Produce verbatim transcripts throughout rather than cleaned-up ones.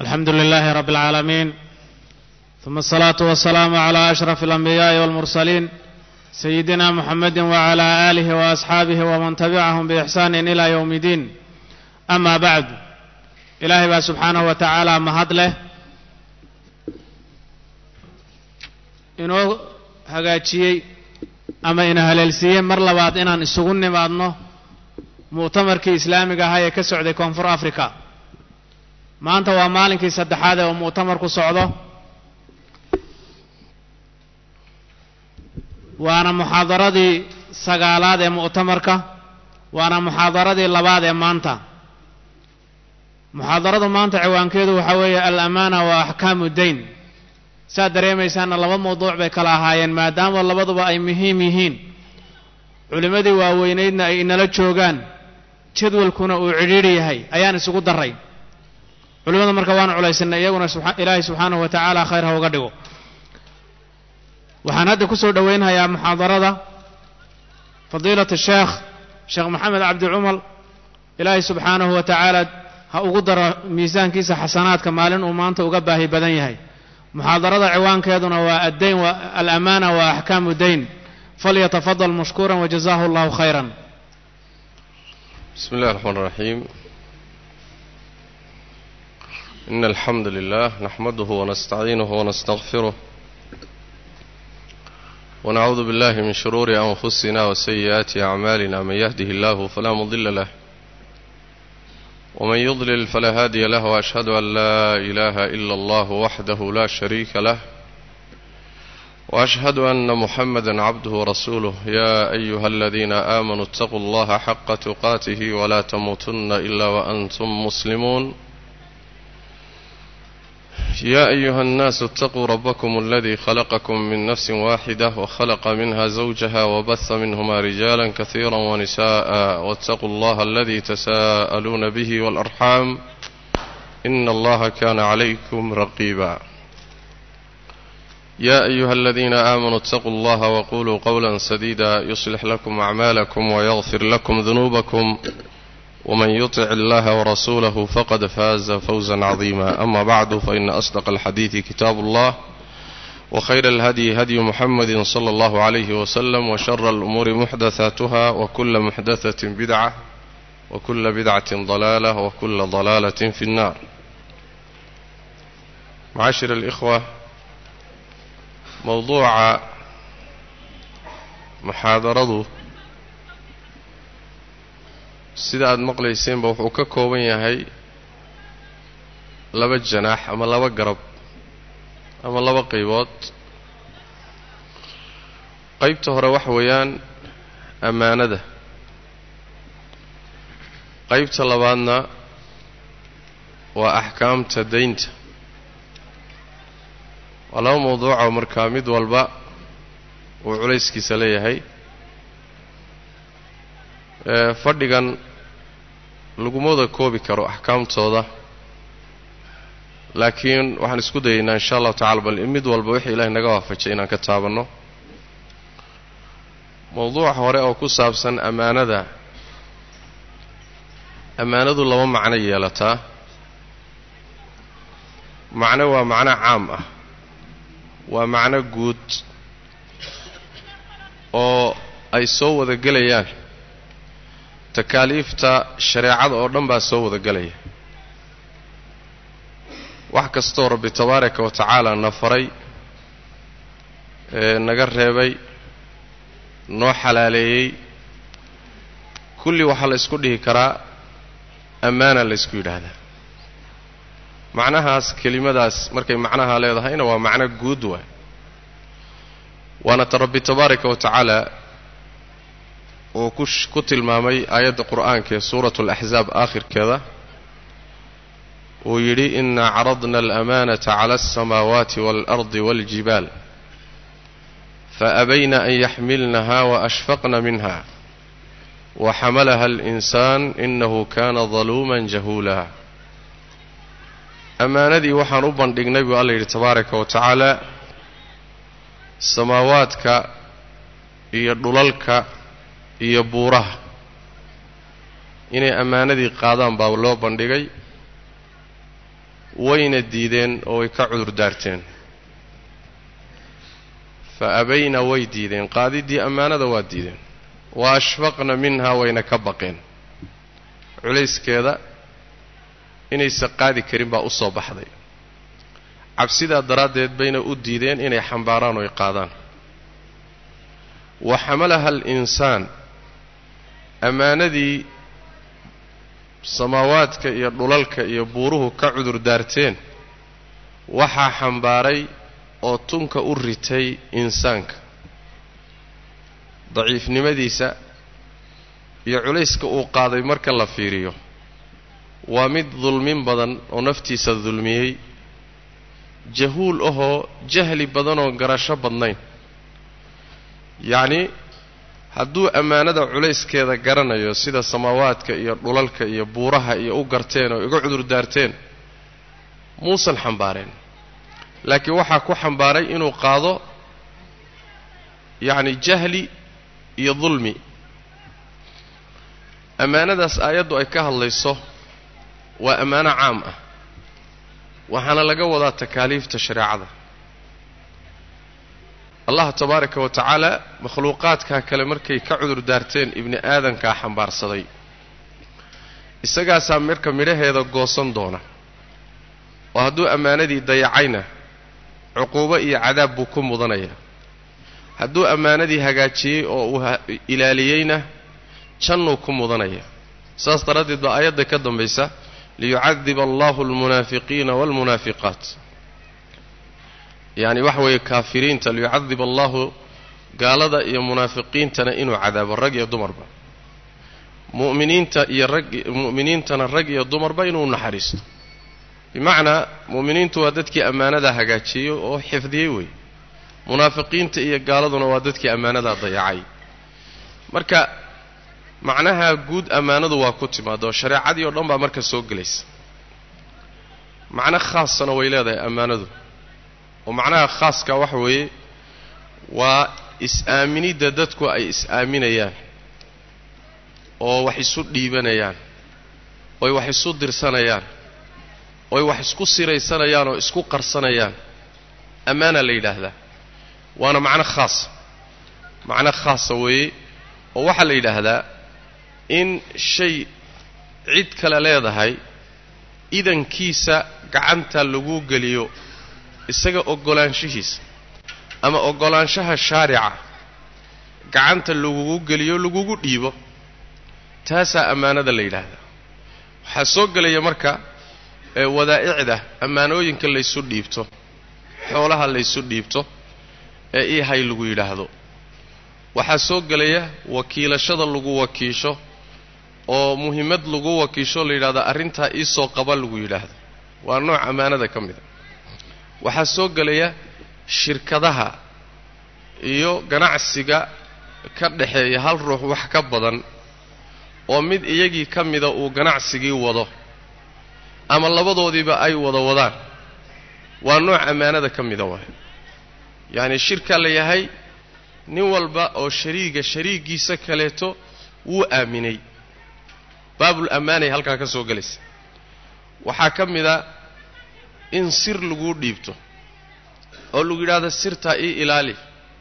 الحمد لله رب العالمين، ثم الصلاة والسلام على أشرف الأنبياء والمرسلين سيدنا محمد وعلى آله وأصحابه ومن تبعهم بإحسان إلى يوم الدين. أما بعد، إلهي سبحانه وتعالى mahad leh inuu hagaajiyey ama ina haleelsiiyey mar labaad inaan isugu nimaadno mu'tamarkii islaamiga ahaa ee ka socday koonfur Afrika. maanta waa maalinkii saddexaad ee mu'tamarku socdo, waana muxaadaradii sagaalaad ee mu'tamarka, waana muxaadaradii labaad ee maanta. muxaadaradu maanta ciwaankeedu waxa weeye al-amaana wa ahkaamu dayn. saa dareemaysaana laba mawduuc bay kala ahaayeen, maadaama labaduba ay muhiim yihiin, culimadii waaweyneydna ay inala joogaan, jadwalkuna uu cidhiidhi yahay ayaan isugu daray. culimada marka waan culaysanay, iyaguna ilaahay subxaanahu wa tacaala khayr ha uga dhigo. waxaan hadda ku soo dhowaynayaa muxaadarada fadiilata sheekh sheekh maxamed cabdi cumar. ilaahay subxaanahu wa tacaala ha ugu daro miisaankiisa xasanaadka maalin uu maanta uga baahi badan yahay. muxaadarada ciwaankeeduna waa addayn wa al-amaana wa ahkaamu dayn. falyatafadal mashkuuran wajazaahu allahu khayran. بسم الله الرحمن الرحيم. إن الحمد لله نحمده ونستعينه ونستغفره ونعوذ بالله من شرور أنفسنا وسيئات أعمالنا. من يهده الله فلا مضل له ومن يضلل فلا هادي له، وأشهد أن لا إله إلا الله وحده لا شريك له، وأشهد أن محمدا عبده ورسوله. يا أيها الذين آمنوا اتقوا الله حق تقاته ولا تموتن إلا وأنتم مسلمون. يا أيها الناس اتقوا ربكم الذي خلقكم من نفس واحدة وخلق منها زوجها وبث منهما رجالا كثيرا ونساء، واتقوا الله الذي تساءلون به والأرحام إن الله كان عليكم رقيبا. يا أيها الذين آمنوا اتقوا الله وقولوا قولا سديدا يصلح لكم أعمالكم ويغفر لكم ذنوبكم، ومن يطع الله ورسوله فقد فاز فوزا عظيما. أما بعد، فإن أصدق الحديث كتاب الله، وخير الهدي هدي محمد صلى الله عليه وسلم، وشر الأمور محدثاتها، وكل محدثة بدعة، وكل بدعة ضلالة، وكل ضلالة في النار. معاشر الإخوة، موضوع محاضرته sida aad maqlayseenba wuxuu ka kooban yahay laba janaax ama laba garab ama laba qaybood. qaybta hore waxa weeyaan ammaanada, qaybta labaadna waa axkaamta daynta. waa laba mawduuca markaa mid walba uu culayskiisa leeyahay. fadhigan laguma wada koobi karo axkaamtooda, laakiin waxaan isku dayaynaa insha allahu tacala bal mid walba wixii ilaahay naga waafajay inaan ka taabanno. mawduuca hore oo ku saabsan ammaanada, ammaanadu laba macno yeelataa. macno waa macno caam ah, waa macno guud oo ay soo wada gelayaan takaaliifta shareecada oo dhan baa soo wada gelaya. wax kastoo rabbi tabaaraka wa tacaala na faray, ee naga reebay, noo xalaaleeyey, kulli waxaa la isku dhihi karaa ammaana la isku yidhaahdaa. macnahaas kelimadaas markay macnaha leedahayna waa macno guud waay, waana ta rabbi tabaaraka wa tacaala oo ku tilmaamay aayadda qur'aanka ee suuratu al-axzaab aakhirkeeda. uu yidhi inaa caradna al-amaanata cala alsamaawaati waalardi waaljibaal faabayna an yaxmilnaha waashfaqna minha waxamalaha alinsaan inahu kana daluuman jahuula. ammaanadii waxaan u bandhignay buu alla yidhi tabaaraka wa tacaala samaawaadka iyo dhulalka iyo buuraha inay ammaanadii qaadaan baa loo bandhigay. wayna diideen oo way ka cudur daarteen fa abayna way diideen qaadidii ammaanada waa diideen wa ashfaqna minha wayna ka baqeen culayskeeda inaysan qaadi karin baa u soo baxday cabsidaa daraaddeed bayna u diideen inay xambaaraan oo ay qaadaan wa xamalaha al-insaan ammaanadii samaawaadka iyo dhulalka iyo buuruhu ka cudur daarteen waxaa xambaaray oo tunka u ritay insaanka daciifnimadiisa iyo culayska uu qaaday marka la fiiriyo waa mid dulmin badan oo naftiisa dulmiyey jahuul ahoo jahli badan oo garasho badnayn yacni hadduu ammaanada culayskeeda garanayo sida samaawaadka iyo dhulalka iyo buuraha iyo u garteen oo iga cudur daarteen muusan xambaareen laakiin waxaa ku xambaaray inuu qaado yacni jahli iyo dulmi ammaanadaas aayaddu ay ka hadlayso waa ammaano caam ah waxaana laga wadaa takaaliifta shareecada allah tabaaraka wa tacaala makhluuqaadkaa kale markay ka cudur daarteen ibni aadankaa xambaarsaday isagaasaa marka midhaheeda goosan doona oo hadduu ammaanadii dayacayna cuquubo iyo cadaab buu ku mudanayaa hadduu ammaanadii hagaajiyey oo uu ilaaliyeyna jannuu ku mudanaya saas daraaddeed baa aayadda ka dambaysa liyucadiba allahu almunaafiqiina waalmunaafiqaat yacni waxa weeye kaafiriinta liyucadib allahu gaalada iyo munaafiqiintana inuu cadaabo rag iyo dumarba mu'miniinta iyo rag mu'miniintana rag iyo dumarba inuu naxariisto bimacnaa mu'miniintu waa dadkii ammaanada hagaajiyey oo xifdiyey wey munaafiqiinta iyo gaaladuna waa dadkii ammaanadaa dayacay marka macnaha guud ammaanadu waa ku timaado shareecadii oo dhan baa marka soo gelaysa macno khaasana way leedahay ammaanadu oo macnaha khaaska waxa weeye waa is-aaminidda dadku ay is-aaminayaan oo wax isu dhiibanayaan ooy wax isu dirsanayaan ooy wax isku siraysanayaan oo isku qarsanayaan ammaana la yidhaahdaa waana macno khaasa macno khaasa weeye oo waxaa la yidhaahdaa in shay cid kale leedahay idankiisa gacanta lagu geliyo isaga oggolaanshihiisa ama oggolaanshaha shaarica gacanta lagugu geliyo lagugu dhiibo taasaa ammaanada la yidhaahdaa waxaa soo gelaya marka ee wadaa'icda ammaanooyinka laysu dhiibto xoolaha laysu dhiibto ee ii hay lagu yidhaahdo waxaa soo gelaya wakiilashada lagu wakiisho oo muhiimad lagu wakiisho la yidhahdo arrintaa iisoo qaba lagu yidhaahdo waa nooc ammaanada ka mid a waxaa soo gelaya shirkadaha iyo ganacsiga ka dhaxeeya hal ruux wax ka badan oo mid iyagii ka mida uu ganacsigii wado ama labadoodiiba ay wada wadaan waa nooc ammaanada ka mida waay yacni shirkaa la yahay nin walba oo shariiga shariigiisa kaleeto wuu aaminay baabul ammaanay halkaa ka soo gelaysa waxaa ka mida in sir laguu dhiibto oo lagu yidhahdo sirtaa ii ilaali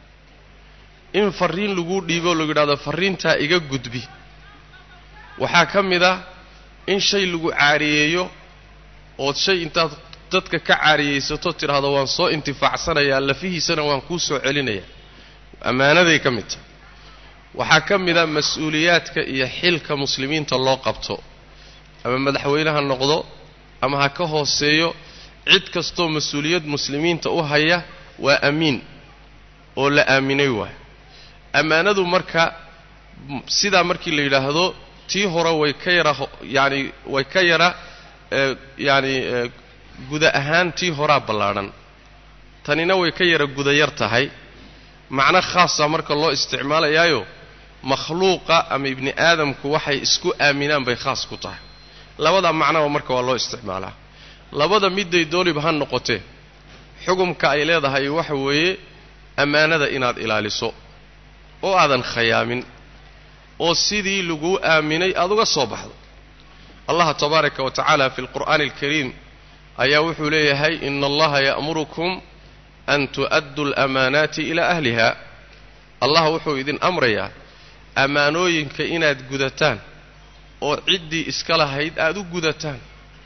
in farriin laguu dhiibo oo lagu yidhahdo farriintaa iga gudbi waxaa ka mid a in shay lagu caariyeeyo ood shay intaad dadka ka caariyaysato tidhaahdo waan soo intifaacsanayaa lafihiisana waan kuu soo celinayaa ammaanaday ka mid tahay waxaa ka mid a mas-uuliyaadka iyo xilka muslimiinta loo qabto ama madaxweyne ha noqdo ama ha ka hooseeyo cid kastoo mas-uuliyad muslimiinta u haya waa amiin oo la aaminay waay ammaanadu marka sidaa markii la yidhaahdo tii hore way ka yara yacani way ka yara yacani guda ahaan tii horaa ballaadhan tanina way ka yara guda yar tahay macno khaasa marka loo isticmaalayaayo makhluuqa ama ibni aadamku waxay isku aaminaan bay khaas ku tahay labada macnoba marka waa loo isticmaalaa labada midday dooniba ha noqotee xukumka ay leedahay waxa weeye ammaanada inaad ilaaliso oo aadan khayaamin oo sidii laguu aaminay aad uga soo baxdo allah tabaaraka wa tacaala fi alqur'aani alkariim ayaa wuxuu leeyahay ina allaha ya'murukum an tu'addu al-amaanaati ilaa ahliha allah wuxuu idin amrayaa ammaanooyinka inaad gudataan oo ciddii iska lahayd aad u gudataan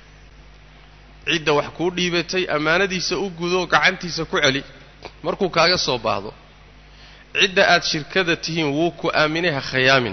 cidda wax kuu dhiibatay ammaanadiisa u gudo gacantiisa ku celi markuu kaaga soo baahdo cidda aad shirkada tihiin wuu ku aaminay ha khayaamin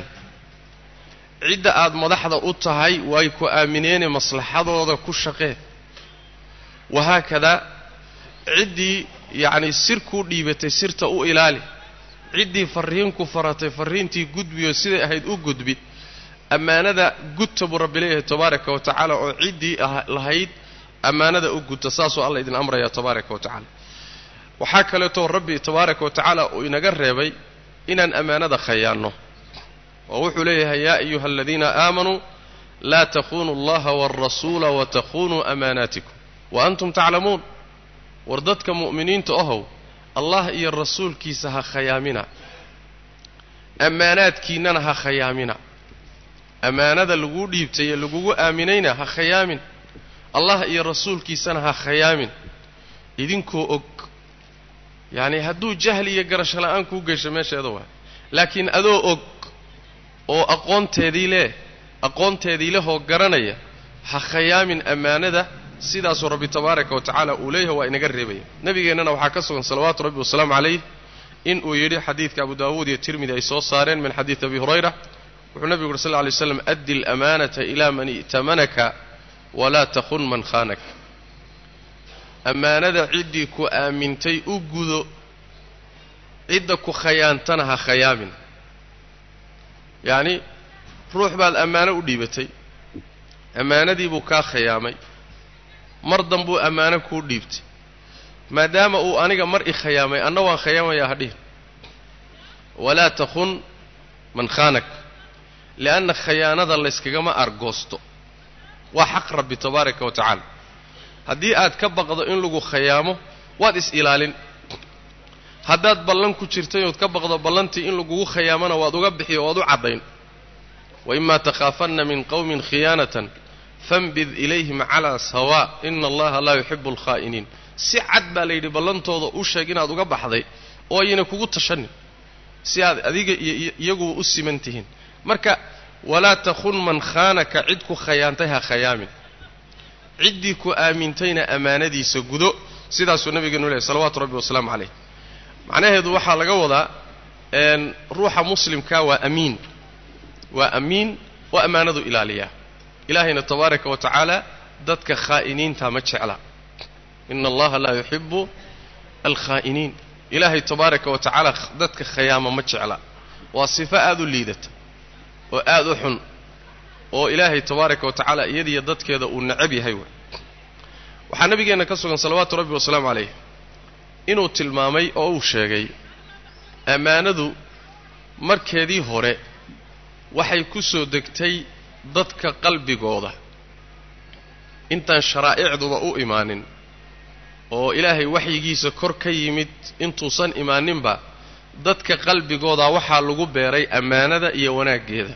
cidda aad madaxda u tahay way ku aamineen maslaxadooda ku shaqee wahaakada ciddii yacni sir kuu dhiibatay sirta u ilaali ciddii farriin ku faratay farriintii gudbiyo siday ahayd u gudbi ammaanada gudta buu rabbi leeyahay tabaaraka wa tacaala oo ciddii lahayd ammaanada u gudta saasuu alla idin amraya tabaaraka wa tacaala waxaa kaleetoo rabbi tabaaraka wa tacaala uu inaga reebay inaan ammaanada khayaanno oo wuxuu leeyahay yaa ayuha aladiina aamanuu laa takhunuu allaha waalrasuula watakhunuu amaanaatikum wa antum taclamuun war dadka mu'miniinta ahow allah iyo rasuulkiisa ha khayaamina ammaanaadkiinnana ha khayaamina ammaanada laguu dhiibtay ee lagugu aaminayna ha khayaamin allah iyo rasuulkiisana ha khayaamin idinkoo og yacni hadduu jahli iyo garasho la'aan kuu geysho meesheeda waa laakiin adoo og oo aqoonteedii leh aqoonteedii lehoo garanaya ha khayaamin ammaanada sidaasuu rabbi tabaaraka wa tacaala uu leeyahay waa inaga reebaya nabigeennana waxaa ka sugan salawaatu rabbi wasalaamu calayh in uu yidhi xadiidka abu daawuud iyo tirmidi ay soo saareen min xadiidi abi hurayra wuxuu nabigu yuri sal lla alay slam addi alamaanata ilaa man i'tamanaka walaa takhun man khaanak ammaanada ciddii ku aamintay u gudo cidda ku khayaantana ha khayaamin yacni ruux baad ammaano u dhiibatay ammaanadii buu kaa khayaamay mar danbuu ammaano kuu dhiibtay maadaama uu aniga mar i khayaamay anna waan khayaamayaa ha dhihin walaa takhun man khaanak li'anna khayaanada layskagama argoosto waa xaq rabbi tabaaraka wa tacaala haddii aad ka baqdo in lagu khayaamo waad is-ilaalin haddaad ballan ku jirtay ood ka baqdo ballantii in lagugu khayaamona waad uga bixi oo waad u caddayn wa imaa takhaafanna min qowmin khiyaanatan fanbid ilayhim calaa sawaa ina allaha laa yuxibu alkhaa'iniin si cad baa layidhi ballantooda u sheeg inaad uga baxday oo ayna kugu tashanin si aad adiga iyo iyaguba u siman tihiin marka walaa takhun man khaanaka cid ku khayaantay ha khayaamin ciddii ku aamintayna ammaanadiisa gudo sidaasuu nabigeenu leehay salawaatu rabbi wasalaamu calayh macnaheedu waxaa laga wadaa ruuxa muslimkaa waa amiin waa amiin oo ammaanadu ilaaliyaa ilaahayna tabaaraka wa tacaala dadka khaa'iniinta ma jecla ina allaha laa yuxibu alkhaa'iniin ilaahay tabaaraka wa tacaala dadka khayaama ma jecla waa sifo aad u liidata oo aad u xun oo ilaahay tabaaraka wa tacaala iyadiyo dadkeeda uu necab yahay way waxaa nabigeenna ka sugan salawaatu rabbi wasalaamu calayh inuu tilmaamay oo uu sheegay ammaanadu markeedii hore waxay ku soo degtay dadka qalbigooda intaan sharaa'icduba u imaanin oo ilaahay waxyigiisa kor ka yimid intuusan imaaninba dadka qalbigooda waxaa lagu beeray ammaanada iyo wanaaggeeda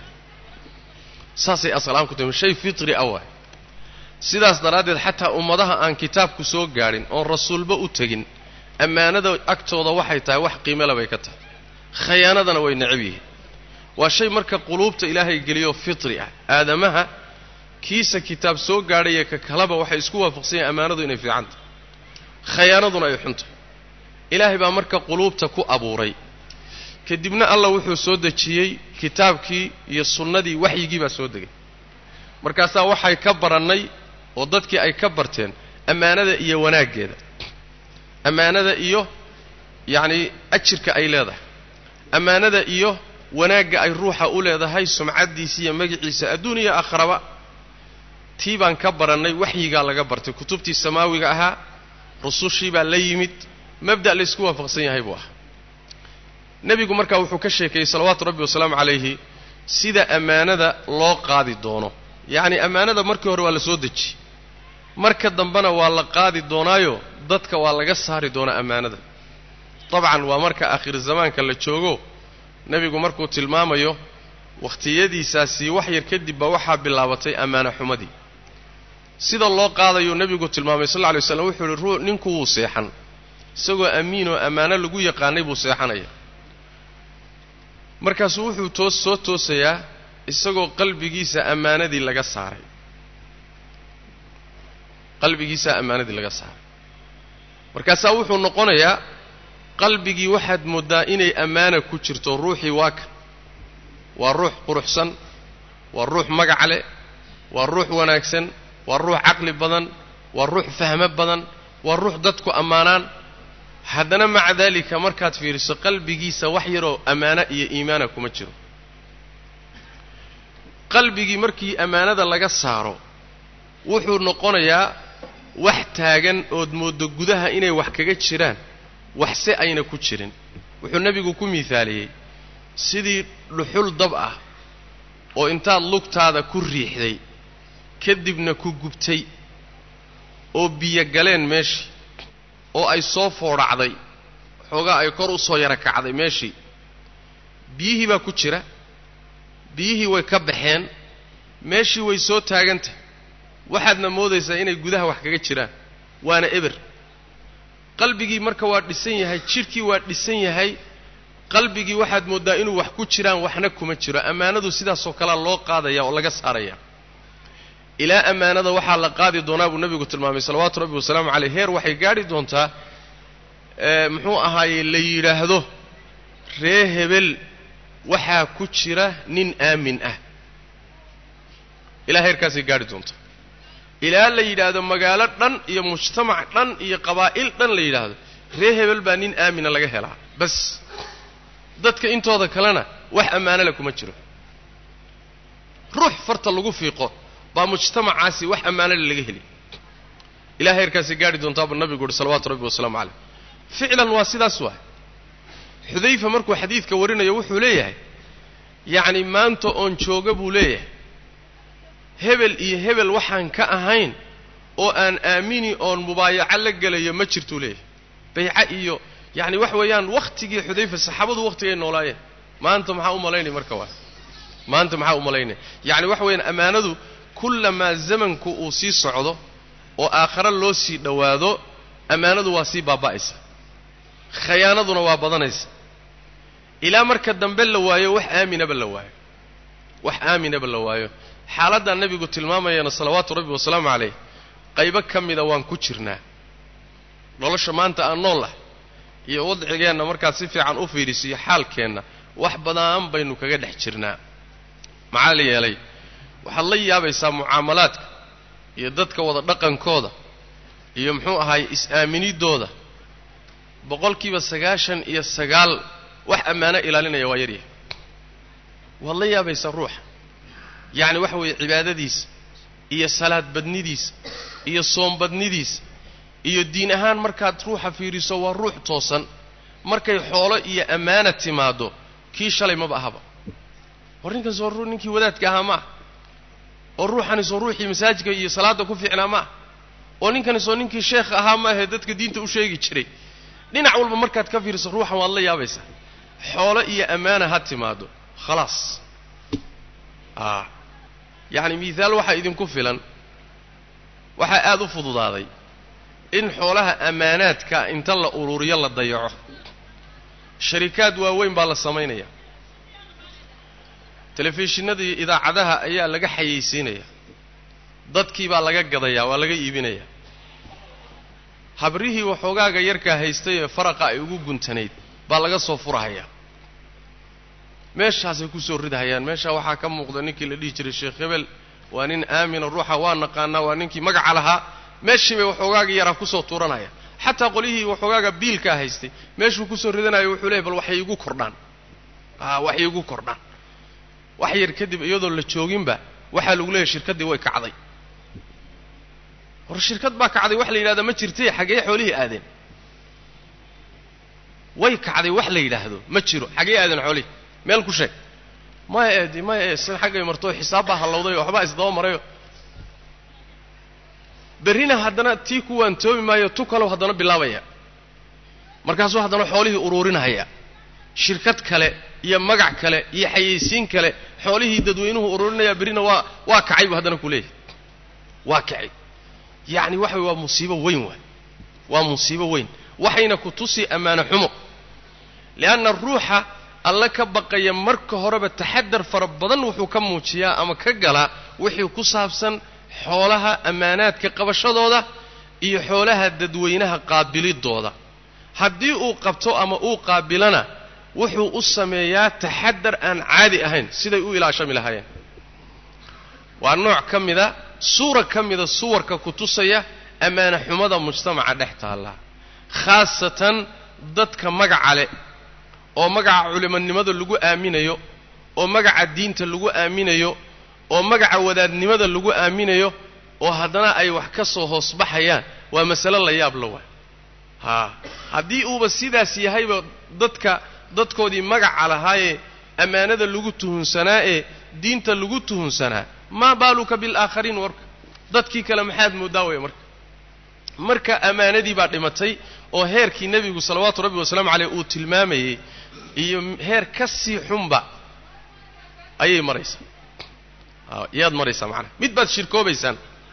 saasay aslaan ku tahay shay fitri ah waay sidaas daraaddeed xataa ummadaha aan kitaabku soo gaadhin oon rasuulba u tegin ammaanada agtooda waxay tahay wax qiimela bay ka tahay khayaanadana way necab yihiin waa shay marka quluubta ilaahay geliyo fitri ah aadamaha kiisa kitaab soo gaadhaya ka kaleba waxay isku waafaqsan yihiin ammaanadu inay fiican tahay khayaanaduna ay xun tahay ilaahay baa marka quluubta ku abuuray kadibna allah wuxuu soo dejiyey kitaabkii iyo sunnadii waxyigii baa soo degay markaasaa waxay ka barannay oo dadkii ay ka barteen ammaanada iyo wanaaggeeda ammaanada iyo yacni ajirka ay leedahay ammaanada iyo wanaagga ay ruuxa u leedahay sumcaddiisa iyo magiciisa adduun iyo aakharaba tii baan ka barannay waxyigaa laga bartay kutubtii samaawiga ahaa rusushii baa la yimid mabda' laysku waafaqsan yahay buu ahaa nebigu markaa wuxuu ka sheekeeyey salawaatu rabbi wasalaamu calayhi sida ammaanada loo qaadi doono yacni ammaanada markii hore waa la soo dejiyey marka dambena waa la qaadi doonaayo dadka waa laga saari doonaa ammaanada dabcan waa marka aakhir zamaanka la joogo nebigu markuu tilmaamayo wakhtiyadiisaasi wax yar kadib baa waxaa bilaabatay ammaano xumadii sida loo qaadayo nabigu tilmaamay sallallahu alayhi wasallam wuxuu ruu ninku uu seexan isagoo amiin oo amaano lagu yaqaanay buu seexanaya markaas wuxuu toos soo toosayaa isagoo qalbigiisa amaanadii laga saaray qalbigiisa amaanadii laga saaray markaas wuxuu noqonayaa qalbigii waxaad moodaa inay amaana ku jirto ruuxii waa ka waa ruux quruxsan waa ruux magac leh waa ruux wanaagsan waa ruux caqli badan waa ruux fahmo badan waa ruux dadku ammaanaan haddana maca daalika markaad fiiriso qalbigiisa wax yaroo amaana iyo iimaana kuma jiro qalbigii markii amaanada laga saaro wuxuu noqonayaa wax taagan ood moodo gudaha inay wax kaga jiraan waxse ayna ku jirin wuxuu nabigu ku miisaaliyey sidii dhuxul dab ah oo intaad lugtaada ku riixday kadibna ku gubtay oo biyo galeen meeshii oo ay soo foodhacday xoogaa ay kor u soo yara kacday meeshii biyihii baa ku jira biyihii way ka baxeen meeshii way soo taagantay waxaadna moodaysaa inay gudaha wax kaga jiraan waana eber qalbigii marka waa dhisan yahay jirkii waa dhisan yahay qalbigii waxaad moodaa inuu wax ku jiraan waxna kuma jiro amaanadu sidaas oo kale loo qaadaya oo laga saaraya ilaa amaanada waxaa la qaadi doonaa buu nabigu tilmaamay salawaatu rabbi wasalaamu calayh heer waxay gaadhi doontaa ee muxuu ahaayey la yidhaahdo ree hebel waxaa ku jira nin aamin ah ilaa heerkaasay gaadhi doontaa ilaa la yidhaahdo magaalo dhan iyo mujtamac dhan iyo qabaa'il dhan la yidhaahdo ree hebel baa nin aamina laga helaa bas dadka intooda kalena wax ammaano le kuma jiro ruux farta lagu fiiqo baa mujtamacaasi wax ammaano le laga heli ilaa heerkaasay gaadhi doontaa buu nabigu yidhi salawaatu rabbi wasalaamu calayh ficlan waa sidaas waay xudayfa markuu xadiidka warinayo wuxuu leeyahay yacni maanta oon jooga buu leeyahay hebel iyo hebel waxaan ka ahayn oo aan aamini oon mubaayaco la gelayo ma jirtuu leeyahay bayca iyo yacni wax weeyaan wakhtigii xudayfa saxaabadu wakhtigay noolaayeen maanta maxaa u malaynay marka waa maanta maxaa u malaynay yacni wax weeyaan ammaanadu kullamaa zamanku uu sii socdo oo aakhare loo sii dhowaado ammaanadu waa sii baaba'aysa khayaanaduna waa badanaysa ilaa marka dambe la waayo wax aaminaba la waayo wax aaminaba la waayo xaaladda nabigu tilmaamayana salawaatu rabbi wasalaamu calayh qaybo ka mida waan ku jirnaa nolosha maanta aan nool ah iyo wadcigeenna markaad si fiican u fiirisiyo xaalkeenna wax badan baynu kaga dhex jirnaa maxaa la yeelay waxaad la yaabaysaa mucaamalaadka iyo dadka wada dhaqankooda iyo muxuu ahaay is-aaminidooda boqolkiiba sagaashan iyo sagaal wax ammaano ilaalinaya waa yaryahay waad la yaabaysaa ruuxa yacni waxa weeye cibaadadiisa iyo salaad badnidiisa iyo soom badnidiisa iyo diin ahaan markaad ruuxa fiiriso waa ruux toosan markay xoolo iyo ammaana timaado kii shalay maba ahaba war ninkan soo ruu ninkii wadaadka ahaa ma ah oo ruuxani soo ruuxii masaajidka iyo salaada ku fiicnaa ma ah oo ninkani soo ninkii sheekh ahaa ma ahe dadka diinta u sheegi jiray dhinac walba markaad ka fiiriso ruuxan waad la yaabaysaa xoolo iyo ammaana ha timaado khalaas ah yacni miihaal waxaa idinku filan waxaa aad u fududaaday in xoolaha ammaanaadka inta la ururiyo la dayaco sharikaad waaweyn baa la samaynaya telefishinada iyo idaacadaha ayaa laga xayeysiinaya dadkii baa laga gadayaa waa laga iibinaya habrihii waxoogaaga yarkaa haystay ee faraqa ay ugu guntanayd baa laga soo furahayaa meeshaasay ku soo ridahayaan meeshaa waxaa ka muuqda ninkii la dhihi jiray sheekh hebel waa nin aamina ruuxa waa naqaanaa waa ninkii magaca lahaa meeshii bay waxoogaaga yaraa kusoo tuuranaya xataa qolihii waxoogaaga biilkaa haystay meeshuu kusoo ridanayo wuxuu leeyahy bal waxay igu kordhaan a waxay igu kordhaan wax yar kadib iyadoo la jooginba waxaa lagu leeyahay shirkaddii way kacday war shirkad baa kacday wax la yidhahda ma jirtay xaggee xoolihii aadeen way kacday wax la yidhaahdo ma jiro xaggee aadeen xoolihii meel ku sheeg maya eedi maya ee sin xaggay martoo xisaab baa hallowday oo waxbaa isdaba marayo berrina haddana tii kuwaan toomi maayo tu kalow haddana bilaabaya markaasuu haddana xoolihii uruurinahaya shirkad kale iyo magac kale iyo xayeysiin kale xoolihii dadweynuhu uruurinaya berrina waa waa kacay buu haddana ku leeyahay waa kacay yacni waxa waa musiibo weyn waay waa musiibo weyn waxayna ku tusi ammaano xumo lianna ruuxa alla ka baqaya marka horeba taxadar fara badan wuxuu ka muujiyaa ama ka galaa wixii ku saabsan xoolaha ammaanaadka qabashadooda iyo xoolaha dadweynaha qaabilidooda haddii uu qabto ama uu qaabilana wuxuu u sameeyaa taxadar aan caadi ahayn siday u ilaashami lahaayeen waa nooc ka mida suura ka mida suwarka ku tusaya ammaano xumada mujtamaca dhex taalla khaasatan dadka magaca leh oo magaca culimanimada lagu aaminayo oo magaca diinta lagu aaminayo oo magaca wadaadnimada lagu aaminayo oo haddana ay wax ka soo hoos baxayaan waa mas'alo la yaab la waa ha haddii uuba sidaas yahayba dadka dadkoodii magaca lahaayee ammaanada lagu tuhunsanaa ee diinta lagu tuhunsanaa maa baaluka bilaakhariin warka dadkii kale maxaad moodaa waya marka marka ammaanadii baa dhimatay oo heerkii nebigu salawaatu rabbi wasalaamu caleyh uu tilmaamayey iyo heer ka sii xunba ayay maraysaa yaad maraysaa macnaha mid baad shirkoobaysaan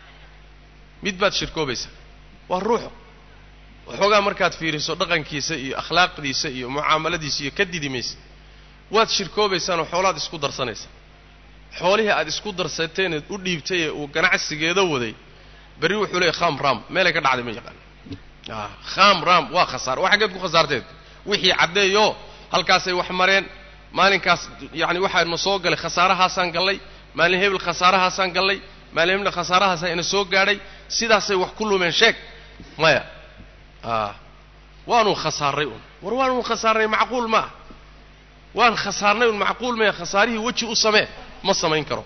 mid baad shirkoobaysaan waa ruuxo waxoogaa markaad fiiriso dhaqankiisa iyo akhlaaqdiisa iyo mucaamaladiisa iyo ka didimaysa waad shirkoobaysaan oo xoolaad isku darsanaysaa xoolihii aad isku darsateen eed u dhiibtay ee uu ganacsigeeda waday berri wuxuu leeyahy kham ram meelay ka dhacday ma yaqaan ah kham ram waa khasaar waa xageed ku khasaarteed wixii caddeeyo halkaasay wax mareen maalinkaas yacni waxaanu soo galay khasaarahaasaan gallay maalin hebel khasaarahaasaan gallay maalin hebel khasaarahaasaan ina soo gaadhay sidaasay wax ku lumeen sheeg maya ah waanu khasaarnay un war waanu khasaarnay macquul ma waan khasaarnay un macquul ma khasaarihii waji u samee ma samayn karo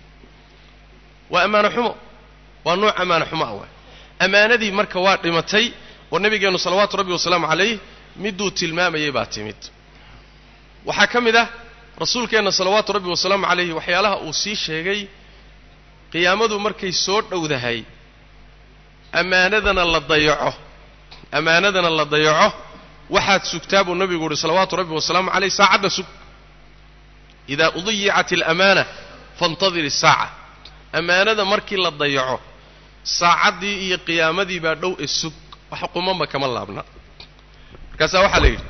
waa ammaano xumo waa nooc ammaano xumo ah waay ammaanadii marka waa dhimatay oo nabigeennu salawaatu rabbi wasalaamu calayh miduu tilmaamayay baa timid waxaa ka mid ah rasuulkeenna salawaatu rabbi wasalaamu calayhi waxyaalaha uu sii sheegay qiyaamadu markay soo dhowdahay ammaanadana la dayaco ammaanadana la dayaco waxaad sugtaa buu nabigu uhi salawaatu rabbi wasalaamu calayh saacadda sug idaa udiyicat alamaana faاntadir الsaaca ammaanada markii la dayaco saacaddii iyo qiyaamadii baa dhow ee sug wax qumanba kama laabna markaasaa waxaa la yidhi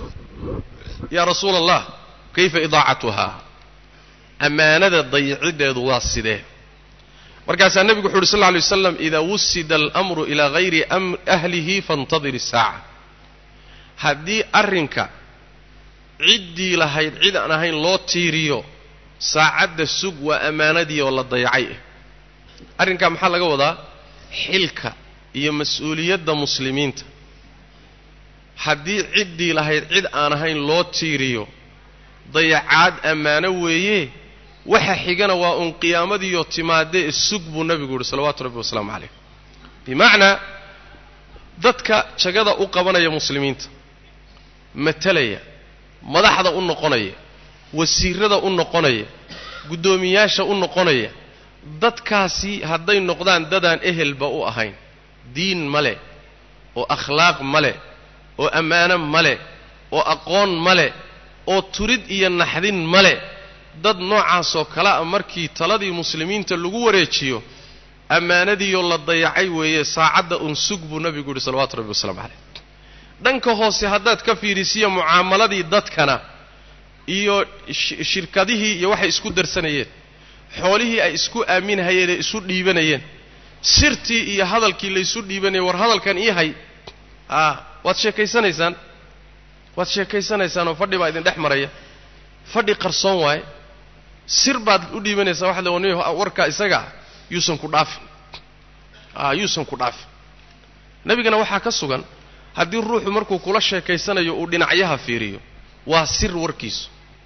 yaa rasuula allah kayfa idaacatuhaa ammaanada dayacideedu waa sidee markaasaa nebigu wuxu uhi sal lla alay wasalam idaa wusida alamru ilaa hayri ahlihi faاntadir الsaaca haddii arrinka ciddii lahayd cid aan ahayn loo tiiriyo saacadda sug waa ammaanadii oo la dayacay ah arrinkaa maxaa laga wadaa xilka iyo mas-uuliyadda muslimiinta haddii ciddii lahayd cid aan ahayn loo tiiriyo dayacaad ammaano weeye waxa xigana waa uun qiyaamadiiyo timaadee sug buu nabigu yidhi salawaatu rabbi wasalaamu calayh bimacnaa dadka jagada u qabanaya muslimiinta matalaya madaxda u noqonaya wasiirada u noqonaya guddoomiyaasha u noqonaya dadkaasi hadday noqdaan dadaan ehelba u ahayn diin male oo akhlaaq male oo ammaano male oo aqoon male oo turid iyo naxdin male dad noocaasoo kale a markii taladii muslimiinta lagu wareejiyo ammaanadiioo la dayacay weeye saacadda un sug buu nabigu yidhi salawaatu rabbi wasalaamu calayh dhanka hoose haddaad ka fiirisiya mucaamaladii dadkana iyo shirkadihii iyo waxay isku darsanayeen xoolihii ay isku aaminhayeen ee isu dhiibanayeen sirtii iyo hadalkii laysu dhiibanayay war hadalkan ii hay ah waad sheekaysanaysaan waad sheekaysanaysaan oo fadhi baa idin dhex maraya fadhi qarsoon waaye sir baad u dhiibanaysaa waxaad leedahay warkaa isaga yuusan ku dhaafin ah yuusan ku dhaafin nabigana waxaa ka sugan haddii ruuxu markuu kula sheekaysanayo uu dhinacyaha fiiriyo waa sir warkiisu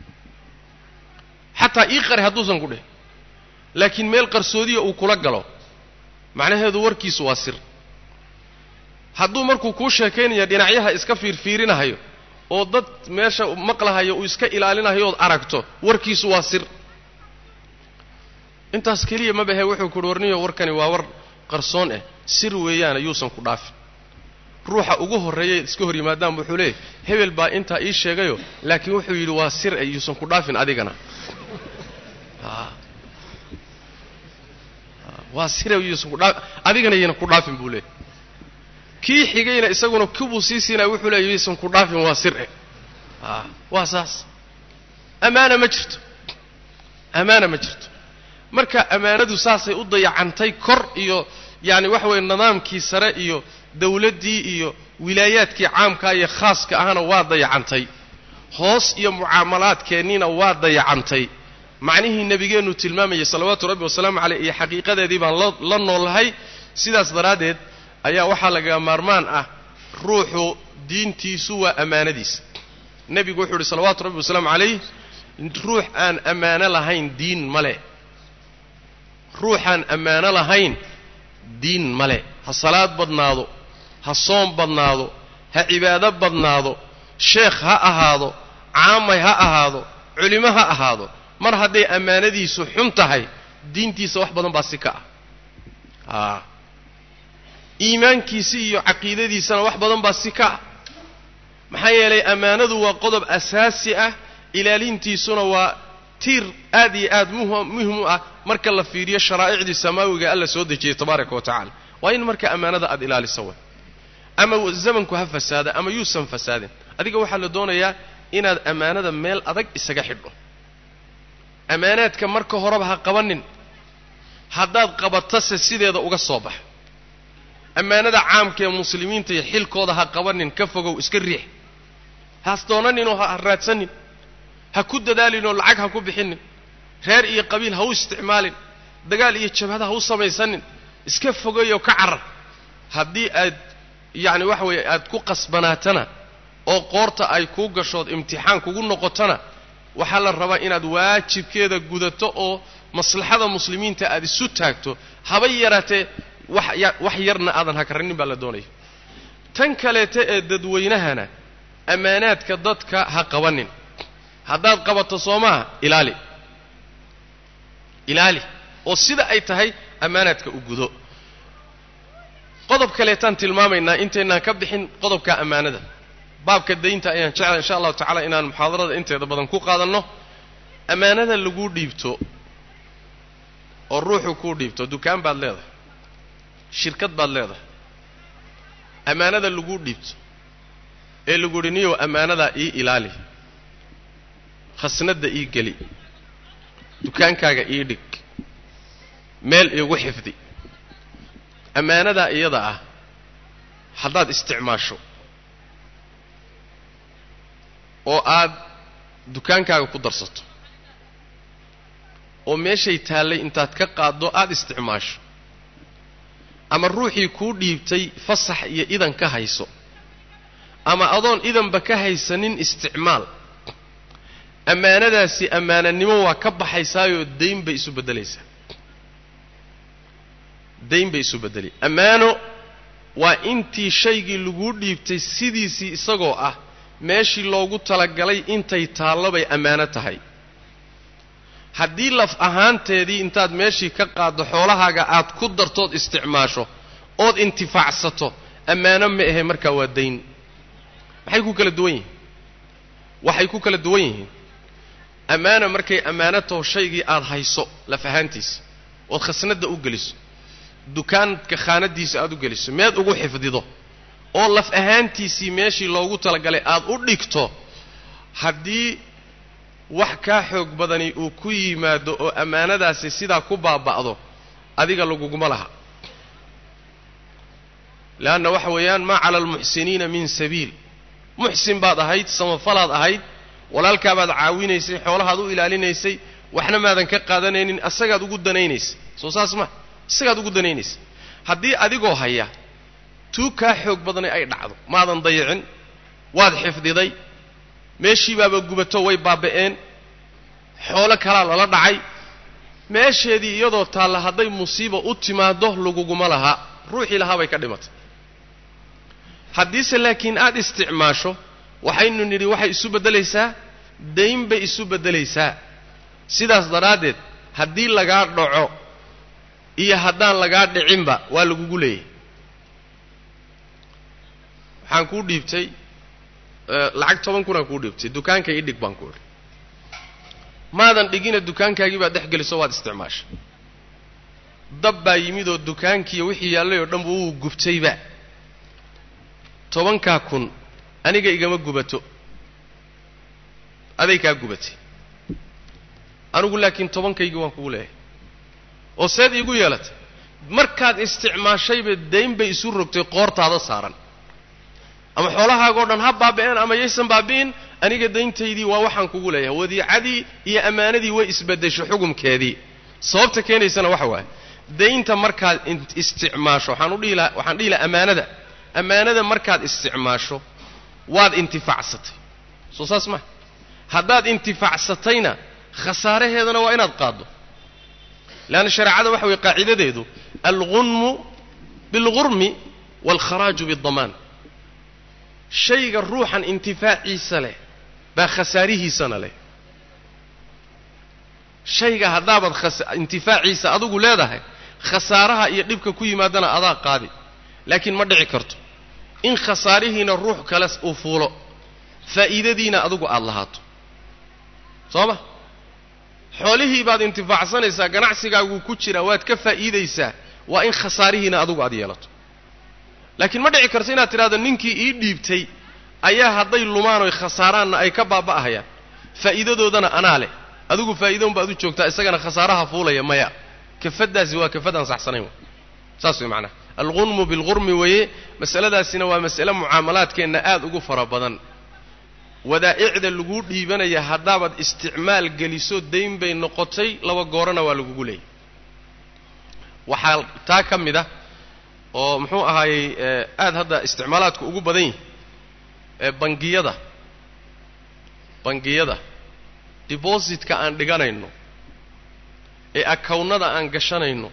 xataa ii qari hadduusan ku dheh laakiin meel qarsoodiya uu kula galo macnaheedu warkiisu waa sir hadduu markuu kuu sheekaynaya dhinacyaha iska fiirfiirinahayo oo dad meesha maqlahayo uu iska ilaalinahayo ood aragto warkiisu waa sir intaas keliya ma bahe wuxuu kuhi warniyo warkani waa war qarsoon ah sir weeyaan yuusan ku dhaafin ruuxa ugu horreeyay iska hor yimaadaan wuxuu leeyahay hebel baa intaa ii sheegayo laakiin wuxuu yidhi waa sir ay yuusan ku dhaafin adigana waa sire yuusan ku dhaaf adigana yina ku dhaafin buu leeyahay kii xigayna isaguna kubu siisina wuxuu leeyahay yuusan ku dhaafin waa sire ah waa saas amaana ma jirto amaana ma jirto marka amaanadu saasay u dayacantay kor iyo yaani wax weyn nidaamkii sare iyo dawladii iyo wilaayaadkii caamka iyo khaaska ahna waa dayacantay hoos iyo mucaamalaadkeennina waa dayacantay macnihii nabigeenu tilmaamayay salawaatu rabbi wasalaamu calayhi iyo xaqiiqadeedii baan la noolahay sidaas daraadeed ayaa waxa laga maarmaan ah ruuxu diintiisu waa amaanadiisa nabigu wuxuu yiri salawaatu rabbi wasalaamu calayhi ruux aan amaano lahayn diin male ruuxan amaano lahayn diin male ha salaad badnaado ha soom badnaado ha cibaado badnaado sheekh ha ahaado caamay ha ahaado culimo ha ahaado mar hadday amaanadiisu xun tahay diintiisa wax badan baa si ka ah iimaankiisa iyo caqiidadiisana wax badan baa si ka ah maxaa yeelay amaanadu waa qodob asaasi ah ilaalintiisuna waa tiir aad iyo aad muhiim u ah marka la fiiriyo sharaa'icdii samaawiga alla soo dejiyay tabaaraka wa tacaala waa in marka amaanada aad ilaaliso way ama zamanku ha fasaada ama yuusan fasaadin adiga waxaa la doonayaa inaad amaanada meel adag isaga xidho amaanaadka marka horeba ha qabanin haddaad qabatase sideeda uga soo bax amaanada caamka ee muslimiinta iyo xilkooda ha qabanin ka fogow iska riix haas doonanin oo ha raadsanin ha ku dadaalin oo lacag ha ku bixinin reer iyo qabiil ha u isticmaalin dagaal iyo jabhada ha u samaysanin iska fogeeyo ka carar haddii aad yacni waxa weeye aad ku qasbanaatana oo qoorta ay kuu gashood imtixaan kugu noqotana waxaa la rabaa inaad waajibkeeda gudato oo maslaxada muslimiinta aad isu taagto haba yaraatee wax wax yarna aadan hakarinin baa la doonaya tan kaleete ee dadweynahana amaanaadka dadka ha qabanin haddaad qabato soomaha ilaali ilaali oo sida ay tahay amaanaadka u gudo qodob kaleetaan tilmaamaynaa intaynaan ka bixin qodobka amaanada baabka daynta ayaan jeclaa insha allahu tacaala inaan muxaadarada inteeda badan ku qaadanno amaanada lagu dhiibto oo ruuxu ku dhiibto dukaan baad leedahay shirkad baad leedahay amaanada lagu dhiibto ee lagu dhiniyo amaanada ii ilaali khasnada ii geli dukaankaaga ii dhig meel iigu xifdi amaanada iyada ah haddaad isticmaasho oo aad dukaankaaga ku darsato oo meeshay taallay intaad ka qaaddo aad isticmaasho ama ruuxii kuu dhiibtay fasax iyo idan ka hayso ama adoon idanba ka haysanin isticmaal amaanadaasi amaananimo waa ka baxaysaayoo dayn bay isu beddelaysaa dayn bay isu beddeli ammaano waa intii shaygii laguu dhiibtay sidiisii isagoo ah meeshii loogu talagalay intay taallo bay ammaano tahay haddii laf ahaanteedii intaad meeshii ka qaaddo xoolahaaga aad ku dartood isticmaasho ood intifaacsato ammaano ma ahe markaa waa dayn maxay ku kala duwan yihiin waxay ku kala duwan yihiin ammaano markay ammaano taho shaygii aad hayso laf ahaantiisa ood khasnadda u geliso dukaanka khaanadiisa aad u geliso meed ugu xifdido oo laf ahaantiisii meeshii loogu talagalay aad u dhigto haddii wax kaa xoog badani uu ku yimaado oo ammaanadaasi sidaa ku baaba'do adiga laguguma laha leanna waxa weeyaan maa cala almuxsiniina min sabiil muxsin baad ahayd samafalaad ahayd walaalkaabaad caawinaysay xoolahaad u ilaalinaysay waxna maadan ka qaadanaynin asagaad ugu danaynaysay soo saas ma isagaad ugu danaynaysay haddii adigoo haya tuu kaa xoog badani ay dhacdo maadan dayicin waad xifdiday meeshii baaba gubato way baaba'een xoolo kalaa lala dhacay meesheedii iyadoo taalla hadday musiiba u timaaddo laguguma laha ruuxii lahaa bay ka dhimatay haddiise laakiin aad isticmaasho waxaynu nidhi waxay isu beddelaysaa dayn bay isu beddelaysaa sidaas daraaddeed haddii lagaa dhaco iyo haddaan lagaa dhicinba waa lagugu leeyahay waxaan kuu dhiibtay lacag toban kunaan kuu dhiibtay dukaanka ii dhig baan ku idhi maadan dhigina dukaankaagii baad dhex geliso waad isticmaashay dab baa yimid oo dukaankii wixii yaalay oo dhan uu gubtayba tobanka kun aniga igama gubato aday ka gubatay anigu laakiin tobankayga waan kugu leeyahay oo seed igu yeelatay markaad isticmaashayba dayn bay isu rogtay qoortaada saaran ama xoolahaaga oo dhan ha baabeen ama yeysan baabeen aniga dayntaydii waa waxaan kugu leeyahay wadiicadii iyo amaanadii way isbedeshay xukumkeedii sababta keenaysana waxa waaye daynta markaad isticmaasho waxaan u dhiilaa waxaan dhiilaa amaanada amaanada markaad isticmaasho waad intifaacsatay soo saas ma haddaad intifaacsatayna khasaaraheedana waa inaad qaado laana shariicada waxa way qaacidadeedu al-ghunmu bil-ghurmi wal-kharaaju bid-damaan shayga ruuxan intifaaciisa leh baa khasaarihiisana leh shayga haddaabad intifaaciisa adigu leedahay khasaaraha iyo dhibka ku yimaadana adaa qaadi laakiin ma dhici karto in khasaarihiina ruux kale uu fuulo faa'iidadiina adigu aad lahaato soo ma xoolihii baad intifaacsanaysaa ganacsigaagu ku jira waad ka faa'iidaysaa waa in khasaarihiina adigu aad yeelato laakiin ma dhici karto inaad tidhaahdo ninkii ii dhiibtay ayaa hadday lumaan oy khasaaraanna ay ka baaba'ahayaan faa'iidadoodana anaa leh adigu faa'iido unbaad u joogtaa isagana khasaaraha fuulaya maya kafadaasi waa kafadaan saxsanayn saas way macnaha al-ghunmu bil-ghurmi waye masaladaasina waa mas'ale mucaamalaadkeenna aad ugu fara badan wadaa'icda lagu dhiibanaya haddaabad isticmaal geliso dayn bay noqotay laba goorana waa lagugu leeyahay waxaa taa ka mid ah oo muxuu ahaayey aad hadda isticmaalaadku ugu badan yihin ee bangiyada bangiyada depositka aan dhiganayno ee accountnada aan gashanayno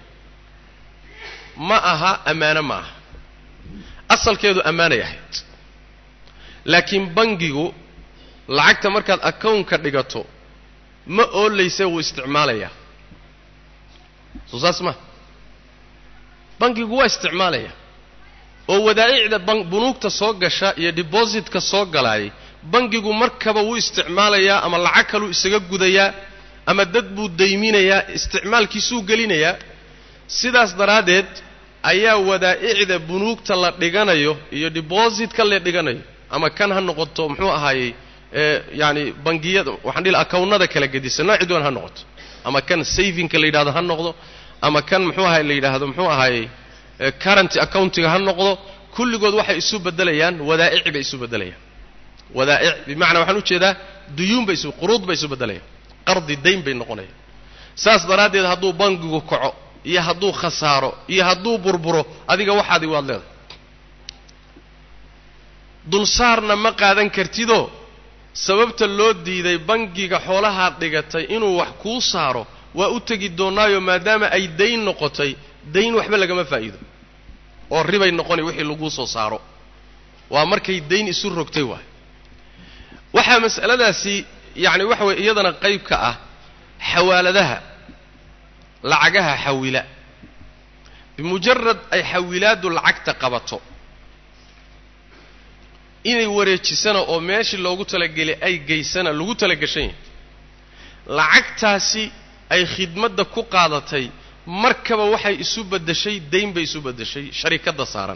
ma aha amaano ma aha asalkeedu amaanay ahayd laakiin bangigu lacagta markaad accountka dhigato ma oolaysa wuu isticmaalayaa soo saas ma bangigu waa isticmaalaya oo wadaa'icda bunuugta soo gasha iyo depositka soo galaayay bangigu markaba wuu isticmaalayaa ama lacag kaluu isaga gudayaa ama dad buu dayminayaa isticmaalkiisuu gelinayaa sidaas daraaddeed ayaa wadaa'icda bunuugta la dhiganayo iyo depositka la dhiganayo ama kan ha noqoto muxuu ahaayey ee yani bangiyada waxaan dhihi accountnada kala gedisan nooc doon ha noqoto ama kan savingka la yiraahdo ha noqdo ama kan muxuu ahaayey la yiraahdo muxuu ahaayey current accountiga ha noqdo kulligood waxay isu bedelayaan wadaa'ic bay isu bedelayaan wadaa'ic bimaana waxaan u jeedaa duyuun bay isu quruud bay isu bedelayaan qardi dayn bay noqonayaan saas daraadeed hadduu bangigu kaco iyo hadduu khasaaro iyo hadduu burburo adiga waxaadi waad leedahay dulsaarna ma qaadan kartidoo sababta loo diiday bangiga xoolaha dhigatay inuu wax kuu saaro waa u tagi doonaayo maadaama ay dayn noqotay dayn waxba lagama faa'iido oo ribay noqoni wixii lagu soo saaro waa markay dayn isu rogtay waay waxa mas'aladaasi yaani waxa way iyadana qayb ka ah xawaaladaha lacagaha xawila bimujarrad ay xawilaadu lacagta qabato inay wareejisana oo meeshii loogu talagelay ay geysana lagu talagashay lacagtaasi ay khidmadda ku qaadatay markaba waxay isu bedeshay dayn bay isu bedeshay sharikada saaran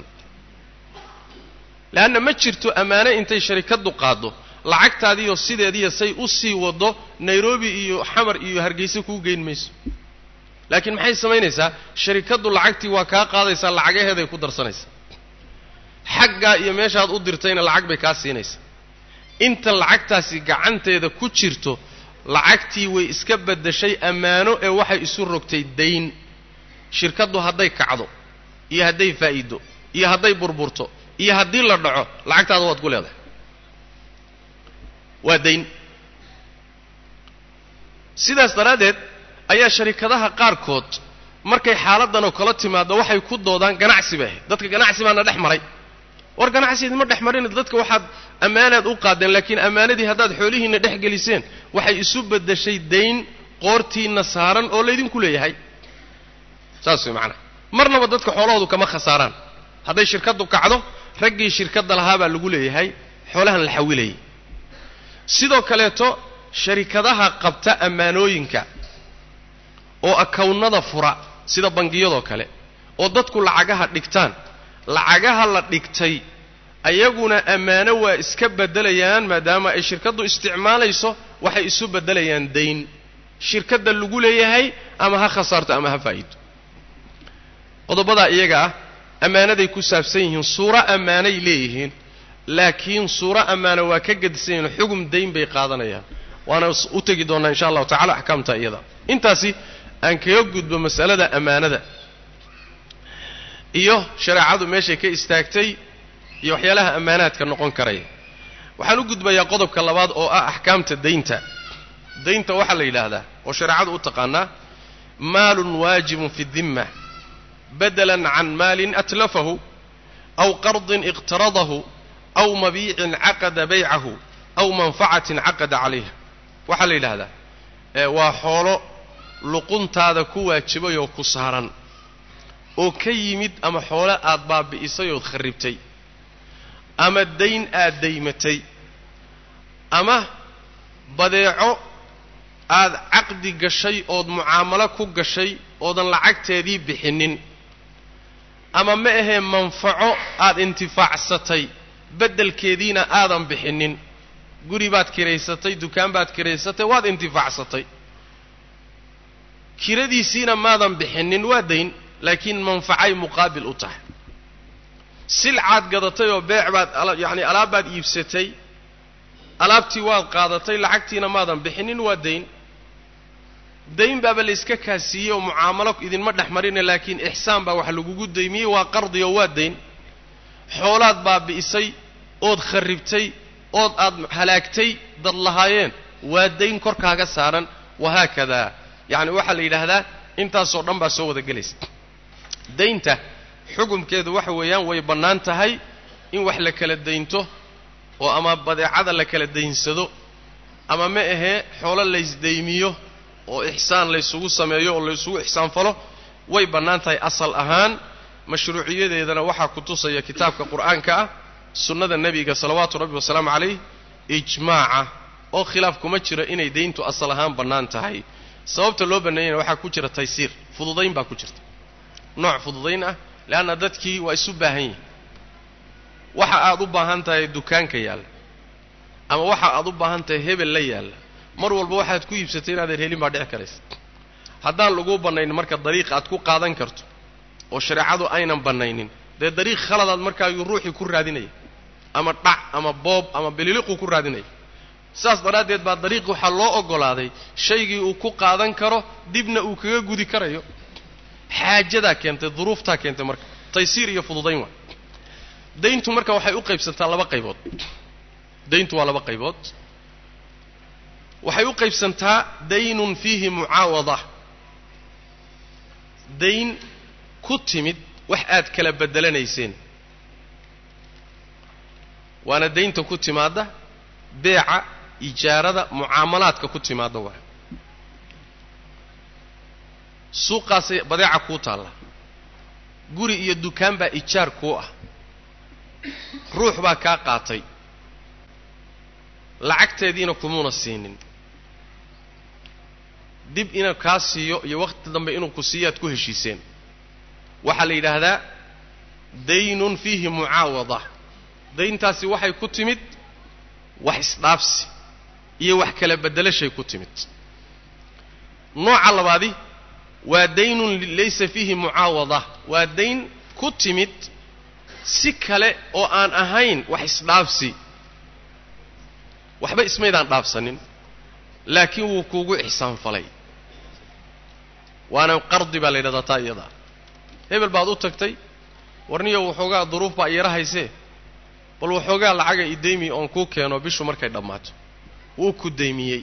laana ma jirto amaano intay sharikadu qaado lacagtaadiyo sideediyo say u sii wado Nairobi iyo Xamar iyo Hargeysa ku geyn mayso laakiin maxay sameynaysaa sharikadu lacagtii waa ka qaadaysaa lacagaheeda ay ku darsanaysaa xagga iyo meeshaad u dirtayna lacag bay ka siinaysaa inta lacagtaasi gacanteeda ku jirto lacagtii way iska bedeshay amaano ee waxay isu rogtay dayn shirkadu hadday kacdo iyo hadday faa'iido iyo hadday burburto iyo haddii la dhaco lacagtaada waad ku leedahay waa dayn sidaas daraadeed ayaa sharikadaha qaarkood markay xaaladan oo kala timaado waxay ku doodaan ganacsi bay dadka ganacsi baana dhex maray war ganacsi ma dhex marin dadka waxaad amaanad u qaadeen laakiin amaanadii haddaad xoolihiina dhex geliseen waxay isu bedeshay dayn qoortiina saaran oo leedin ku leeyahay saas way macna marnaba dadka xoolahoodu kama khasaaraan hadday shirkadu kacdo raggii shirkada lahaa baa lagu leeyahay xoolahan la xawilay sidoo kaleeto sharikadaha qabta amaanooyinka oo accountnada fura sida bangiyadoo kale oo dadku lacagaha dhigtaan lacagaha la dhigtay ayaguna ammaano waa iska bedelayaan maadaama ay shirkaddu isticmaalayso waxay isu bedelayaan dayn shirkadda lagu leeyahay ama ha khasaarto ama ha faa'iido qodobada iyaga ah ammaanaday ku saabsan yihiin suura ammaanay leeyihiin laakiin suura ammaano waa ka gedisan yihiin xugum dayn bay qaadanayaan waana u tegi doonaa insha allahu tacaala axkaamta iyada intaasi aan kaga gudbo mas'alada ammaanada iyo shareecadu meeshay ka istaagtay iyo waxyaalaha ammaanaadka noqon karaya waxaan u gudbayaa qodobka labaad oo ah axkaamta daynta daynta waxaa la yidhaahdaa oo shareecadu u taqaanaa maalun waajibun fi dhimma badalan can maalin atlafahu aw qardin iqtaradahu aw mabiicin caqada baycahu aw manfacatin caqada calayha waxaa la yidhaahdaa waa xoolo luquntaada ku waajibay oo ku saaran oo ka yimid ama xoolo aad baabi'isay ood kharribtay ama dayn aad daymatay ama badeeco aad caqdi gashay ood mucaamalo ku gashay oodan lacagteedii bixinin ama ma ahee manfaco aad intifaacsatay beddelkeediina aadan bixinin guri baad kiraysatay dukaan baad kiraysatay waad intifaacsatay kiradiisiina maadan bixinin waa dayn laakiin manfacay muqaabil u tahay silcaad gadatay oo beec baad yacni alaab baad iibsatay alaabtii waad qaadatay lacagtiina maadan bixinin waa dayn dayn baaba la iska kaasiiyey oo mucaamalo idinma dhex marina laakiin ixsaan baa wax lagugu daymiyey waa qardi oo waa dayn xoolaad baabi'isay ood kharribtay ood aad halaagtay dad lahaayeen waa dayn korkaaga saaran wahaakadaa yacni waxaa la yidhaahdaa intaasoo dhan baa soo wada gelaysa daynta xukumkeedu waxa weeyaan way bannaan tahay in wax la kala daynto oo ama badeecada la kala daynsado ama ma ahee xoolo laysdaymiyo oo ixsaan laysugu sameeyo oo laysugu ixsaan falo way bannaan tahay asal ahaan mashruuciyadeedana waxaa ku tusaya kitaabka qur'aanka ah sunnada nebiga salawaatu rabbi wasalaamu calayh ijmaaca oo khilaaf kuma jiro inay dayntu asal ahaan bannaan tahay sababta loo banneeyana waxaa ku jira taysiir fududayn baa ku jirta nooc fududayn ah leanna dadkii waa isu baahan yihin waxa aad u baahan tahay dukaanka yaalla ama waxa aad u baahan tahay hebel la yaalla mar walba waxaad ku iibsatay inaadan helin baa dhici karaysa haddaan laguu bannayn marka dariiq aad ku qaadan karto oo shareecadu aynan bannaynin dee dariiq khaladaad markaa yuu ruuxii ku raadinaya ama dhac ama boob ama bililiquu ku raadinaya saas daraaddeed baa dariiq waxaa loo oggolaaday shaygii uu ku qaadan karo dibna uu kaga gudi karayo xaajadaa keentay duruuftaa keentay marka taysiir iyo fududayn waa dayntu marka waxay u qaybsantaa laba qaybood dayntu waa laba qaybood waxay u qaybsantaa daynun fiihi mucaawada dayn ku timid wax aad kala beddelanayseen waana daynta ku timaadda beeca ijaarada mucaamalaadka ku timaadda waa suuqaasay badeeca kuu taalla guri iyo dukaan baa ijaar kuu ah ruux baa kaa qaatay lacagteediina kumuuna siinin dib inuu kaa siiyo iyo wakhti dambe inuu ku siiyo aad ku heshiiseen waxaa la yidhaahdaa daynun fiihi mucaawada dayntaasi waxay ku timid wax isdhaafsi iyo wax kala beddelashay ku timid nooca labaadi waa daynun laysa fiihi mucaawada waa dayn ku timid si kale oo aan ahayn wax isdhaafsi waxba ismaydaan dhaafsanin laakiin wuu kuugu ixsaan falay waana qardi baa la yidhahdaa taa iyadaa hebel baad u tagtay warniyo waxoogaa duruuf baa iyara haysee bal waxoogaa lacaga i daymi oon kuu keeno bishu markay dhammaato wuu ku daymiyey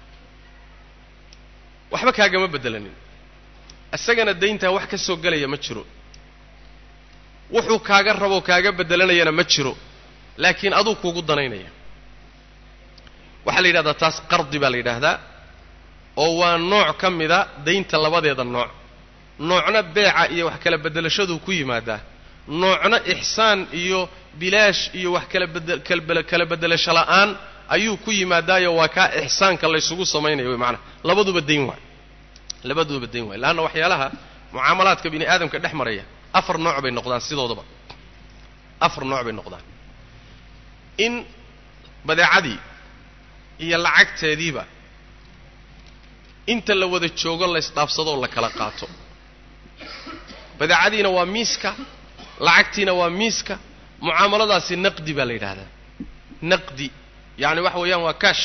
waxba kaagama beddelanin isagana dayntaa wax ka soo gelaya ma jiro wuxuu kaaga rabo kaaga beddelanayana ma jiro laakiin aduu kuugu danaynaya waxaa la yidhahdaa taas qardi baa la yidhaahdaa oo waa nooc ka mida daynta labadeeda nooc noocna beeca iyo wax kala beddelashaduu ku yimaadaa noocna ixsaan iyo bilaash iyo wax kala bedel kala beddelasho la'aan ayuu ku yimaadaayo waa kaa ixsaanka laysugu samaynayo way macnaha labaduba dayn waay labaduba dayn waay laanna waxyaalaha mucaamalaadka bini aadamka dhex maraya afar nooc bay noqdaan sidoodaba afar nooc bay noqdaan in badeecadii iyo lacagteediiba inta la wada joogo la isdhaafsado la kala qaato badeecadiina waa miiska lacagtiina waa miiska mucaamaladaasi naqdi baa la yidhaahdaa naqdi yacni waxa weeyaan waa cash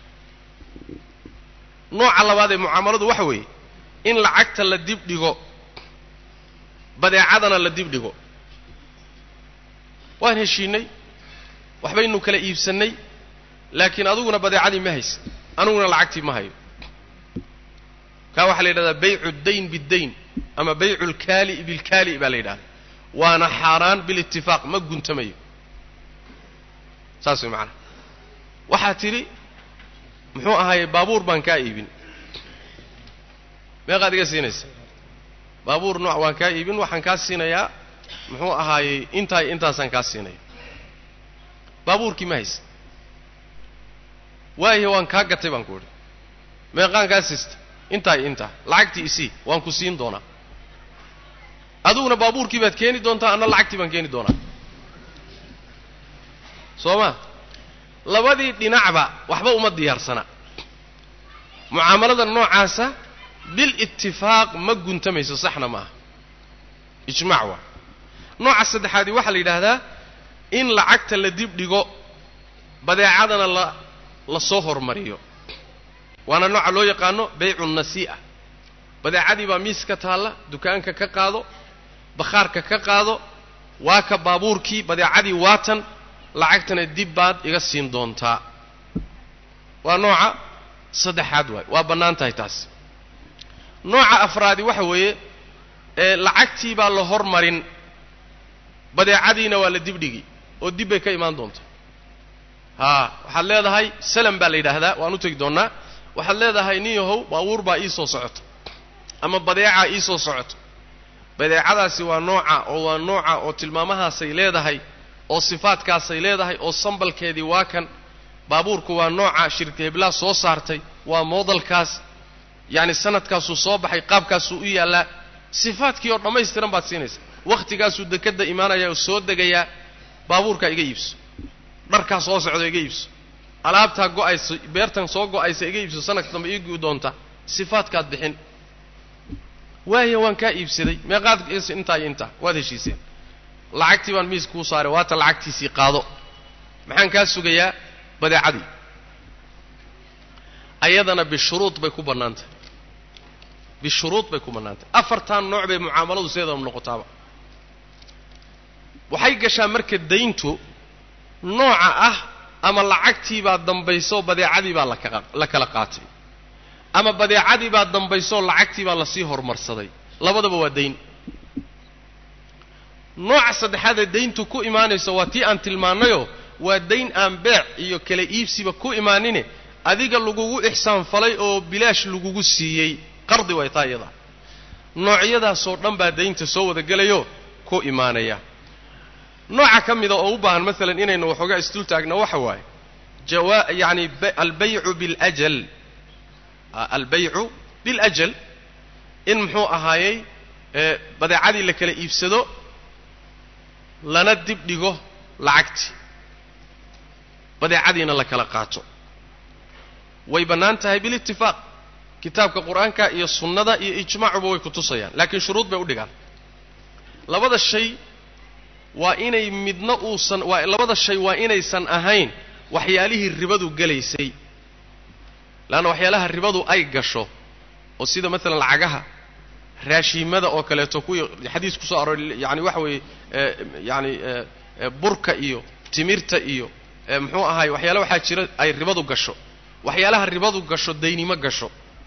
nooca labaad ee mucaamaladu waxa weeye in lacagta la dib dhigo badeecadana la dib dhigo waan heshiinay waxbaynu kala iibsannay laakiin adiguna badeecadii ma haysid aniguna lacagtii ma hayo kaa waxaa la yidhahdaa baycu dayn biddayn ama baycu lkaali'i bilkaali'i baa la yidhahdaa waana xaaraan bilitifaaq ma guntamayo saas way macanaha waxaa tidhi muxuu ahaayey baabuur baan kaa iibin meeqaad iga siinaysa baabuur nooc waan kaa iibin waxaan kaa siinayaa muxuu ahaayey intaa intaasaan kaa siinaya baabuurkii ma haysa waayo waan kaa gatay baan ku idhi meeqaan kaa siista intaa iyo intaa lacagtii isii waan ku siin doonaa adiguna baabuurkii baad keeni doontaa anna lacagtii baan keeni doonaa soo ma labadii dhinacba waxba uma diyaarsana mucaamalada noocaasa bilitifaaq ma guntamayso saxna ma aha ijmaac waa nooca saddexaadi waxaa la yidhaahdaa in lacagta la dib dhigo badeecadana la la soo hormariyo waana nooca loo yaqaano baycu nasii'a badeecadii baa miiska taalla dukaanka ka qaado bakhaarka ka qaado waa ka baabuurkii badeecadii waatan lacagtana dib baad iga siin doontaa waa nooca saddexaad waay waa bannaan tahay taas nooca afraadi waxa weeye ee lacagtii baa la hormarin badeecadiina waa la dibdhigi oo dib bay ka imaan doontaa haa waxaad leedahay salam baa la yidhaahdaa waan u tegi doonnaa waxaad leedahay nin yahow baabuur baa ii soo socoto ama badeecaa ii soo socoto badeecadaasi waa nooca oo waa nooca oo tilmaamahaasay leedahay oo sifaadkaasay leedahay oo sambalkeedii waa kan baabuurku waa nooca shirka heblaa soo saartay waa moodalkaas yacni sanadkaasuu soo baxay qaabkaasuu u yaallaa sifaadkii oo dhammaystiran baad siinaysa wakhtigaasuu dekadda imaanaya oo soo degayaa baabuurkaa iga iibso dharkaa soo socda iga iibso alaabtaa go'aysa beertan soo go'aysa iga iibso sanadka dambe iigii doonta sifaadkaad bixin waayo waan kaa iibsaday meeqaad intaa iyo intaa waad heshiiseen lacagtii baan miis kuu saaray waata lacagtiisii qaado maxaan kaa sugayaa badeecadii ayadana bishuruud bay ku bannaan tahay bishuruud bay ku bannaan tahay afartan nooc bay mucaamaladu sideedaba noqotaaba waxay gashaa marka dayntu nooca ah ama lacagtii baa dambayso badeecadii baa la kala qaatay ama badeecadii baa dambayso lacagtii baa lasii hormarsaday labadaba waa dayn nooca saddexaad ee dayntu ku imaanayso waa tii aan tilmaannayoo waa dayn aan beec iyo kala iibsiba ku imaanine adiga lagugu ixsaan falay oo bilaash lagugu siiyey qardi way taa iyada noocyadaasoo dhan baa daynta soo wada gelayo ku imaanaya nooca ka mida oo u baahan maalan inaynu waxoogaa isdul taagno waxa waaye jawa yacni albaycu biاlajal albaycu biاlajal in muxuu ahaayey badeecadii la kala iibsado lana dib dhigo lacagtii badeecadiina la kala qaato way bannaan tahay bilitifaaq kitaabka qur'aanka iyo sunnada iyo ijmaacuba way ku tusayaan laakiin shuruud bay u dhigaan labada shay waa inay midna uusan waa labada shay waa inaysan ahayn waxyaalihii ribadu gelaysay laanna waxyaalaha ribadu ay gasho oo sida maalan lacagaha raashiimada oo kaleeto kuwii xadiis ku soo arooray yacni waxa weeye yacni burka iyo timirta iyo muxuu ahaay waxyaala waxaa jira ay ribadu gasho waxyaalaha ribadu gasho daynimo gasho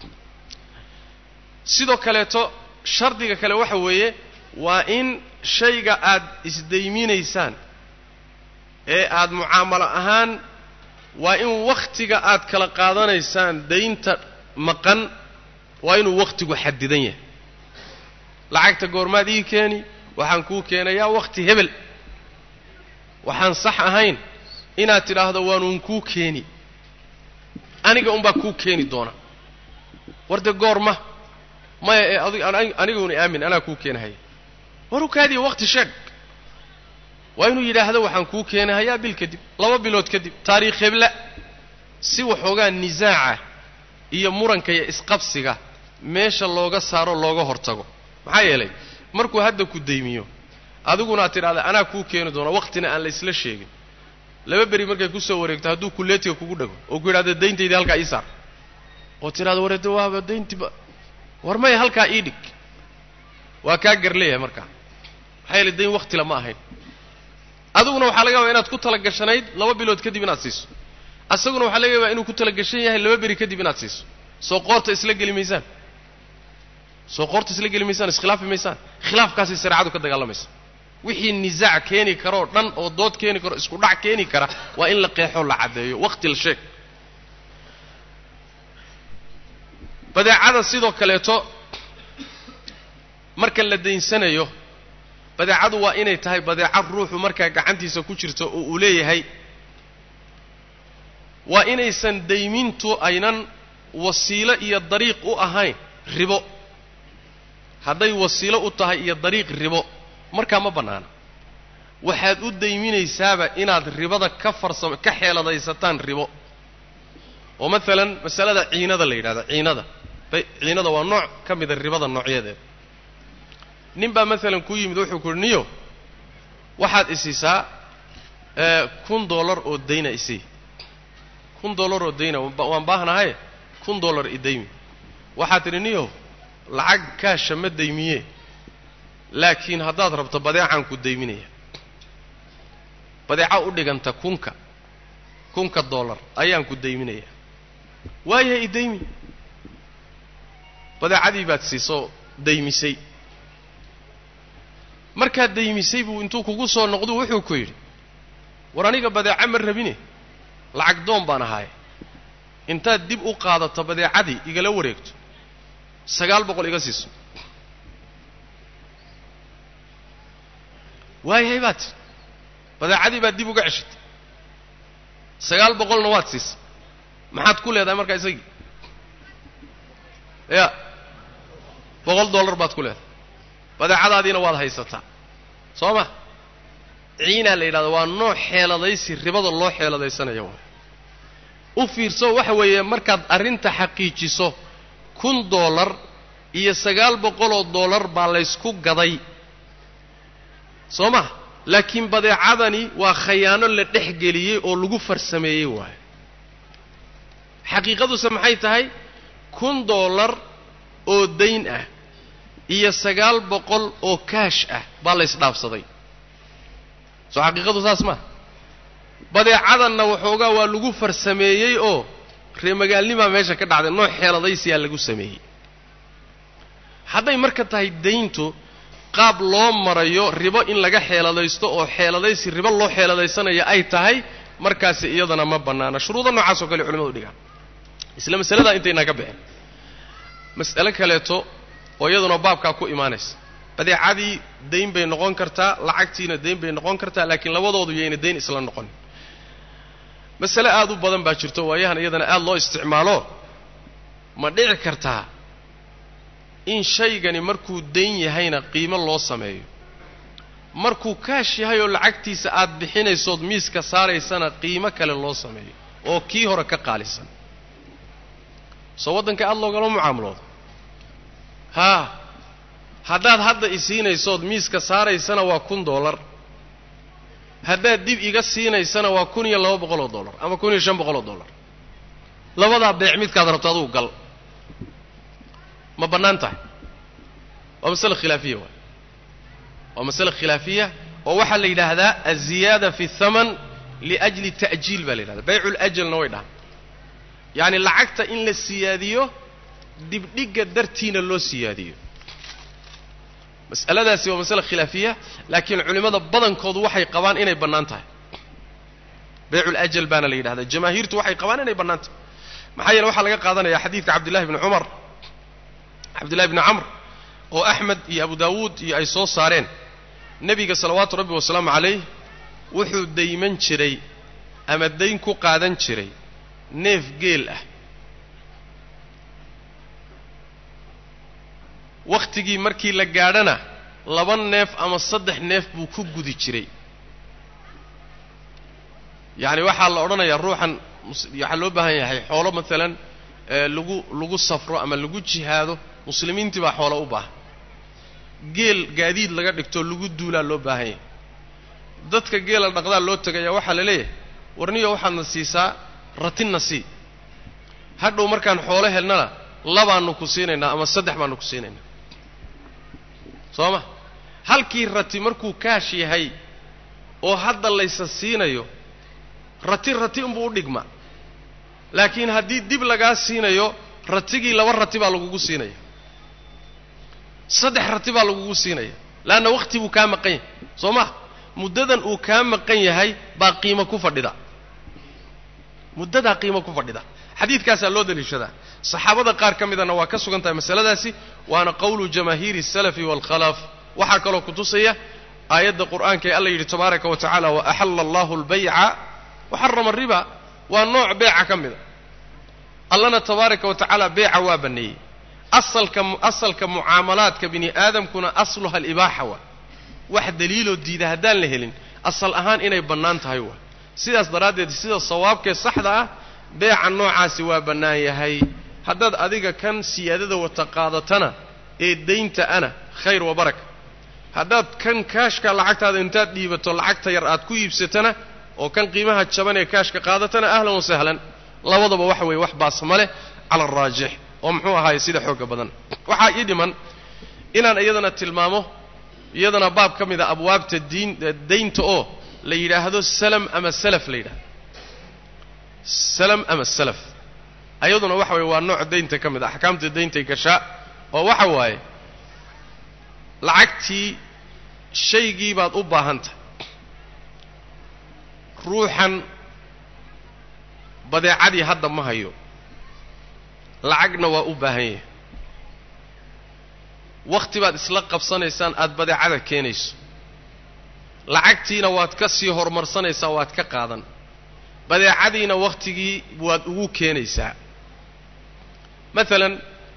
sidoo kaleeto shardiga kale waxa weeye waa in shayga aad isdayminaysaan ee aad mucaamalo ahaan waa in wakhtiga aad kala qaadanaysaan daynta maqan waa inuu wakhtigu xadidan yahay lacagta goormaad ii keeni waxaan kuu keenayaa wakhti hebel waxaan sax ahayn inaad tidhaahdo waanuun kuu keeni aniga unbaa kuu keeni doona warde goorma ما أنا أنا يقول آمن أنا كوكين هاي وروك هذه وقت شك وإنه يدا هذا وحن كوكين هيا بالكذب لو بلوت كذب تاريخ بلا سوى حوجا النزاع هي مرن كي إسقابسيجا ماشى اللوجا صاروا اللوجا هرتجو معايا لي مركو هذا كديميو أدوكنا ترى أنا كوكين دونا وقتنا أن ليس شيء لما بري مركي كوسوريك تهدو كليتي وكودك وكل هذا الدين تيجي هالك إيسار وترى هذا ورد واه الدين تبا ورمي هالك إيدك وكاجر ليه مركا حيل الدين وقت لما هين أدوكنا وحلاقة وإنها تكون تلقى شنايد لما بيلود كدي بناسيس أسوكنا وحلاقة وإنه كنت تلقى شيء لما بري كدي بناسيس سوقرت إسلاق الميزان سوقرت إسلاق الميزان خلاف الميزان خلاف كاسي سرعة كده قال ميزان wixii nizac keeni karo dhan oo dood keeni karo isku dhac keeni kara waa in la qeexo la cadeeyo waqti la sheeg badeecada sidoo kale to marka la deensanayo badeecadu waa inay tahay badeecad ruuxu marka gacantiisa ku jirto oo uu leeyahay waa inaysan deymintu aynan wasiilo iyo dariiq u ahayn ribo haday wasiilo u tahay iyo dariiq ribo marka ma banaana waxaad u deyminaysaaba inaad ribada ka farsamo ka xeeladaysataan ribo oo midalan masalada ciinada la yiraahdo ciinada ciinada waa nooc kamid ah ribada noocyadeeda ninba midalan ku yimid wuxuu ku niyo waxaad isiisaa ee kun dollar oo deyna isii kun dollar oo deyna waan baahnahay kun dollar i deymi waxaad tiriniyo lacag ka shama deymiye laakiin haddaad rabto badeecan ku deyminaya badeeca u dhiganta kunka kunka dollar ayaan ku deyminaya waayahay i deymi badeecadii baad siiso deymisay markaad deymisay buu intuu kugu soo noqdo wuxuu ku yidhi war aniga badeeca ma rabine lacag doon baan ahaay intaad dib u qaadato badeecadii igala wareegto sagaal boqol iga siiso waayahay baad badeecadii baad dib uga ceshatay sagaal boqolna waad siisay maxaad ku leedahay markaa isagii ya boqol dollar baad ku leedahay badeecadaadiina waad haysataa soo ma ciinaa la yidhahdo waa nooc xeeladaysi ribada loo xeeladaysanayo waa u fiirso waxa weeye markaad arrinta xaqiijiso kun dollar iyo sagaal boqol oo dollar baa laysku gaday soo ma laakiin badeecadani waa khayaano la dhexgeliyey oo lagu farsameeyey waaye xaqiiqaduse maxay tahay kun dollar oo dayn ah iyo sagaal boqol oo kaash ah baa la isdhaafsaday soo xaqiiqadu saas ma badeecadanna waxoogaa waa lagu farsameeyey oo reemagaalnimaa meesha ka dhacday nooc xeeladaysiyaa lagu sameeyey hadday marka tahay dayntu qaab loo marayo ribo in laga xeeladaysto oo xeeladaysi ribo loo xeeladaysanaya ay tahay markaasi iyadana ma banaana shuruudo noocaas oo kale culimadu dhigaan isla masalada intayna ka bixin mas'alo kaleeto oo iyaduna baabka ku iimaanaysa badeecadii dayn bay noqon kartaa lacagtiina dayn bay noqon kartaa laakiin labadoodu yeena dayn isla noqon mas'alo aad u badan baa jirto waayahan iyadana aad loo isticmaalo ma dhici kartaa in shaygani markuu dayn yahayna qiimo loo sameeyo markuu kaash yahay oo lacagtiisa aad bixinaysood miiska saaraysana qiimo kale loo sameeyo oo kii hore ka qaalisan soo waddanka aad loogala mucaamuloodo haa haddaad hadda isiinaysood miiska saaraysana waa kun dollar haddaad dib iga siinaysana waa kun iyo laba boqol oo dollar ama kun iyo shan boqol oo dollar labadaa beec midkaad rabto adugu gal ma bannaan tahay waa masale khilaafiya waay waa masale khilaafiya oo waxaa la yidhaahdaa aziyaada fi thaman liajli ta'jiil baa la yidhahdaa baycu lajalna way dhahaan yacni lacagta in la siyaadiyo dibdhigga dartiina loo siyaadiyo mas'aladaasi waa masale khilaafiya laakiin culimmada badankoodu waxay qabaan inay bannaan tahay baycu lajal baana la yidhahdaa jamaahiirtu waxay qabaan inay bannaan tahay maxaa yeele waxaa laga qaadanayaa xadiidka cabdillahi ibni cumar cabdillahi ibni camr oo axmed iyo abu daawuud iyo ay soo saareen nebiga salawaatu rabbi wasalaamu calayh wuxuu dayman jiray ama dayn ku qaadan jiray neef geel ah waqtigii markii la gaadhana laba neef ama saddex neef buu ku gudi jiray yani waxaa la odhanayaa ruuxan waxaa loo baahan yahay xoolo maalan lagu lagu safro ama lagu jihaado muslimiintii baa xoolo u baahan geel gaadiid laga dhigto lagu duulaa loo baahan yahay dadka geela dhaqdaa loo tagayaa waxaa la leeyahay warniyo waxaadna siisaa ratinna sii hadhow markaan xoolo helnana labaannu ku siinaynaa ama saddex baannu ku siinaynaa soo ma halkii rati markuu kaash yahay oo hadda laysa siinayo rati rati unbuu u dhigma laakiin haddii dib lagaa siinayo ratigii laba rati baa lagugu siinaya saddex rati baa lagugu siinaya laanna waqti buu kaa maqan yahay soo ma muddadan uu kaa maqan yahay baa qiimo ku fadhida muddadaa qiimo ku fadhida xadiidkaasaa loo daliishadaa saxaabada qaar ka midana waa ka sugan tahay masaladaasi waana qowlu jamaahiiri الsalafi wاlkhalaf waxaa kaloo kutusaya aayadda qur'aanka ee alla yidhi tabaaraka wa tacaala waaxalla allahu اlbayca waxarama الriba waa nooc beeca ka mida allana tabaaraka wa tacaala beeca waa banneeyey asalka asalka mucaamalaadka bini aadamkuna asluha alibaaxa waa wax daliiloo diida haddaan la helin asal ahaan inay bannaan tahay waa sidaas daraaddeed sida sawaabkee saxda ah beeca noocaasi waa bannaan yahay haddaad adiga kan siyaadada wata qaadatana ee daynta ana khayr wa baraka haddaad kan kaashka lacagtaada intaad dhiibato lacagta yar aad ku iibsatana oo kan qiimaha jaban ee kaashka qaadatana ahlan wa sahlan labadaba waxa weeye wax baas ma leh cala araajix oo muxuu ahaayey sida xoogga badan waxaa ii dhiman inaan iyadana tilmaamo iyadana baab ka mida abwaabta diin daynta oo la yidhaahdo salam ama salaf la yidhahdo salam ama salaf ayaduna waxa weeye waa nooc daynta ka mid a axkaamta dayntay gashaa oo waxa waaye lacagtii shaygii baad u baahan tahay ruuxan badeecadii hadda ma hayo lacagna waa u baahan yahay wakhti baad isla qabsanaysaan aad badeecada keenayso lacagtiina waad ka sii horumarsanaysaa waad ka qaadan badeecadiina wakhtigii waad ugu keenaysaa maalan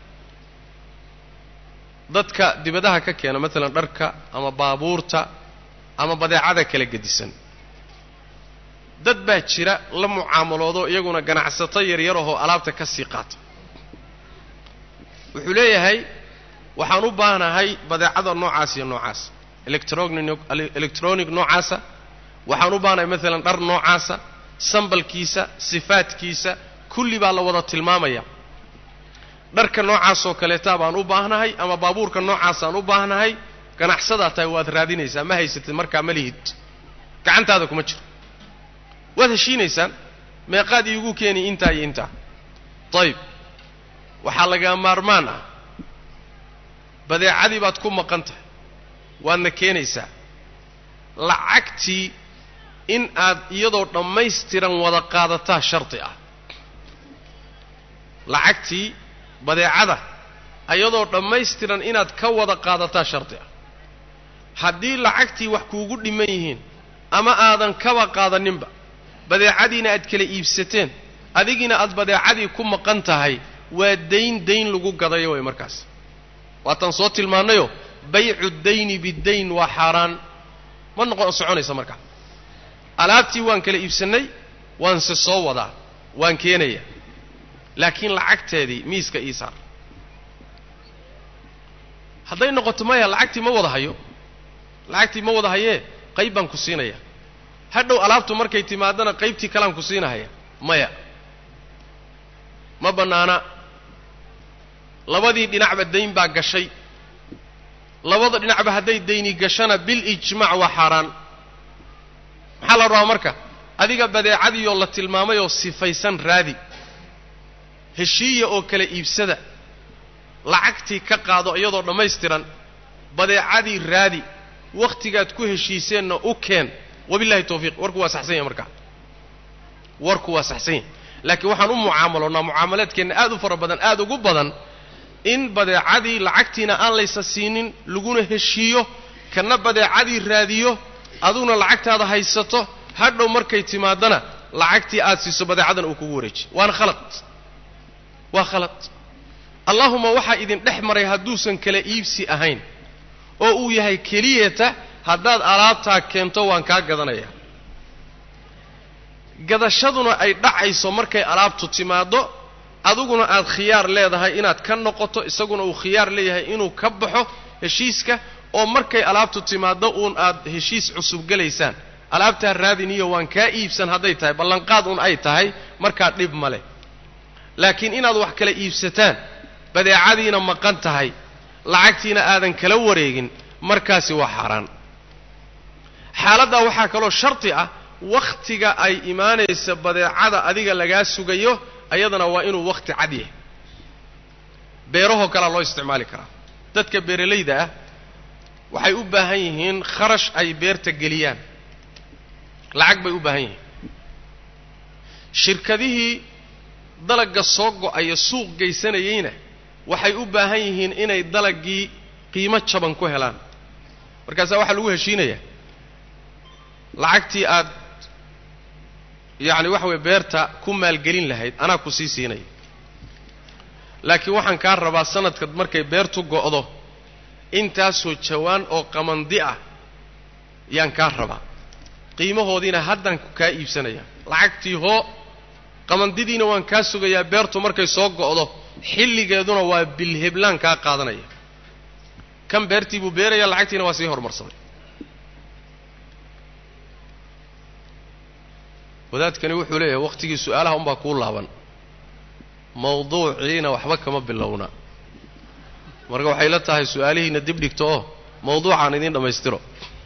dadka dibadaha ka keena maalan dharka ama baabuurta ama badeecada kala gedisan dad baa jira la mucaamaloodo iyaguna ganacsato yaryarahoo alaabta ka sii qaata wuxuu leeyahay waxaan u baahanahay badeecada noocaas iyo noocaas electronic electronic noocaasa waxaan u baahanahay maalan dhar noocaasa sambalkiisa sifaadkiisa kulli baa la wada tilmaamaya dharka noocaasoo kaleeta baan u baahnahay ama baabuurka noocaasaan u baahnahay ganacsadaa tahay waad raadinaysaa ma haysatid markaa ma lihid gacantaada kuma jiro waad heshiinaysaan meeqaad iigu keeni intaa iyo intaa ayib waxaa laga maarmaan ah badeecadii baad ku maqan tahay waadna keenaysaa lacagtii in aad iyadoo dhammaystiran wada qaadataa shardi ah lacagtii badeecada iyadoo dhammaystiran inaad ka wada qaadataa shardi ah haddii lacagtii wax kuugu dhiman yihiin ama aadan kaba qaadaninba badeecadiina aad kala iibsateen adigiina aad badeecadii ku maqan tahay waa dayn dayn lagu gadayo way markaas waataan soo tilmaannayo baycu dayni bidayn waa xaaraan ma noqon soconaysa markaa alaabtii waan kala iibsannay waanse soo wadaa waan keenaya laakiin lacagteedii miiska ii saar hadday noqoto maya lacagtii ma wada hayo lacagtii ma wada hayee qayb baan ku siinaya hadhow alaabtu markay timaadana qaybtii kalaan ku siinahaya maya ma bannaana labadii dhinacba dayn baa gashay labada dhinacba hadday dayni gashana bilijmaac waa xaaraan maxaa la rabaa marka adiga badeecadiioo la tilmaamayoo sifaysan raadi heshiiya oo kala iibsada lacagtii ka qaado iyadoo dhammaystiran badeecadii raadi wakhtigaad ku heshiiseenna u keen wabillahi tawfiiq warku waa saxsan yahay markaa warku waa saxsan yahay laakiin waxaan u mucaamaloonnaa mucaamalaadkeenna aad u fara badan aad ugu badan in badeecadii lacagtiina aan laysa siinin laguna heshiiyo kana badeecadii raadiyo aduguna lacagtaada haysato hadhow markay timaadana lacagtii aad siiso badeecadan uu kugu wareejiy waana khalad waa khalad allahuma waxaa idin dhex maray hadduusan kala iibsi ahayn oo uu yahay keliyata haddaad alaabtaa keento waan kaa gadanayaa gadashaduna ay dhacayso markay alaabtu timaado adiguna aad khiyaar leedahay inaad ka noqoto isaguna uu khiyaar leeyahay inuu ka baxo heshiiska oo markay alaabtu timaado uun aad heshiis cusub gelaysaan alaabtaa raadiniyo waan kaa iibsan hadday tahay ballanqaad un ay tahay markaa dhib ma leh laakiin inaad wax kala iibsataan badeecadiina maqan tahay lacagtiina aadan kala wareegin markaasi waa xaaraan xaaladdaa waxaa kaloo sharti ah wakhtiga ay imaanaysa badeecada adiga lagaa sugayo ayadana waa inuu wakhti cad yahay beerahoo kalea loo isticmaali karaa dadka beeralayda ah waxay u baahan yihiin kharash ay beerta geliyaan lacag bay u baahan yihiin shirkadihii dalagga soo go'aya suuq geysanayeyna waxay u baahan yihiin inay dalaggii qiimo jaban ku helaan markaasaa waxaa lagu heshiinayaa lacagtii aad yacni waxa weye beerta ku maalgelin lahayd anaa ku sii siinaya laakiin waxaan kaa rabaa sanadkad markay beertu go'do intaasoo jawaan oo qamandi ah yaan kaa rabaa qiimahoodiina haddaan kaa iibsanaya lacagtii hoo qamandidiina waan kaa sugayaa beertu markay soo go'do xilligeeduna waa bilheblaan kaa qaadanaya kan beertii buu beeraya lacagtiina waa sii horumarsaday wadaadkani wuxuu leeyahay wakhtigii su'aalaha unbaa kuu laaban mawduuciina waxba kama bilowna marka waxay la tahay su'aalihiina dib dhigto oo mawduucaan idiin dhammaystiro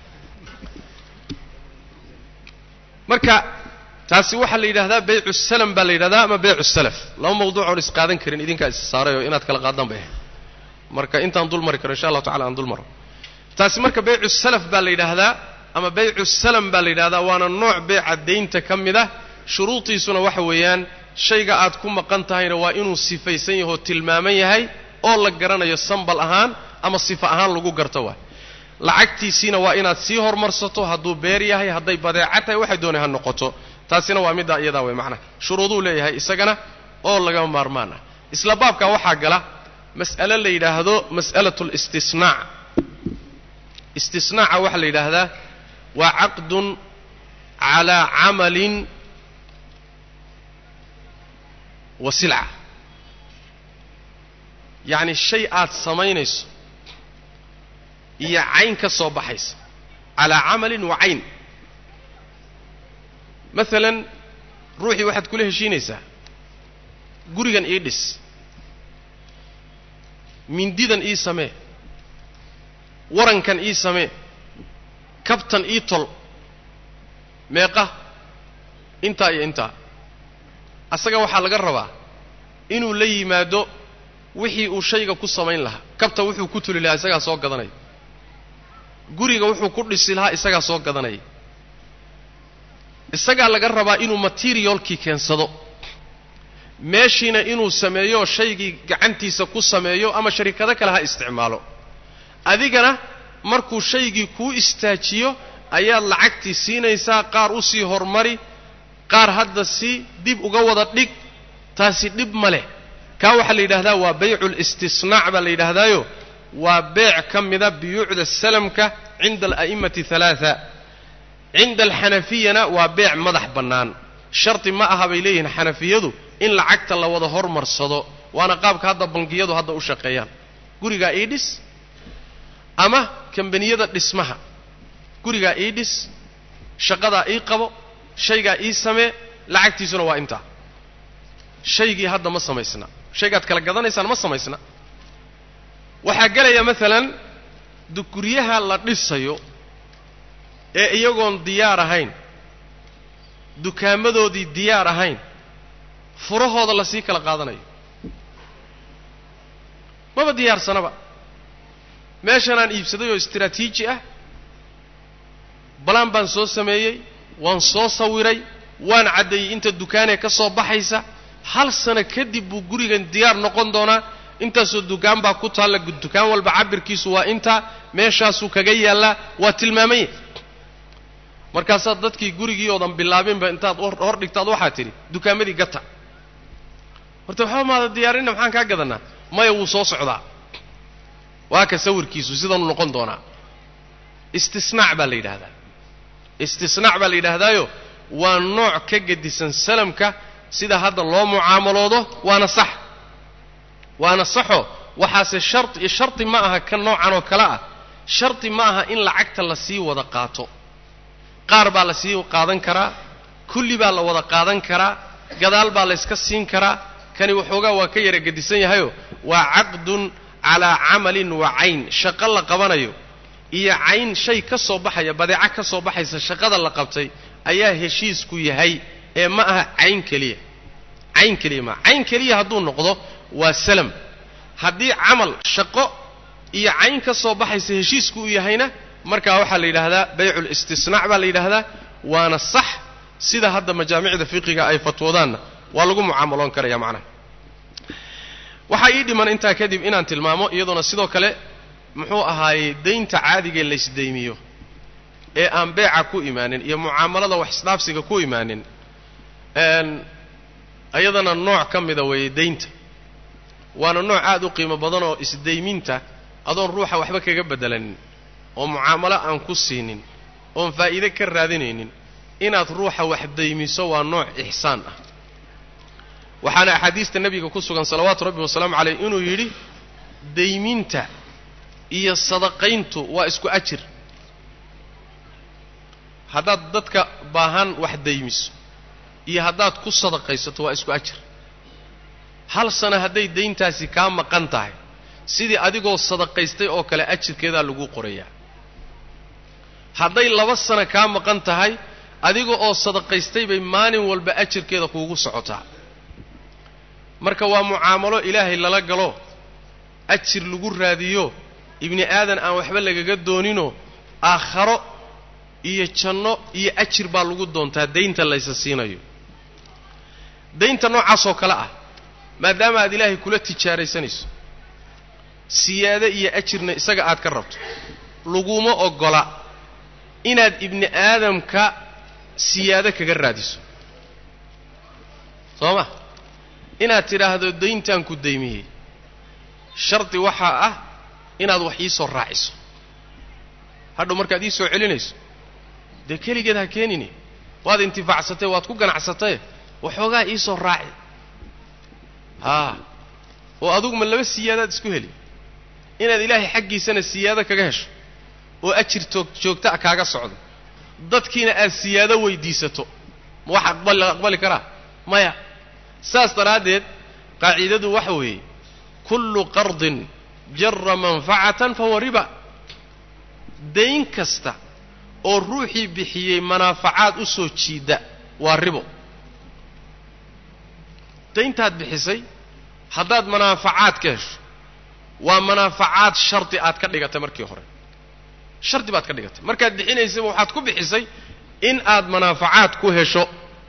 marka taasi waxaa la yidhahdaa baycu salam baa la yidhahdaa ama baycu salaf laba mawduuc oon isqaadan karin idinkaa is saaray oo inaad kala qaadaan bay ahayd marka intaan dul mari karo insha allahu tacala aan dul maro taasi marka baycu salaf baa la yidhaahdaa ama baycu salam baa la yidhahdaa waana nooc beeca daynta ka mid ah shuruudiisuna waxa weeyaan shayga aad ku maqan tahayna waa inuu sifaysan yaho tilmaaman yahay oo la garanayo sambal ahaan ama sifa ahaan lagu garto waay lacagtiisiina waa inaad sii hormarsato hadduu beer yahay hadday badeeca tahay waxay doonay ha noqoto taasina waa middaa iyadaa wey macnaha shuruuduu leeyahay isagana oo lagama maarmaan ah isla baabkaa waxaa gala mas'ale la yidhaahdo mas'alatu listisnaac istisnaaca waxaa la yidhaahdaa waa caqdun calaa camalin wa silca yacni shay aad samaynayso iyo cayn ka soo baxaysa calaa camalin wa cayn maalan ruuxii waxaad kula heshiinaysaa gurigan ii dhis mindidan ii samee warankan ii samee kabtan ii tol meeqa intaa iyo intaa asaga waxaa laga rabaa inuu la yimaado wixii uu shayga ku samayn lahaa kabta wuxuu ku tuli lahaa isagaa soo gadanaya guriga wuxuu ku dhisi lahaa isagaa soo gadanaya isagaa laga rabaa inuu materialkii keensado meeshiina inuu sameeyo shaygii gacantiisa ku sameeyo ama sharikado kale ha isticmaalo adigana markuu shaygii kuu istaajiyo ayaad lacagtii siinaysaa qaar u sii hormari qaar hadda sii dib uga wada dhig taasi dhib ma leh kaa waxaa la yidhahdaa waa baycu listisnaac baa la yidhaahdaayo waa beec ka mida biyuucda salamka cinda ala'immati halaaa cinda alxanafiyana waa beec madax bannaan shardi ma aha bay leeyihiin xanafiyadu in lacagta la wada hormarsado waana qaabka hadda bangiyadu hadda u shaqeeyaan gurigaa ii dhis ama kambaniyada dhismaha gurigaa ii dhis shaqadaa ii qabo shaygaa ii samee lacagtiisuna waa intaa shaygii hadda ma samaysna shaygaad kala gadanaysaan ma samaysna waxaa gelaya maalan guryaha la dhisayo ee iyagoon diyaar ahayn dukaamadoodii diyaar ahayn furahooda lasii kala qaadanayo maba diyaarsanaba meeshanaan iibsaday oo istiraatiiji ah balaan baan soo sameeyey waan soo sawiray waan caddeeyey inta dukaanee ka soo baxaysa hal sano kadib buu gurigan diyaar noqon doonaa intaasoo dukaan baa ku taalla dukaan walba cabirkiisu waa intaa meeshaasuu kaga yaallaa waa tilmaamanya markaasaad dadkii gurigii oodan bilaabinba intaad hor dhigtaad waxaa tidhi dukaamadii gata horta waxba maada diyaarinna maxaan kaa gadannaa maya wuu soo socdaa waa ka sawirkiisu sidanuu noqon doonaa istisnaac baa la yidhaahdaa istisnaac baa la yidhaahdaayo waa nooc ka gedisan salamka sida hadda loo mucaamaloodo waana sax waana saxo waxaase sharti iyo sharti ma aha kan noocan oo kale ah sharti ma aha in lacagta la sii wada qaato qaar baa la sii qaadan karaa kulli baa la wada qaadan karaa gadaal baa la iska siin karaa kani waxoogaa waa ka yara gedisan yahayo waa caqdun calaa camalin wa cayn shaqo la qabanayo iyo cayn shay ka soo baxaya badeeco ka soo baxaysa shaqada la qabtay ayaa heshiisku yahay ee ma aha cayn keliya cayn keliya ma cayn keliya hadduu noqdo waa salam haddii camal shaqo iyo cayn ka soo baxaysa heshiisku u yahayna markaa waxaa la yidhaahdaa baycul istisnaac baa la yidhaahdaa waana sax sida hadda majaamicda fiqiga ay fatwoodaanna waa lagu mucaamaloon karaya macnaha waxaa ii dhiman intaa kadib inaan tilmaamo iyadoona sidoo kale muxuu ahaayey daynta caadigae laysdaymiyo ee aan beeca ku imaanin iyo mucaamalada wax isdhaafsiga ku imaanin ayadana nooc ka mida weeye daynta waana nooc aad u qiimo badan oo isdayminta adoon ruuxa waxba kaga beddelanin oo mucaamalo aan ku siinin oon faa'iide ka raadinaynin inaad ruuxa wax daymiso waa nooc ixsaan ah waxaana axaadiista nebiga ku sugan salawaatu rabbi wasalaamu calayh inuu yidhi dayminta iyo sadaqayntu waa isku ajir haddaad dadka baahan wax daymiso iyo haddaad ku sadaqaysato waa isku ajir hal sana hadday dayntaasi kaa maqan tahay sidii adigoo sadaqaystay oo kale ajirkeedaa lagu qorayaa hadday laba sana kaa maqan tahay adiga oo sadaqaystay bay maalin walba ajirkeeda kuugu socotaa marka waa mucaamalo ilaahay lala galo ajir lagu raadiyo ibni aadan aan waxba lagaga dooninoo aakharo iyo janno iyo ajir baa lagu doontaa daynta laysa siinayo daynta noocaasoo kale ah maadaama aad ilaahay kula tijaaraysanayso siyaado iyo ajirna isaga aad ka rabto laguma oggola inaad ibni aadamka siyaado kaga raadiso soo ma inaad tidhaahdo dayntaan ku daymiyey shardi waxaa ah inaad wax ii soo raaciso hadhow markaad ii soo celinayso dee keligeed ha keenini waad intifaacsatay waad ku ganacsatay waxoogaa ii soo raaci haa oo adugu ma laba siyaadaad isku heli inaad ilaahay xaggiisana siyaado kaga hesho oo ajir toog joogta ah kaaga socdo dadkiina aad siyaado weydiisato ma wax aqbali aqbali karaa maya saas daraaddeed qaacidadu waxa weeye kullu qardin jarra manfacatan fahuwa riba dayn kasta oo ruuxii bixiyey manaafacaad u soo jiida waa ribo dayntaad bixisay haddaad manaafacaad ka hesho waa manaafacaad shardi aad ka dhigatay markii hore shardi baad ka dhigatay markaad bixinaysayba waxaad ku bixisay in aad manaafacaad ku hesho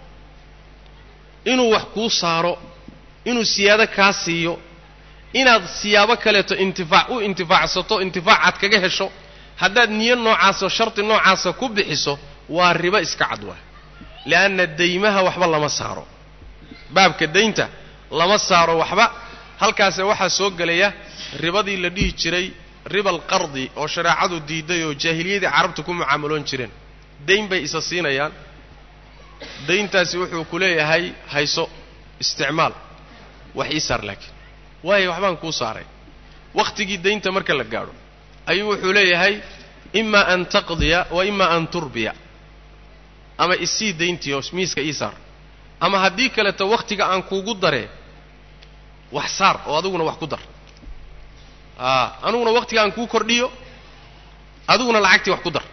inuu wax kuu saaro inuu siyaado kaa siiyo inaad siyaabo kaleeto intifaac u intifaacsato intifaacaad kaga hesho haddaad niyo noocaasoo shardi noocaasa ku bixiso waa ribo iska cad waa li'anna daymaha waxba lama saaro baabka daynta lama saaro waxba halkaase waxaa soo gelaya ribadii la dhihi jiray riba alqardi oo shareecadu diiday oo jaahiliyadii carabta ku mucaamaloon jireen dayn bay isa siinayaan dayntaasi wuxuu ku leeyahay hayso isticmaal wax ii saar laakiin waayo waxbaan kuu saaray wakhtigii daynta marka la gaadho ayuu wuxuu leeyahay imaa an taqdiya wa imaa an turbiya ama isii dayntii oo miiska ii saar ama haddii kaleeto wakhtiga aan kuugu daree wax saar oo adiguna wax ku dar aa aniguna wakhtiga aan kuu kordhiyo adiguna lacagtii wax ku dar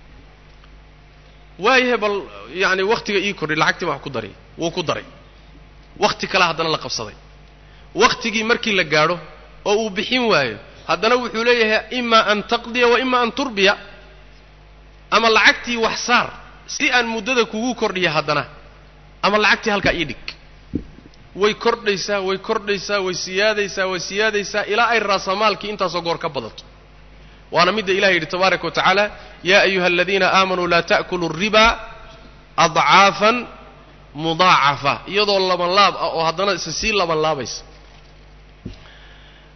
waayahe bal yacni wakhtiga ii kordhi lacagtii baa wax ku daray wuu ku daray wakhti kale haddana la qabsaday wakhtigii markii la gaadho oo uu bixin waayo haddana wuxuu leeyahay imaa an taqdiya wa imaa an turbiya ama lacagtii wax saar si aan muddada kugu kordhiya haddana ama lacagtii halkaa ii dhig way kordhaysaa way kordhaysaa way siyaadaysaa way siyaadaysaa ilaa ay raasamaalkii intaasoo goor ka badato waana midda ilahay yidhi tabaaraka wa tacaala yaa ayuha aladiina aamanuu laa ta'kuluu الriba adcaafan mudaacafa iyadoo laban laab ah oo haddana isa sii laban laabaysa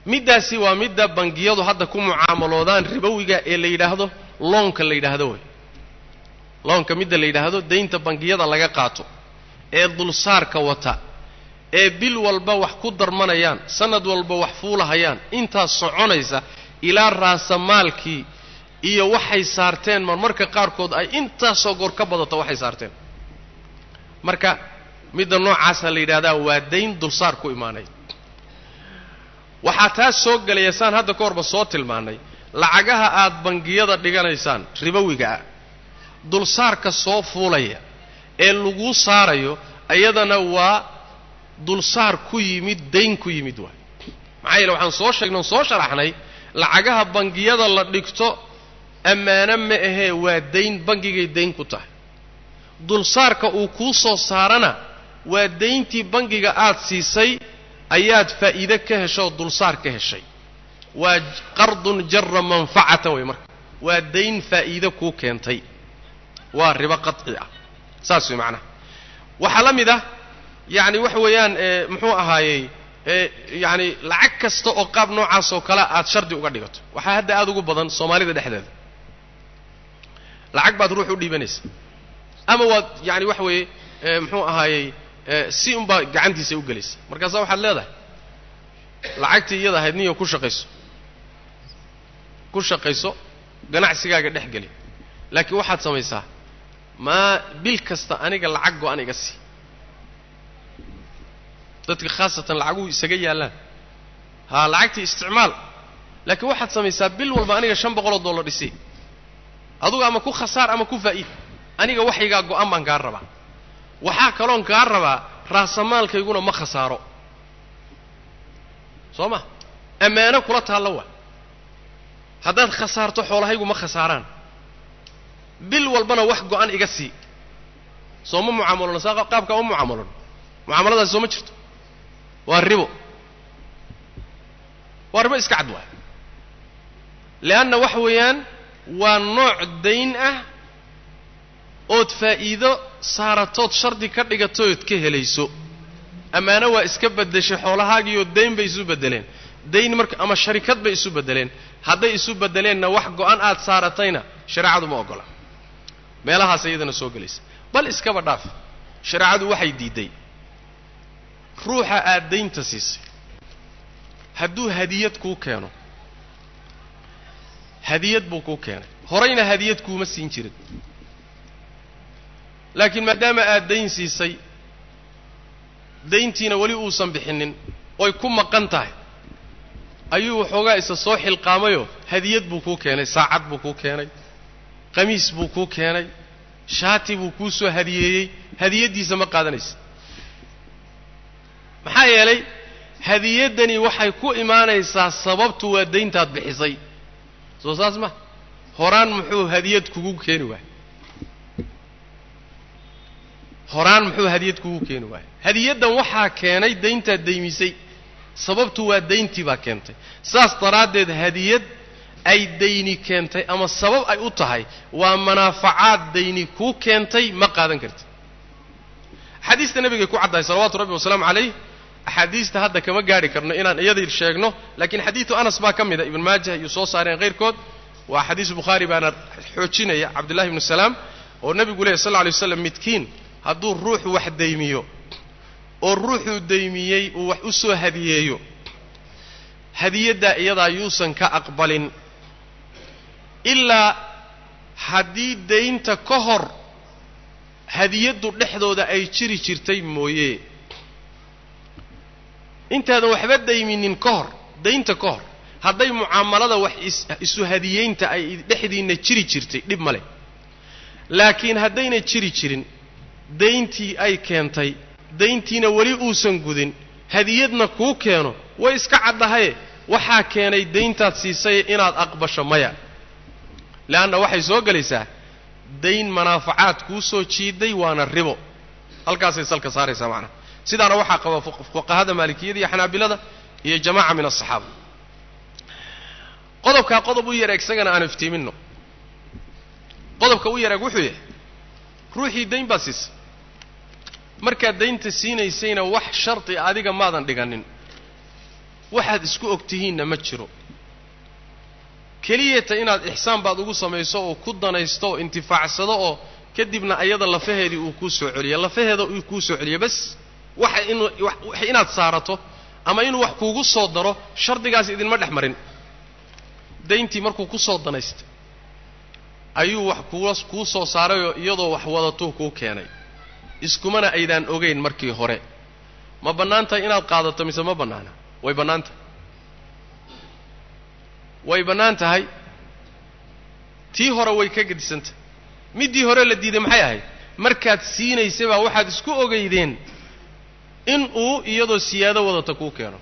middaasi waa midda bangiyadu hadda ku mucaamaloodaan ribowiga ee la yidhaahdo loonka la yidhaahdo wey loonka midda la yidhaahdo daynta bangiyada laga qaato ee dulsaarka wata ee bil walba wax ku darmanayaan sanad walba wax fuulahayaan intaas soconaysa ilaa raasamaalkii iyo waxay saarteen marmarka qaarkood ay intaasoo goor ka badato waxay saarteen marka midda noocaasa la yidhahdaa waa dayn dulsaar ku imaanay waxaa taas soo gelaya saan hadda ka horba soo tilmaannay lacagaha aad bangiyada dhiganaysaan ribowiga ah dulsaarka soo fuulaya ee laguu saarayo iyadana waa dulsaar ku yimid dayn ku yimid waay maxaa yeele waxaan soo sheegnay soo sharaxnay lacagaha bangiyada la dhigto ammaano ma ahee waa dayn bangigay dayn ku tahay dulsaarka uu kuu soo saarana waa dayntii bangiga aad siisay ayaad faa'iide ka hesho dulsaar ka heshay waa qardun jarra manfacatan way marka waa dayn faa'iide kuu keentay waa ribo qadci ah saas way macnaha waxaa la mid ah yacni waxa weeyaan muxuu ahaayey yacni lacag kasta oo qaab noocaas oo kale aad shardi uga dhigato waxaa hadda aad ugu badan soomaalida dhexdeeda lacag baad ruux u dhiibanaysa ama waad yacni waxa weeye muxuu ahaayey si unbaa gacantiisa u gelaysa markaasaa waxaad leedahay lacagtii iyada ahayd niyo ku shaqayso ku shaqayso ganacsigaaga dhex geli laakiin waxaad samaysaa maa bil kasta aniga lacag go-an iga sii dadka khaasatan lacaguhu isaga yaallaan haa lacagtii isticmaal laakiin waxaad samaysaa bil walba aniga shan boqoloo dollar dhisi adugu ama ku khasaar ama ku faa'iid aniga waxaygaa go-an baan kaa rabaa waxaa kaloon kaa rabaa raasamaalkayguna ma khasaaro soo ma ammaano kula taalla waa haddaad khasaarto xoolahaygu ma khasaaraan bil walbana wax go-an iga sii soo ma mucaamalona saa qaabkaa uma mucaamalon mucaamaladaasi soo ma jirto waa ribo waa ribo iska cad waay leanna waxa weeyaan waa nooc dayn ah ood faa'iido saaratood shardi ka dhigatood ka helayso ammaano waa iska beddeshay xoolahaagiioo dayn bay isu beddeleen dayn marka ama sharikad bay isu beddeleen hadday isu beddeleenna wax go-an aad saaratayna shareecadu ma oggola meelahaas iyadana soo gelaysa bal iskaba dhaaf shareecadu waxay diidday ruuxa aad daynta siisay hadduu hadiyad kuu keeno hadiyad buu kuu keenay horayna hadiyad kuuma siin jirin laakiin maadaama aad dayn siisay dayntiina weli uusan bixinin oy ku maqan tahay ayuu waxoogaa isa soo xilqaamayoo hadiyad buu kuu keenay saacad buu kuu keenay qamiis buu kuu keenay shaati buu kuu soo hadiyeeyey hadiyaddiisa ma qaadanaysa maxaa yeelay hadiyaddani waxay ku imaanaysaa sababtu waa dayntaad bixisay soo saas ma horaan muxuu hadiyad kugu keeni waayey horaan muxuu hadiyad kugu keeni waayey hadiyaddan waxaa keenay dayntaad daymisay sababtu waa dayntii baa keentay saas daraaddeed hadiyad ay dayni keentay ama sabab ay u tahay waa manaafacaad dayni kuu keentay ma qaadan kartid axaadiista nebigay ku caddahay salawaatu rabbi wasalaamu calayh axaadiista hadda kama gaadhi karno inaan iyadii sheegno laakiin xadiidu anas baa ka mida ibn maajah iyo soo saareen kayrkood waa xadiisu bukhaari baana xoojinaya cabdullahi ibnu salaam oo nebigu lehy sal lla alay waslam midkiin hadduu ruuxu wax daymiyo oo ruuxuu daymiyey uu wax u soo hadiyeeyo hadiyaddaa iyadaa yuusan ka aqbalin ilaa haddii daynta ka hor hadiyaddu dhexdooda ay jiri jirtay mooye intaadan waxba dayminin ka hor daynta ka hor hadday mucaamalada wax isu hadiyeynta ay dhexdiinna jiri jirtay dhib ma leh laakiin haddayna jiri jirin dayntii ay keentay dayntiina weli uusan gudin hadiyadna kuu keeno way iska caddahaye waxaa keenay dayntaad siisay inaad aqbasho maya leanna waxay soo gelaysaa dayn manaafacaad kuu soo jiiday waana ribo halkaasay salka saaraysaa macnaha sidaana waxaa qaba fuqahada maalikiyada iyo xanaabilada iyo jamaaca min asaxaaba qodobkaa qodob u yareeg isagana aanu iftiiminno qodobka u yareeg wuxuu yahay ruuxii dayn baad siisay markaad daynta siinaysayna wax shardi adiga maadan dhiganin waxaad isku ogtihiinna ma jiro keliyata inaad ixsaan baad ugu samayso oo ku danaysto oo intifaacsado oo kadibna ayada lafaheedii uu kuu soo celiyo lafaheeda uu kuu soo celiyo bas waxa inuu wax inaad saarato ama inuu wax kuugu soo daro shardigaas idinma dhex marin dayntii markuu ku soo danaystay ayuu wax kuula kuu soo saarayoo iyadoo wax wadatuu kuu keenay iskumana aydaan ogayn markii hore ma bannaan tahay inaad qaadato mise ma bannaana way bannaan tahay way bannaan tahay tii hore way ka gedisantahay middii hore la diiday maxay ahayd markaad siinaysay baa waxaad isku ogaydeen in uu iyadoo siyaado wadata kuu keeno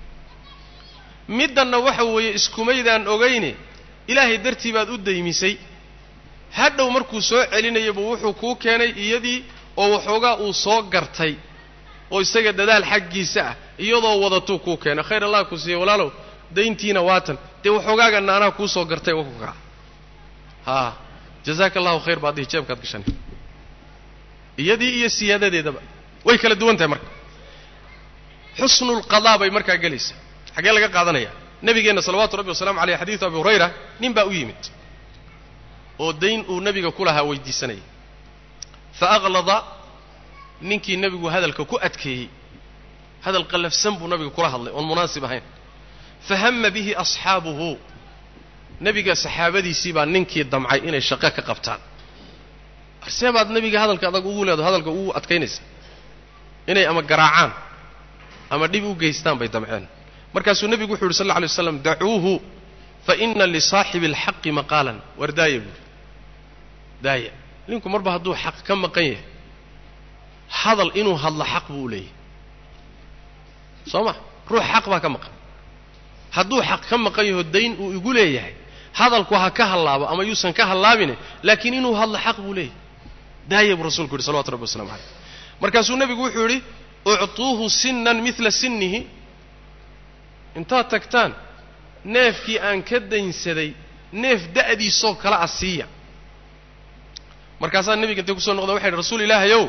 middanna waxa weeye iskumaydaan ogayne ilaahay dartii baad u daymisay hadhow markuu soo celinayaba wuxuu kuu keenay iyadii oo waxoogaa uu soo gartay oo isaga dadaal xaggiisa ah iyadoo wadatuu kuu keenay khayr allah ku siiye walaalow dayntiina waatan dee waxoogaaga naanaha kuu soo gartay wa ku kaca haa jazaaka allahu khayr baad dihi jeebkaad gashan iyadii iyo siyaadadeedaba way kala duwan tahay marka xusnulqadaa bay markaa gelaysaa xaggee laga qaadanayaa nabigeenna salawaatu rabbi wasalaamu caleyh xadiidu abi hurayra nin baa u yimid oo dayn uu nebiga ku lahaa weydiisanayay fa aqlada ninkii nebigu hadalka ku adkeeyey hadal qallafsan buu nabiga kula hadlay oon munaasib ahayn fahama bihi asxaabuhu nebiga saxaabadiisii baa ninkii damcay inay shaqo ka qabtaan arsee baad nebiga hadalka adag ugu leedo hadalka ugu adkaynaysa inay ama garaacaan ama dhib u geystaan bay damceen markaasuu nebigu wuxuu yidhi sal alla alay waslam dacuuhu fa ina lisaaxibi alxaqi maqaalan war daaya buuri daaya ninku marba hadduu xaq ka maqan yahay hadal inuu hadlo xaq buu u leeyahay soo ma ruux xaq baa ka maqan hadduu xaq ka maqan yaho dayn uu igu leeyahay hadalku ha ka hallaabo ama yuusan ka hallaabine laakiin inuu hadlo xaq buu leeyahay daaya buu rasuulku yidhi salawatu rabbi waslamu caleyh markaasuu nebigu wuxuu yidhi uctuuhu sinnan midla sinnihi intaad tagtaan neefkii aan ka daynsaday neef da'diisoo kale ah siiya markaasaa nebiga intay kusoo noqda waxay yidhi rasuul ilaahayow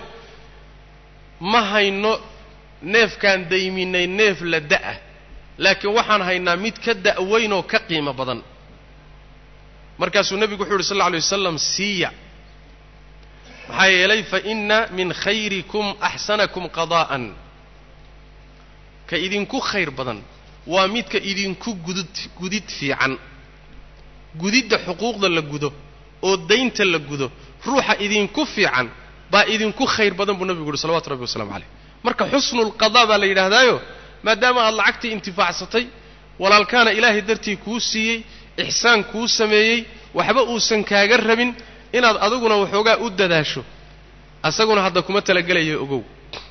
ma hayno neefkaan dayminay neef la da'ah laakiin waxaan haynaa mid ka da'weynoo ka qiimo badan markaasuu nebigu wuxuu yidhi sal alla alay wasalam siiya maxaa yeelay fa inna min khayrikum axsanakum qadaa'an ka idinku khayr badan waa midka idinku gudud gudid fiican gudidda xuquuqda la gudo oo daynta la gudo ruuxa idinku fiican baa idinku khayr badan buu nabigu yidhi salawatu rabbi wasalaamu caleyh marka xusnulqadaa baa la yidhaahdaayo maadaama aad lacagtii intifaacsatay walaalkaana ilaahay dartii kuu siiyey ixsaan kuu sameeyey waxba uusan kaaga rabin inaad aduguna waxoogaa u dadaasho asaguna hadda kuma talagelayo ogow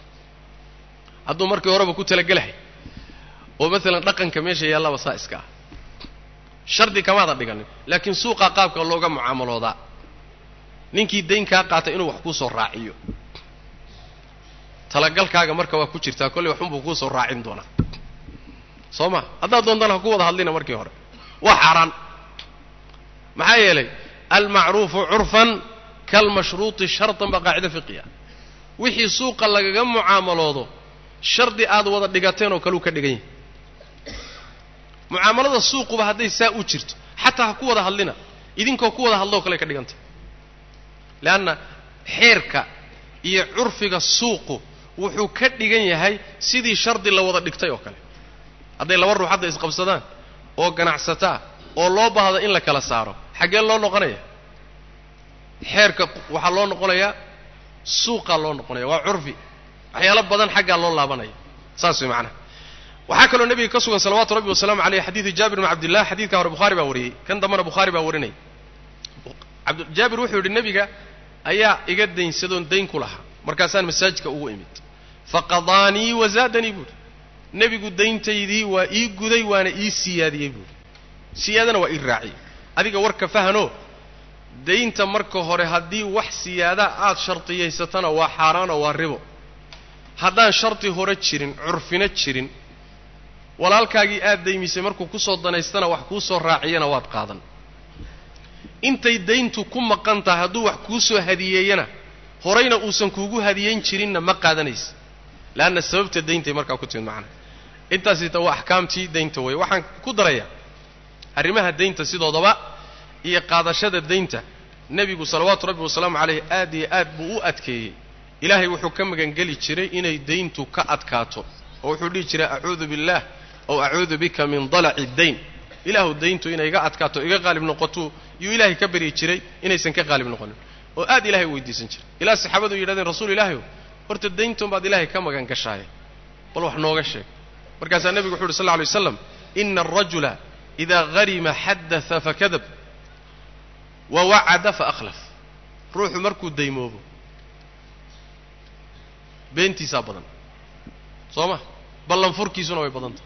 hadduu markii horeba ku talagelahay oo maalan dhaqanka meesha yaallaba saa iska ah shardi kamaadan dhiganin laakiin suuqaa qaabka looga mucaamaloodaa ninkii dayn kaa qaatay inuu wax kuu soo raaciyo talagalkaaga marka waa ku jirtaa kolley waxunbuu kuu soo raacin doonaa soo ma haddaad doontaan ha ku wada hadlina markii hore waa xaaraan maxaa yeelay almacruufu curfan kalmashruuti shartan baa qaacida fiqiya wixii suuqa lagaga mucaamaloodo shardi aad wada dhigateen oo kaleu ka dhigan yahay mucaamalada suuquba hadday saa u jirto xataa ha ku wada hadlina idinkoo ku wada hadloo kale ka dhigantay leanna xeerka iyo curfiga suuqu wuxuu ka dhigan yahay sidii shardi la wada dhigtay oo kale hadday laba ruux hadda isqabsadaan oo ganacsataa oo loo baahdo in la kala saaro xaggee loo noqonaya xeerka waxaa loo noqonayaa suuqaa loo noqonaya waa curfi waxyaalo badan xaggaa loo laabanaya saas way macnaha waxaa kaloo nebiga ka sugan salawaatu rabbi wasalaamu caleyh xadiidu jaabir bn cabdillah xadiidka hore bukhaari baa wariyey kan dambana bukhaari baa warinaya jaabir wuxuu yidhi nebiga ayaa iga daynsadoon dayn ku lahaa markaasaan masaajidka ugu imid faqadaanii wazaadanii buuhi nebigu dayntaydii waa ii guday waana ii siyaadiyey buuhi siyaadana waa ii raaciyey adiga warka fahanoo daynta marka hore haddii wax siyaadaa aad shardiyaysatana waa xaaraanoo waa ribo haddaan shardi hore jirin curfina jirin walaalkaagii aad daymisay markuu ku soo danaystana wax kuu soo raaciyana waad qaadan intay dayntu ku maqan tahay hadduu wax kuu soo hadiyeeyana horayna uusan kuugu hadiyeyn jirinna ma qaadanaysa leanna sababta dayntay markaa ku timid macnaha intaasi ta waa ahkaamtii deynta way waxaan ku darayaa arrimaha deynta sidoodaba iyo qaadashada deynta nabigu salawaatu rabbi wasalaamu calayhi aad iyo aad buu u adkeeyey ilaahay wuxuu ka magan gali jiray inay deyntu ka adkaato oo wuxuu dhihi jiray a'uudu billaah aw a'uudu bika min dala'i dayn ilaahu deyntu inay iga adkaato iga qaalib noqoto iyo ilaahay ka bari jiray inaysan ka qaalib noqonin oo aad ilaahay weydiisan jiray ilaa saxaabadu yiraahdeen rasuul ilaahay horta deyntu baad ilaahay ka magan gashay bal wax nooga sheeg markaas nabigu wuxuu sallallahu alayhi wasallam inna ar-rajula idha gharima haddatha fakadab wa wa'ada fa akhlaf ruuxu markuu deymoobo beentiisa badan sooma ballan furkiisuna way badanta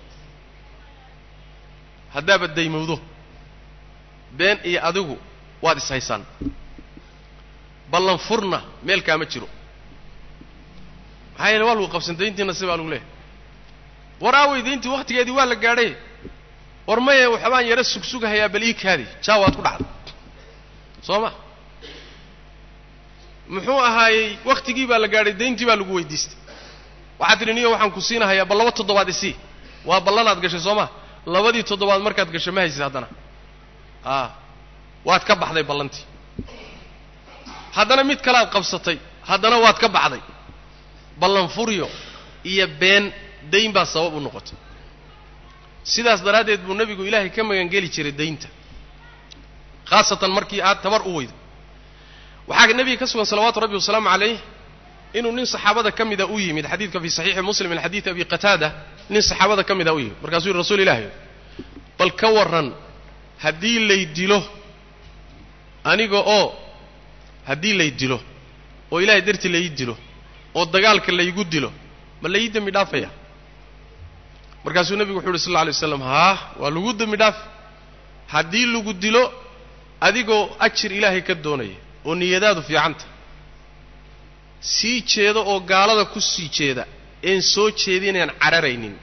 hadaba deymowdo been iyo adigu waad is haysan ballan furna meel kaama jiro hayla walu qabsan deyntiina si baa lagu leeyahay waraaway deyntii waqtigeedii waa la gaadhay warmaye waxbaan yara sugsugahaya bal ii kaadi jaawaad ku dhacday sooma muxuu ahaayay waqtigii baa la gaadhay deyntii baa lagu weydiistay waxaad tiri niyo waxaan ku siinahayaa bal laba toddobaad isii waa ballanaad gashay sooma labadii toddobaad markaad gashay ma haysid haddana ah waad ka baxday ballantii haddana mid kale aad qabsatay haddana waad ka baxday ballan furiyo iyo been deyn baa sabab u noqotay sidaas daraadeed buu nabigu ilaahay ka magan gali jiray deynta khaasatan markii aad tabar u weydo waxaa nabiga ka sugan salawaatu rabbi wasalaamu calayh inuu nin saxaabada ka mida u yimid xadiidka fi saxiix muslim min xadiid abi qataada nin saxaabada ka mida u yimid markaasuu yidhi rasuul ilaahay bal ka warran haddii lay dilo aniga oo haddii lay dilo oo ilaahay dartii lay dilo oo dagaalka laygu dilo ma lay dambi dhaafaya markaasuu nabigu wuxuu yidhi sallallahu alayhi wasallam haa waa lagu dambi dhaaf haddii lagu dilo adigoo ajir ilaahay ka doonaya oo niyadaadu fiicanta sii jeedo oo gaalada ku sii jeeda een soo jeedinayaan cararaynin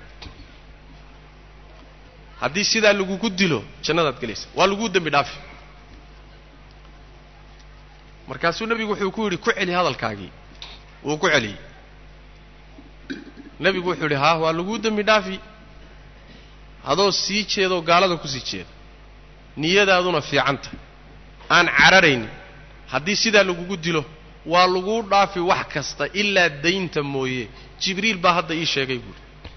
haddii sidaa lagugu dilo jannadaad galaysa waa lagu dambi dhaafi markaasuu nabigu wuxuu ku yidhi ku celi hadalkaagii wuu ku celiyey nabigu wuxuu yidhi haa waa lagu dambi dhaafi adoo sii jeedo oo gaalada ku sii jeeda niyadaaduna fiicanta aan cararaynin haddii sidaa lagugu dilo waa lagu dhaafi wax kasta ilaa deynta mooye jibriil baa hadda ii sheegay buuri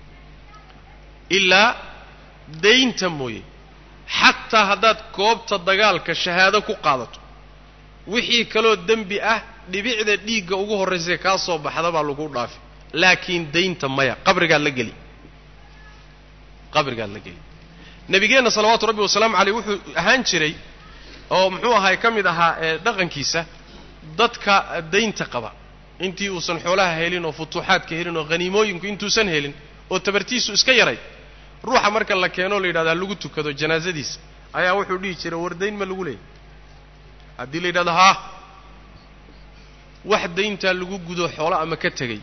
ilaa deynta mooye xataa haddaad goobta dagaalka shahaado ku qaadato wixii kaloo dembi ah dhibicda dhiigga ugu horraysay kaa soo baxda baa lagu dhaafi laakiin deynta maya qabrigaad la geli qabrigaad la geli nabigeenna salawaatu rabbi wasalaamu calayh wuxuu ahaan jiray oo muxuu ahaay ka mid ahaa ee dhaqankiisa dadka deynta qaba intii uusan xoolaha helin oo futuuxaadka helin oo haniimooyinku intuusan helin oo tabartiisu iska yaray ruuxa marka la keeno la yidhahdo lagu tukado janaasadiisa ayaa wuxuu dhihi jiray war dayn ma lagu leeyahay haddii la yidhahdo haa wax dayntaa lagu gudo xoolo ama ka tegey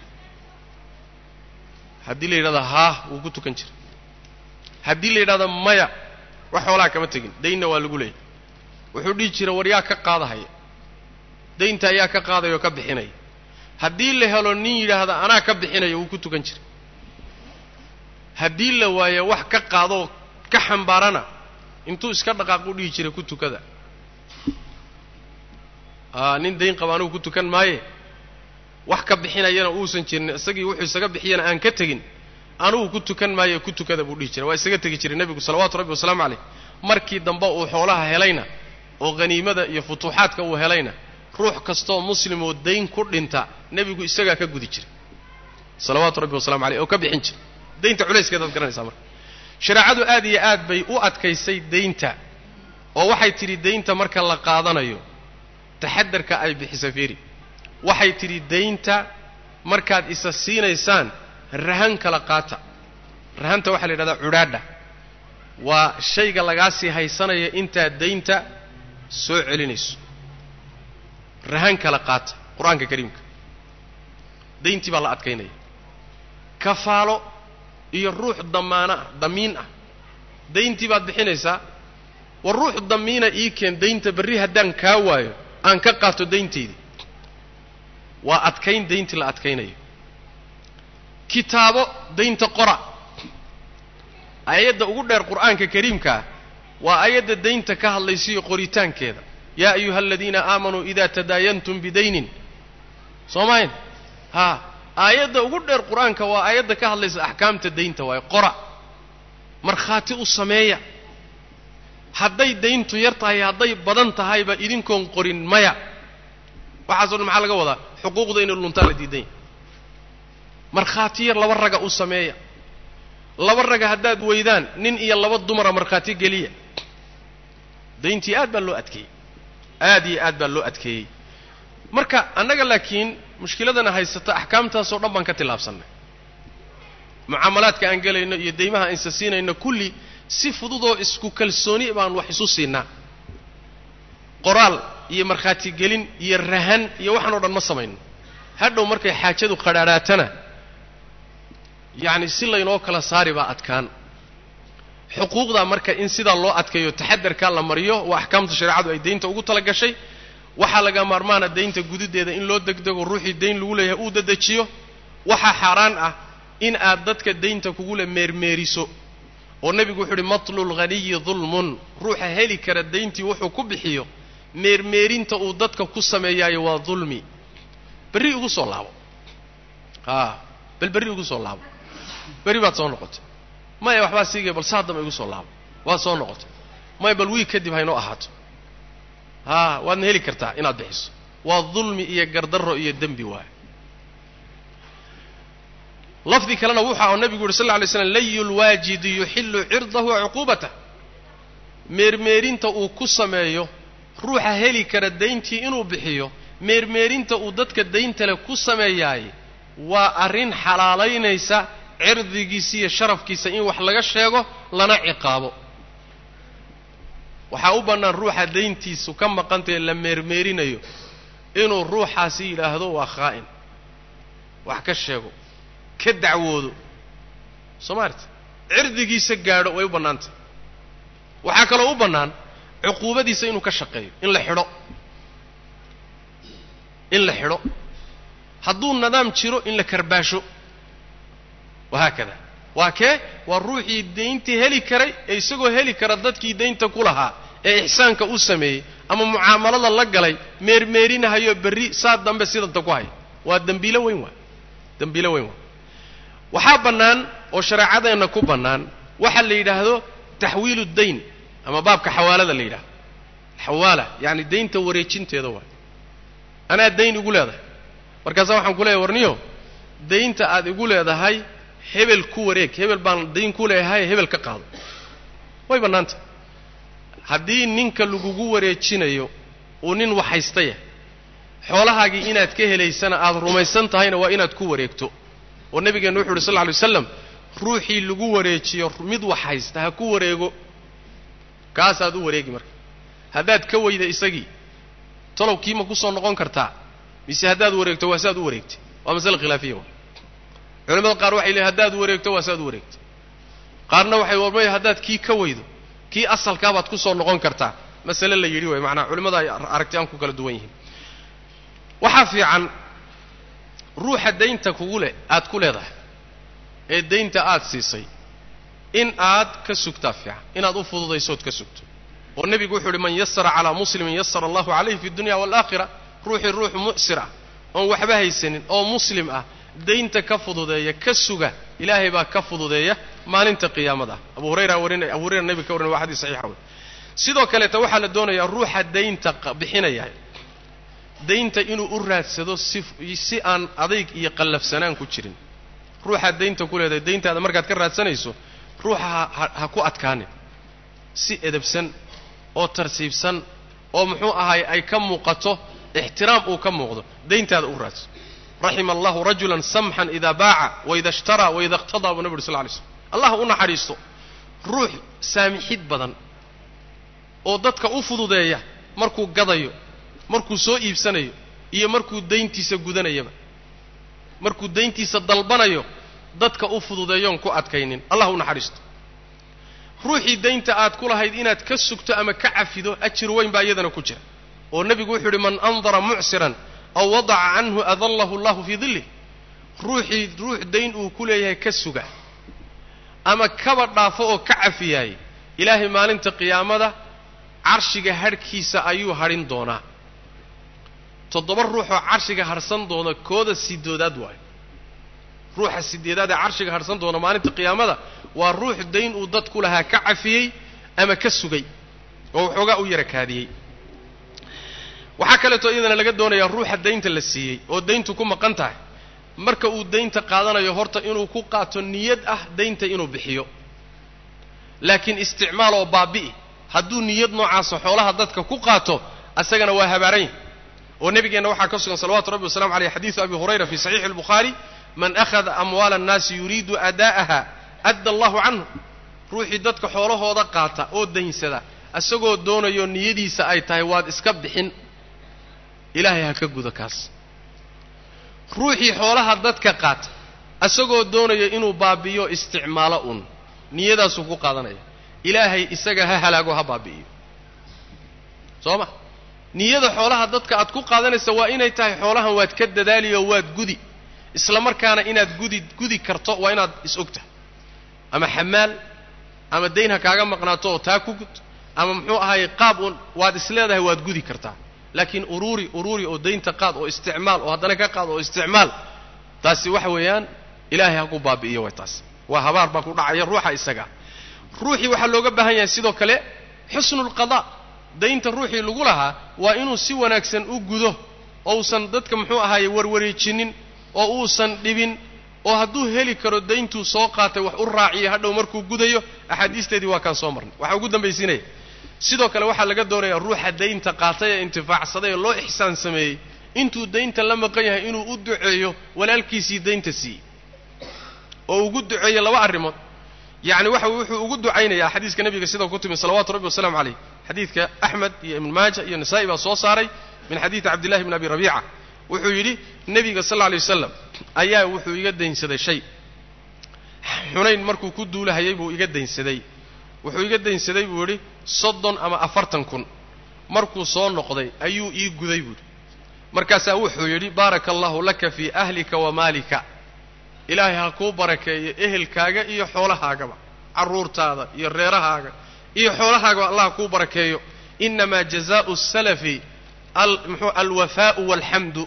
haddii la yidhahdo haa wuu ku tukan jiray haddii la yidhahdo maya wax xoolaha kama tegin daynna waa lagu leeyahay wuxuu dhihi jiray war yaa ka qaadahaya daynta ayaa ka qaadaya oo ka bixinaya haddii la helo nin yidhaahda anaa ka bixinaya wuu ku tukan jiray haddii la waayo wax ka qaadoo ka xambaarana intuu iska dhaqaaqu dhihi jiray ku tukada aa nin dayn qaba anugu ku tukan maaye wax ka bixinayana uusan jirin isagii wuxuu isaga bixiyana aan ka tegin anugu ku tukan maaye ku tukada buu dhihi jiray waa isaga tegi jiray nabigu salawaatu rabbi wasalaamu calayh markii dambe uu xoolaha helayna oo haniimada iyo futuuxaadka uu helayna ruux kastoo muslim oo dayn ku dhinta nabigu isagaa ka gudi jiray salawaatu rabbi wasalaamu calayh oo ka bixin jiray daynta culayskeedaad garanaysaa marka shareecadu aad iyo aad bay u adkaysay daynta oo waxay tidhi daynta marka la qaadanayo taxadarka ay bixisa fiiri waxay tidhi daynta markaad isa siinaysaan rahan kala qaata rahanta waxaa la yidhahdaa cudhaadha waa shayga lagaa sii haysanaya intaad daynta soo celinayso rahan kala qaata qur-aanka kariimka dayntii baa la adkaynaya kafaalo iyo ruux damaana ah damiin ah dayntii baad bixinaysaa war ruux damiina ii keen daynta berri haddaan kaa waayo aan ka qaato dayntaydii waa adkayn dayntii la adkaynayo kitaabo daynta qora aayadda ugu dheer qur'aanka kariimka waa aayadda daynta ka hadlaysiyo qoritaankeeda yaa ayuha aladiina aamanuu idaa tadaayantum bidaynin soomayn ha aayadda ugu dheer qur'aanka waa aayadda ka hadlaysa axkaamta daynta waaye qora markhaati u sameeya hadday dayntu yar tahay hadday badan tahayba idinkoon qorin maya waxaasoo dhan maxaa laga wadaa xuquuqda inay luntaa la diidan yahay markhaati yar laba raga u sameeya laba raga haddaad weydaan nin iyo laba dumara markhaati geliya dayntii aad baa loo adkeeyey aad iyo aad baa loo adkeeyey marka annaga laakiin mushkiladana haysata axkaamtaasoo dhan baan ka tillaabsannay mucaamalaadka aan gelayno iyo deymaha aan isasiinayno kulli si fududoo isku kalsooni baan wax isu siinaa qoraal iyo markhaati gelin iyo rahan iyo waxaan oo dhan ma samayno hadhow markay xaajadu qadhaadhaatana yacni si laynoo kala saari baa adkaan xuquuqdaa marka in sidaa loo adkeeyo taxadarkaa la mariyo waa axkaamta shareecadu ay daynta ugu tala gashay waxaa laga maarmaana daynta gududeeda in loo degdego ruuxii dayn lagu leeyahay uu dadejiyo waxaa xaaraan ah in aad dadka daynta kugula meermeeriso oo nebigu wuxuu uhi matlul ghaniyi dulmun ruuxa heli kara dayntii wuxuu ku bixiyo meermeerinta uu dadka ku sameeyaayo waa dulmi berri ugu soo laabo haa bal berri ugu soo laabo berri baad soo noqotay maya waxbaa siigaya bal saadama igu soo laabo waad soo noqotay maya bal wiig kadib haynoo ahaato haa waadna heli kartaa inaad bixiso waa dulmi iyo gardarro iyo dembi waaye lafdi kalena wuxaa oo nabigu yuri sal lla alay slam layu lwaajidi yuxillu cirdahu wa cuquubatah meermeerinta uu ku sameeyo ruuxa heli kara dayntii inuu bixiyo meermeerinta uu dadka dayntale ku sameeyaay waa arrin xalaalaynaysa cirdigiisa iyo sharafkiisa in wax laga sheego lana ciqaabo waxaa u bannaan ruuxa dayntiisu ka maqantae la meermeerinayo inuu ruuxaasi yidhaahdo waa khaa'in wax ka sheego ka dacwoodo soo maarta cirdigiisa gaadho way u bannaantay waxaa kaloo u bannaan cuquubadiisa inuu ka shaqeeyo in la xidho in la xidho hadduu nidaam jiro in la karbaasho wahaakada waa kee waa ruuxii dayntii heli karay ee isagoo heli kara dadkii daynta ku lahaa ee ixsaanka u sameeyey ama mucaamalada la galay meermeerinahayo berri saa dambe sidanta ku haya waa dembiilo weyn waa dembiilo weyn waa waxaa bannaan oo shareecadeenna ku bannaan waxa la yidhaahdo taxwiilu dayn ama baabka xawaalada la yidhahdo xawaala yacni daynta wareejinteeda waay anaa dayn igu leedahay markaasaa waxaan ku leeyahay warniyo daynta aad igu leedahay hebel ku wareeg hebel baan dayn ku leeyahay hebel ka qaado way bannaanta haddii ninka lagugu wareejinayo uu nin waxhaystaya xoolahaagii inaad ka helaysana aad rumaysan tahayna waa inaad ku wareegto oo nabigeennu wuxu uhi sal lla alay waslam ruuxii lagu wareejiyo mid wax haysta ha ku wareego kaasaad u wareegi marka haddaad ka weyda isagii talow kiima ku soo noqon kartaa mise haddaad wareegto waa saad u wareegtay waa masale khilaafiya wa culamada qaar waxay leeyihin haddaad wareegto waa saad u wareegtay qaarna waxay warmaya haddaad kii ka weydo kii asalkaabaad ku soo noqon kartaa masale la yidhi way macnaa culimmada ay aragtiyaan ku kala duwan yihiin waxaa fiican ruuxa daynta kugu leh aad ku leedahay ee daynta aad siisay in aad ka sugtaa fiican inaad u fududaysood ka sugto oo nebigu wuxuu uhi man yasara calaa muslimin yasara allahu calayhi fi dunya waalaakhira ruuxii ruux mu'sir ah oon waxba haysanin oo muslim ah daynta ka fududeeya ka suga ilaahay baa ka fududeeya maalinta qiyaamada abu hurayra warinay abu hurayra nebiga ka warinay waa xadiis saxiixa wey sidoo kaleeta waxaa la doonayaa ruuxa daynta bixinaya daynta inuu u raadsado si si aan adayg iyo qallafsanaan ku jirin ruuxaad daynta ku leedahay dayntaada markaad ka raadsanayso ruuxa ha ha ku adkaanin si edabsan oo tarsiibsan oo muxuu ahaay ay ka muuqato ixtiraam uu ka muuqdo dayntaada u raadso raxima allahu rajulan samxan idaa baaca waida ishtaraa waida iqtadaa buu nabi uri sal lla lay slam allah u naxariisto ruux saamixid badan oo dadka u fududeeya markuu gadayo markuu soo iibsanayo iyo markuu dayntiisa gudanayaba markuu dayntiisa dalbanayo dadka u fududeeyoon ku adkaynin allah u naxariisto ruuxii daynta aad ku lahayd inaad ka sugto ama ka cafido ajir weyn baa iyadana ku jira oo nebigu wuxuu yidhi man andara mucsiran aw wadaca canhu adallahu allahu fii dillih ruuxii ruux dayn uu ku leeyahay ka suga ama kaba dhaafo oo ka cafiyaay ilaahay maalinta qiyaamada carshiga harkiisa ayuu harin doonaa toddoba ruux oo carshiga harsan doona kooda sidoodaad waay ruuxa sideedaad ee carshiga harsan doona maalinta qiyaamada waa ruux dayn uu dad ku lahaa ka cafiyey ama ka sugay oo waxoogaa u yara kaadiyey waxaa kaleeto iyadana laga doonayaa ruuxa daynta la siiyey oo dayntu ku maqan tahay marka uu daynta qaadanayo horta inuu ku qaato niyad ah daynta inuu bixiyo laakiin isticmaal oo baabi'i hadduu niyad noocaasa xoolaha dadka ku qaato asagana waa habaaran yahay oo nabigeenna waxaa ka sugan salawaatu rabbi wasalamu caleyh xadiidu abi hurayra fi saxiixi albukhaari man akhada amwaala annaasi yuriidu adaa'aha adda allahu canhu ruuxii dadka xoolahooda qaata oo daynsada isagoo doonayo niyadiisa ay tahay waad iska bixin ilaahay ha ka gudo kaas ruuxii xoolaha dadka qaata isagoo doonayo inuu baabi'iyo isticmaalo un niyadaasuu ku qaadanaya ilaahay isaga ha halaago ha baabi'iyo soo ma niyada xoolaha dadka aad ku qaadanaysa waa inay tahay xoolahan waad ka dadaaliyo waad gudi isla markaana inaad gudi gudi karto waa inaad is-ogtahay ama xamaal ama dayn ha kaaga maqnaato oo taa ku gud ama muxuu ahaayey qaab un waad isleedahay waad gudi kartaa laakiin uruuri uruuri oo daynta qaad oo isticmaal oo haddana ka qaad oo isticmaal taasi waxa weeyaan ilaahay ha ku baabi'iyo way taas waa habaar baa ku dhacaya ruuxa isaga ruuxii waxaa looga baahan yahay sidoo kale xusnulqadaa daynta ruuxii lagu lahaa waa inuu si wanaagsan u gudo ousan dadka muxuu ahaayey warwareejinin oo uusan dhibin oo hadduu heli karo dayntuu soo qaatay wax u raaciya hadhow markuu gudayo axaadiisteedii waa kaan soo marnay waxaa ugu dambaysiinaya sidoo kale waxaa laga doonayaa ruuxa daynta qaatay ee intifaacsaday ee loo ixsaan sameeyey intuu daynta la maqan yahay inuu u duceeyo walaalkiisii daynta siiyey oo ugu duceeyo laba arrimood yacni waxa wuxuu ugu ducaynayaa xadiiska nebiga sida ku timi salawaatu rabbi wasalaamu calayh xadiidka axmed iyo ibnu maaja iyo nasaa'i baa soo saaray min xadiidi cabdillahi bni abi rabiica wuxuu yidhi nebiga sal alla alay wasalam ayaa wuxuu iga daynsaday shay xunayn markuu ku duulahayay buu iga daynsaday wuxuu iga daynsaday buu yidhi soddon ama afartan kun markuu soo noqday ayuu ii guday buuhi markaasaa wuxuu yidhi baaraka allahu laka fii ahlika wa maalika ilaahay ha kuu barakeeyo ehelkaaga iyo xoolahaagaba carruurtaada iyo reerahaaga iyo xoolahaagaba allah ha kuu barakeeyo innamaa jazaa'u salafi muxuu alwafaa'u waalxamdu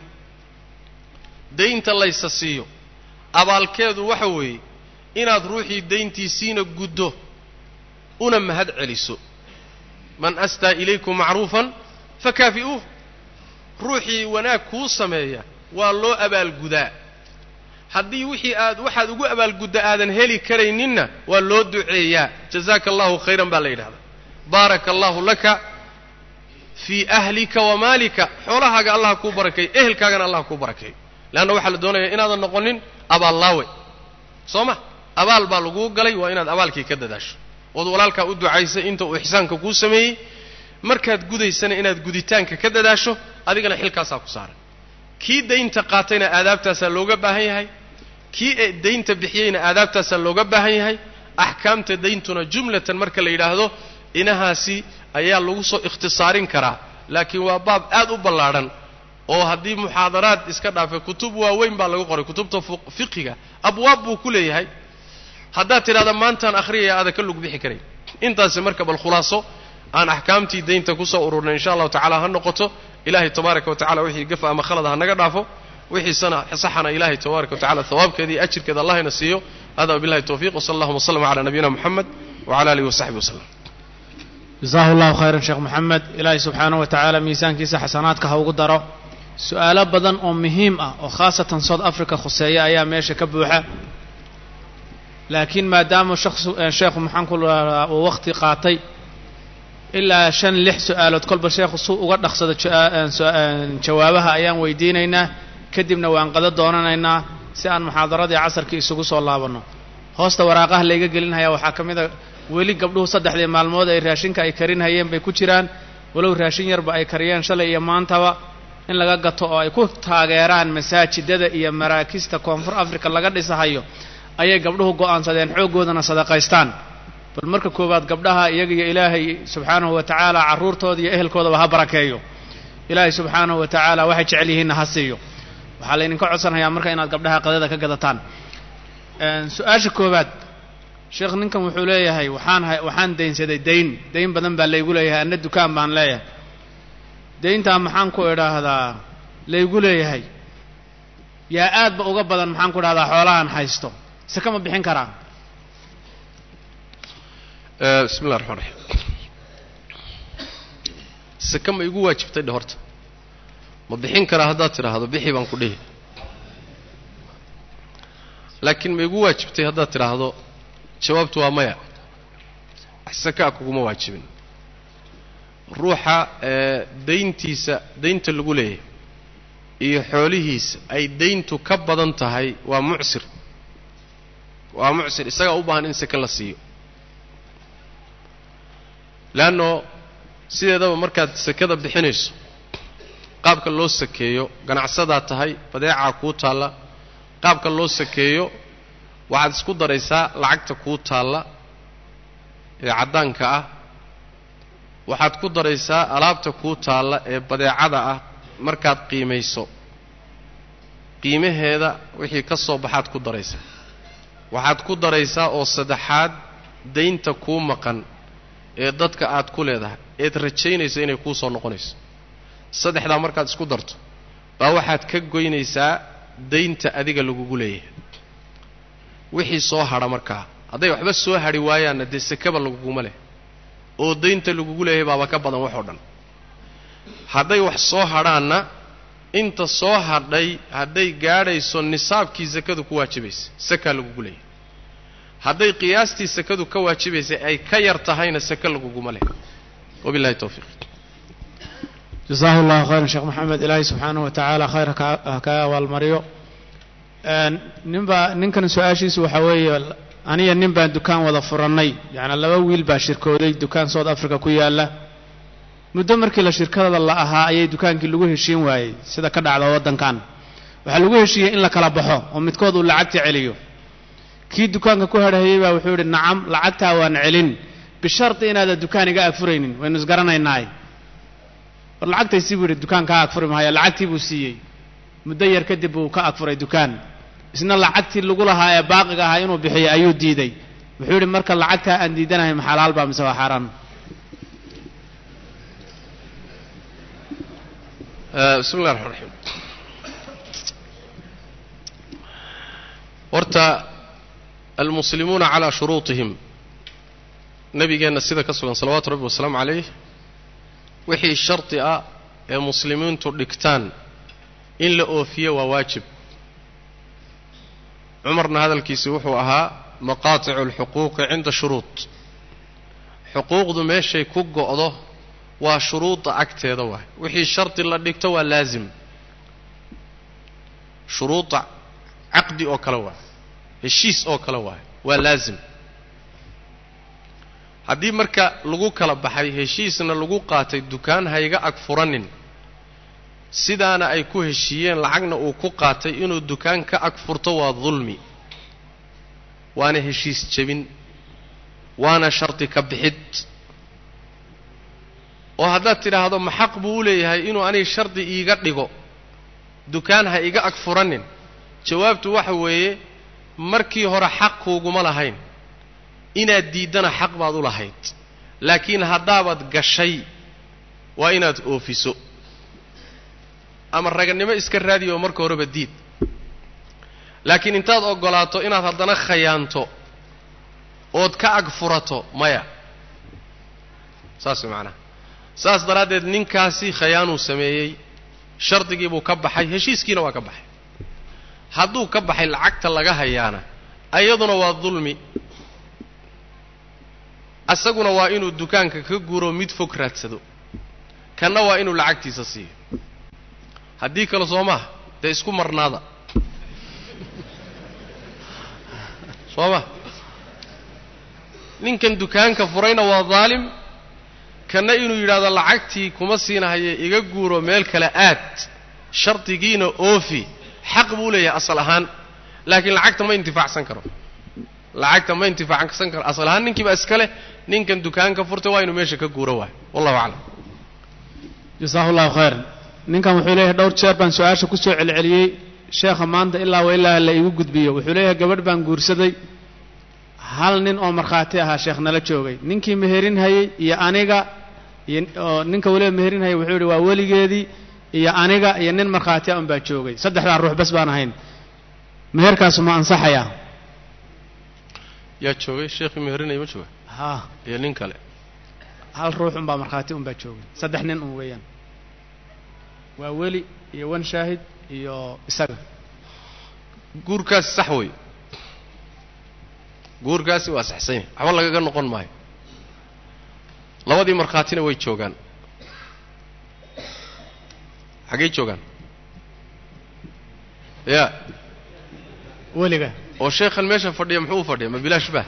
daynta laysa siiyo abaalkeedu waxa weeye inaad ruuxii dayntiisiina guddo una mahad celiso man astaa ilaykum macruufan fakaafi'uuh ruuxii wanaag kuu sameeya waa loo abaalgudaa haddii wixii aad waxaad ugu abaalgudda aadan heli karayninna waa loo duceeyaa jazaaka allahu khayran baa la yidhahdaa baaraka allahu laka fii ahlika wa maalika xoolahaaga allah kuu barakeeyo ehelkaagana allah kuu barakeeyo leanna waxaa la doonayaa inaadan noqonin abaallaawe soo ma abaal baa laguu galay waa inaad abaalkii ka dadaasho ood walaalkaa u ducaysay inta uu ixsaanka kuu sameeyey markaad gudaysana inaad guditaanka ka dadaasho adigana xilkaasaa ku saaran kii daynta qaatayna aadaabtaasaa looga baahan yahay kii daynta bixiyeyna aadaabtaasaa looga baahan yahay axkaamta dayntuna jumlatan marka la yidhaahdo inahaasi ayaa lagu soo ikhtisaarin karaa laakiin waa baab aad u ballaadhan oo haddii muxaadaraad iska dhaafay kutub waaweyn baa lagu qoray kutubta fiqiga abwaab buu ku leeyahay haddaad tidhahda maantaan akhriyaya aada ka lug bixi karayn intaasi marka bal khulaaso aan axkaamtii daynta kusoo ururnay insha allahu tacala ha noqoto ilahay tabaaraka wa tacala wixii gafa ama khalada ha naga dhaafo wixiisana saxana ilahay tabaaraka wa tacala thawaabkeeda iyo ajirkeeda allah ina siiyo hada wabillahi tawfiiq wa sala allahuma waslama cala nabiyina muxamed wacala alihi wasaxbihi wasalam jazahu allahu khayran sheekh moxamed ilaahay subxaanahu wa tacaala miisaankiisa xasanaadka ha ugu daro su-aalo badan oo muhiim ah oo khaasatan south africa khuseeya ayaa meesha ka buuxa laakiin maadaama sheekhu maxaan ku lahaa uu wakhti qaatay ilaa shan lix su-aalood kolba sheekhu suu uga dhaqsado jawaabaha ayaan weydiinaynaa kadibna waan qado doonanaynaa si aan muxaadaradii casarkii isugu soo laabanno hoosta waraaqaha layga gelinhayaa waxaa ka mid a weli gabdhuhu saddexdii maalmood ay raashinka ay karinhayeen bay ku jiraan walow raashin yarba ay kariyeen shalay iyo maantaba in laga gato oo ay ku taageeraan masaajidada iyo maraakista koonfur africa laga dhisahayo ayay gabdhuhu go'aansadeen xooggoodana sadaqaystaan bal marka koowaad gabdhaha iyaga iyo ilaahay subxaanahu wa tacaala carruurtooda iyo ehelkoodaba ha barakeeyo ilaahay subxaanahu wa tacaala waxay jecel yihiinna ha siiyo waxaa laydinka codsanhayaa marka inaad gabdhaha qadada ka gadataan su-aasha koowaad sheekh ninkan wuxuu leeyahay waxaan waxaan deynsaday deyn deyn badan baa laygu leeyahay anna dukaan baan leeyahay deyntaa maxaan ku idhaahdaa laygu leeyahay yaa aad ba uga badan maxaan ku idhahdaa xoolahan haysto saka ma bixin karaa bismillahi raxmaan raxiim saka ma igu waajibtay dhe horta ma bixin karaa haddaad tidhaahdo bixi baan ku dhihi laakiin ma igu waajibtay haddaad tidhaahdo jawaabtu waa maya sakaa kuguma waajibin ruuxa dayntiisa daynta lagu leeyahay iyo xoolihiisa ay dayntu ka badan tahay waa mucsir waa mucsir isagaa u baahan in saka la siiyo leanno sideedaba markaad sakada bixinayso qaabka loo sakeeyo ganacsadaa tahay badeecaa kuu taalla qaabka loo sakeeyo waxaad isku daraysaa lacagta kuu taalla ee caddaanka ah waxaad ku daraysaa alaabta kuu taalla ee badeecada ah markaad qiimayso qiimaheeda wixii ka soo baxaad ku daraysaa waxaad ku daraysaa oo saddexaad daynta kuu maqan ee dadka aad ku leedahay eed rajaynayso inay kuu soo noqonayso saddexdaa markaad isku darto baa waxaad ka goynaysaa daynta adiga lagugu leeyahay wixii soo hadha markaa hadday waxba soo hadhi waayaanna dee sakaba laguguma leh oo daynta lagugu leeyahay baaba ka badan waxoo dhan hadday wax soo hadhaanna inta soo hadhay hadday gaadhayso nisaabkii sakadu ku waajibaysa sakaa lagugu leeyahay hadday qiyaastii sakadu ka waajibaysay ay ka yar tahayna saka laguguma leh wabillahi tawfiiq جزاه الله خيرا شيخ محمد إلهي سبحانه وتعالى خير كا والمريو نبا نكن سؤاشيس وحوي أنا نبا دكان ولا فرني يعني لو ويل باشركودي دكان صوت أفريقيا كويا الله مدمر كلا شركة الله أها أي دكان كلوه هشين واي سيدا كذا على ودن كان وحلوه هشين إلا كلا بحه ومتكود لعبت عليه كي دكان كوهر هيبا وحور النعم لعبتها وانعلن بشرط إن هذا الدكان جاء فرين ونسقرنا الناي lacagtay si wiri dukaan ka agfuri maayo lacagtii buu siiyay muddo yar kadib uu ka agfuray dukaan isna lacagtii lagu lahaa ee baaqiga ahaa inuu bixiyo ayuu diiday wuxuu yiri marka lacagta aan diidanahay ma xalaal baa mise waa xaraan bismillaahir rahmaanir rahiim warta almuslimuuna ala shuruutihim nabigeena sida ka sugan salawaatu rabbi wasalaamu alayhi wixii sharti ah ee muslimiintu dhigtaan in la oofiyo waa waajib umarna hadalkiisa wuxuu ahaa maqaati'u alhuquuq 'inda shuruut xuquuqdu meeshay ku go'do waa shuruuda agteeda waay wixii sharti la dhigto waa laazim shuruuda aqdi oo kala waa heshiis oo kala waa waa laazim haddii marka lagu kala baxay heshiisna lagu qaatay dukaan hayga ag furanin sidaana ay ku heshiiyeen lacagna uu ku qaatay inuu dukaan ka ag furto waa dulmi waana heshiis jabin waana sharti ka bixid oo haddaad tidhaahdo ma xaq buu u leeyahay inuu aniga shardi iiga dhigo dukaan ha iga ag furanin jawaabtu waxa weeye markii hore xaq kuuguma lahayn inaad diidana xaq baad u lahayd laakiin haddaabad gashay waa inaad oofiso ama raganimo iska raadiyo marka horeba diid laakiin intaad ogolaato inaad haddana khayaanto ood ka ag furato maya saas macnaha saas daraaddeed ninkaasi khayaanuu sameeyey shardigii buu ka baxay heshiiskiina waa ka baxay hadduu ka baxay lacagta laga hayaana ayaduna waa dulmi asaguna waa inuu dukaanka ka guuro mid fog raadsado kana waa inuu lacagtiisa siiyo haddii kale soo maaha dee isku marnaada soo ma ninkan dukaanka furayna waa daalim kana inuu yidhaahdo lacagtii kuma siinahaye iga guuro meel kale aad shardigiina oofi xaq buu leeyahay asal ahaan laakiin lacagta ma intifaacsan karo lacagta ma intifaacsan karo asal ahaan ninkiiba iska leh ninkan dukaanka furtay waa inuu meesha ka guuro waay wallahu a'lam jazaahullahu khayran ninkan wuxuu leeyahay dhowr jeer baan su'aasha ku soo celceliyay sheekha maanta ilaa wa ilaa la igu gudbiyo wuxuu leeyahay gabadh baan guursaday hal nin oo markhaati ahaa sheekh nala joogay ninkii meherin hayay iyo aniga iyo oo ninka waliba meherin hayay wuxuu yidhi waa weligeedii iyo aniga iyo nin markhaati ah un baa joogay saddexdaa ruux bas baan ahayn meherkaasu ma ansaxayaa yaa joogay sheekhii meherinaya ma jooga ha iyo nin kale hal ruux un baa markhaati un baa joogay saddex nin un weeyaan waa weli iyo wan shaahid iyo isaga guurkaasi sax wey guurkaasi waa saxsan yahay waxba lagaga noqon maayo labadii markhaatina way joogaan xaggay joogaan ya weliga oo sheekhan meesha fadhiya muxuu u fadhiya ma bilaash ba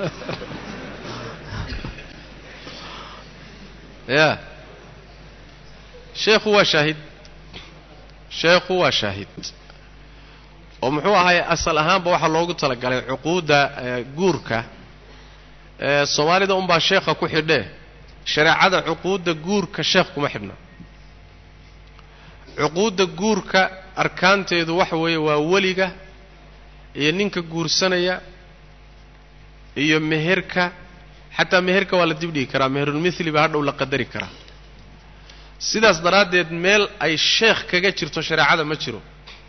ya sheekhu waa shaahid sheekhu waa shaahid oo muxuu ahaay asal ahaanba waxaa loogu talagalay cuquudda guurka ee soomaalida unbaa sheekha ku xidhee shareecada cuquudda guurka sheekh kuma xidhna cuquudda guurka arkaanteedu waxa weeye waa weliga iyo ninka guursanaya iyo meherka xataa meherka waa la dibdhigi karaa meherulmithli baa hadhow la qadari karaa sidaas daraaddeed meel ay sheekh kaga jirto shareecada ma jiro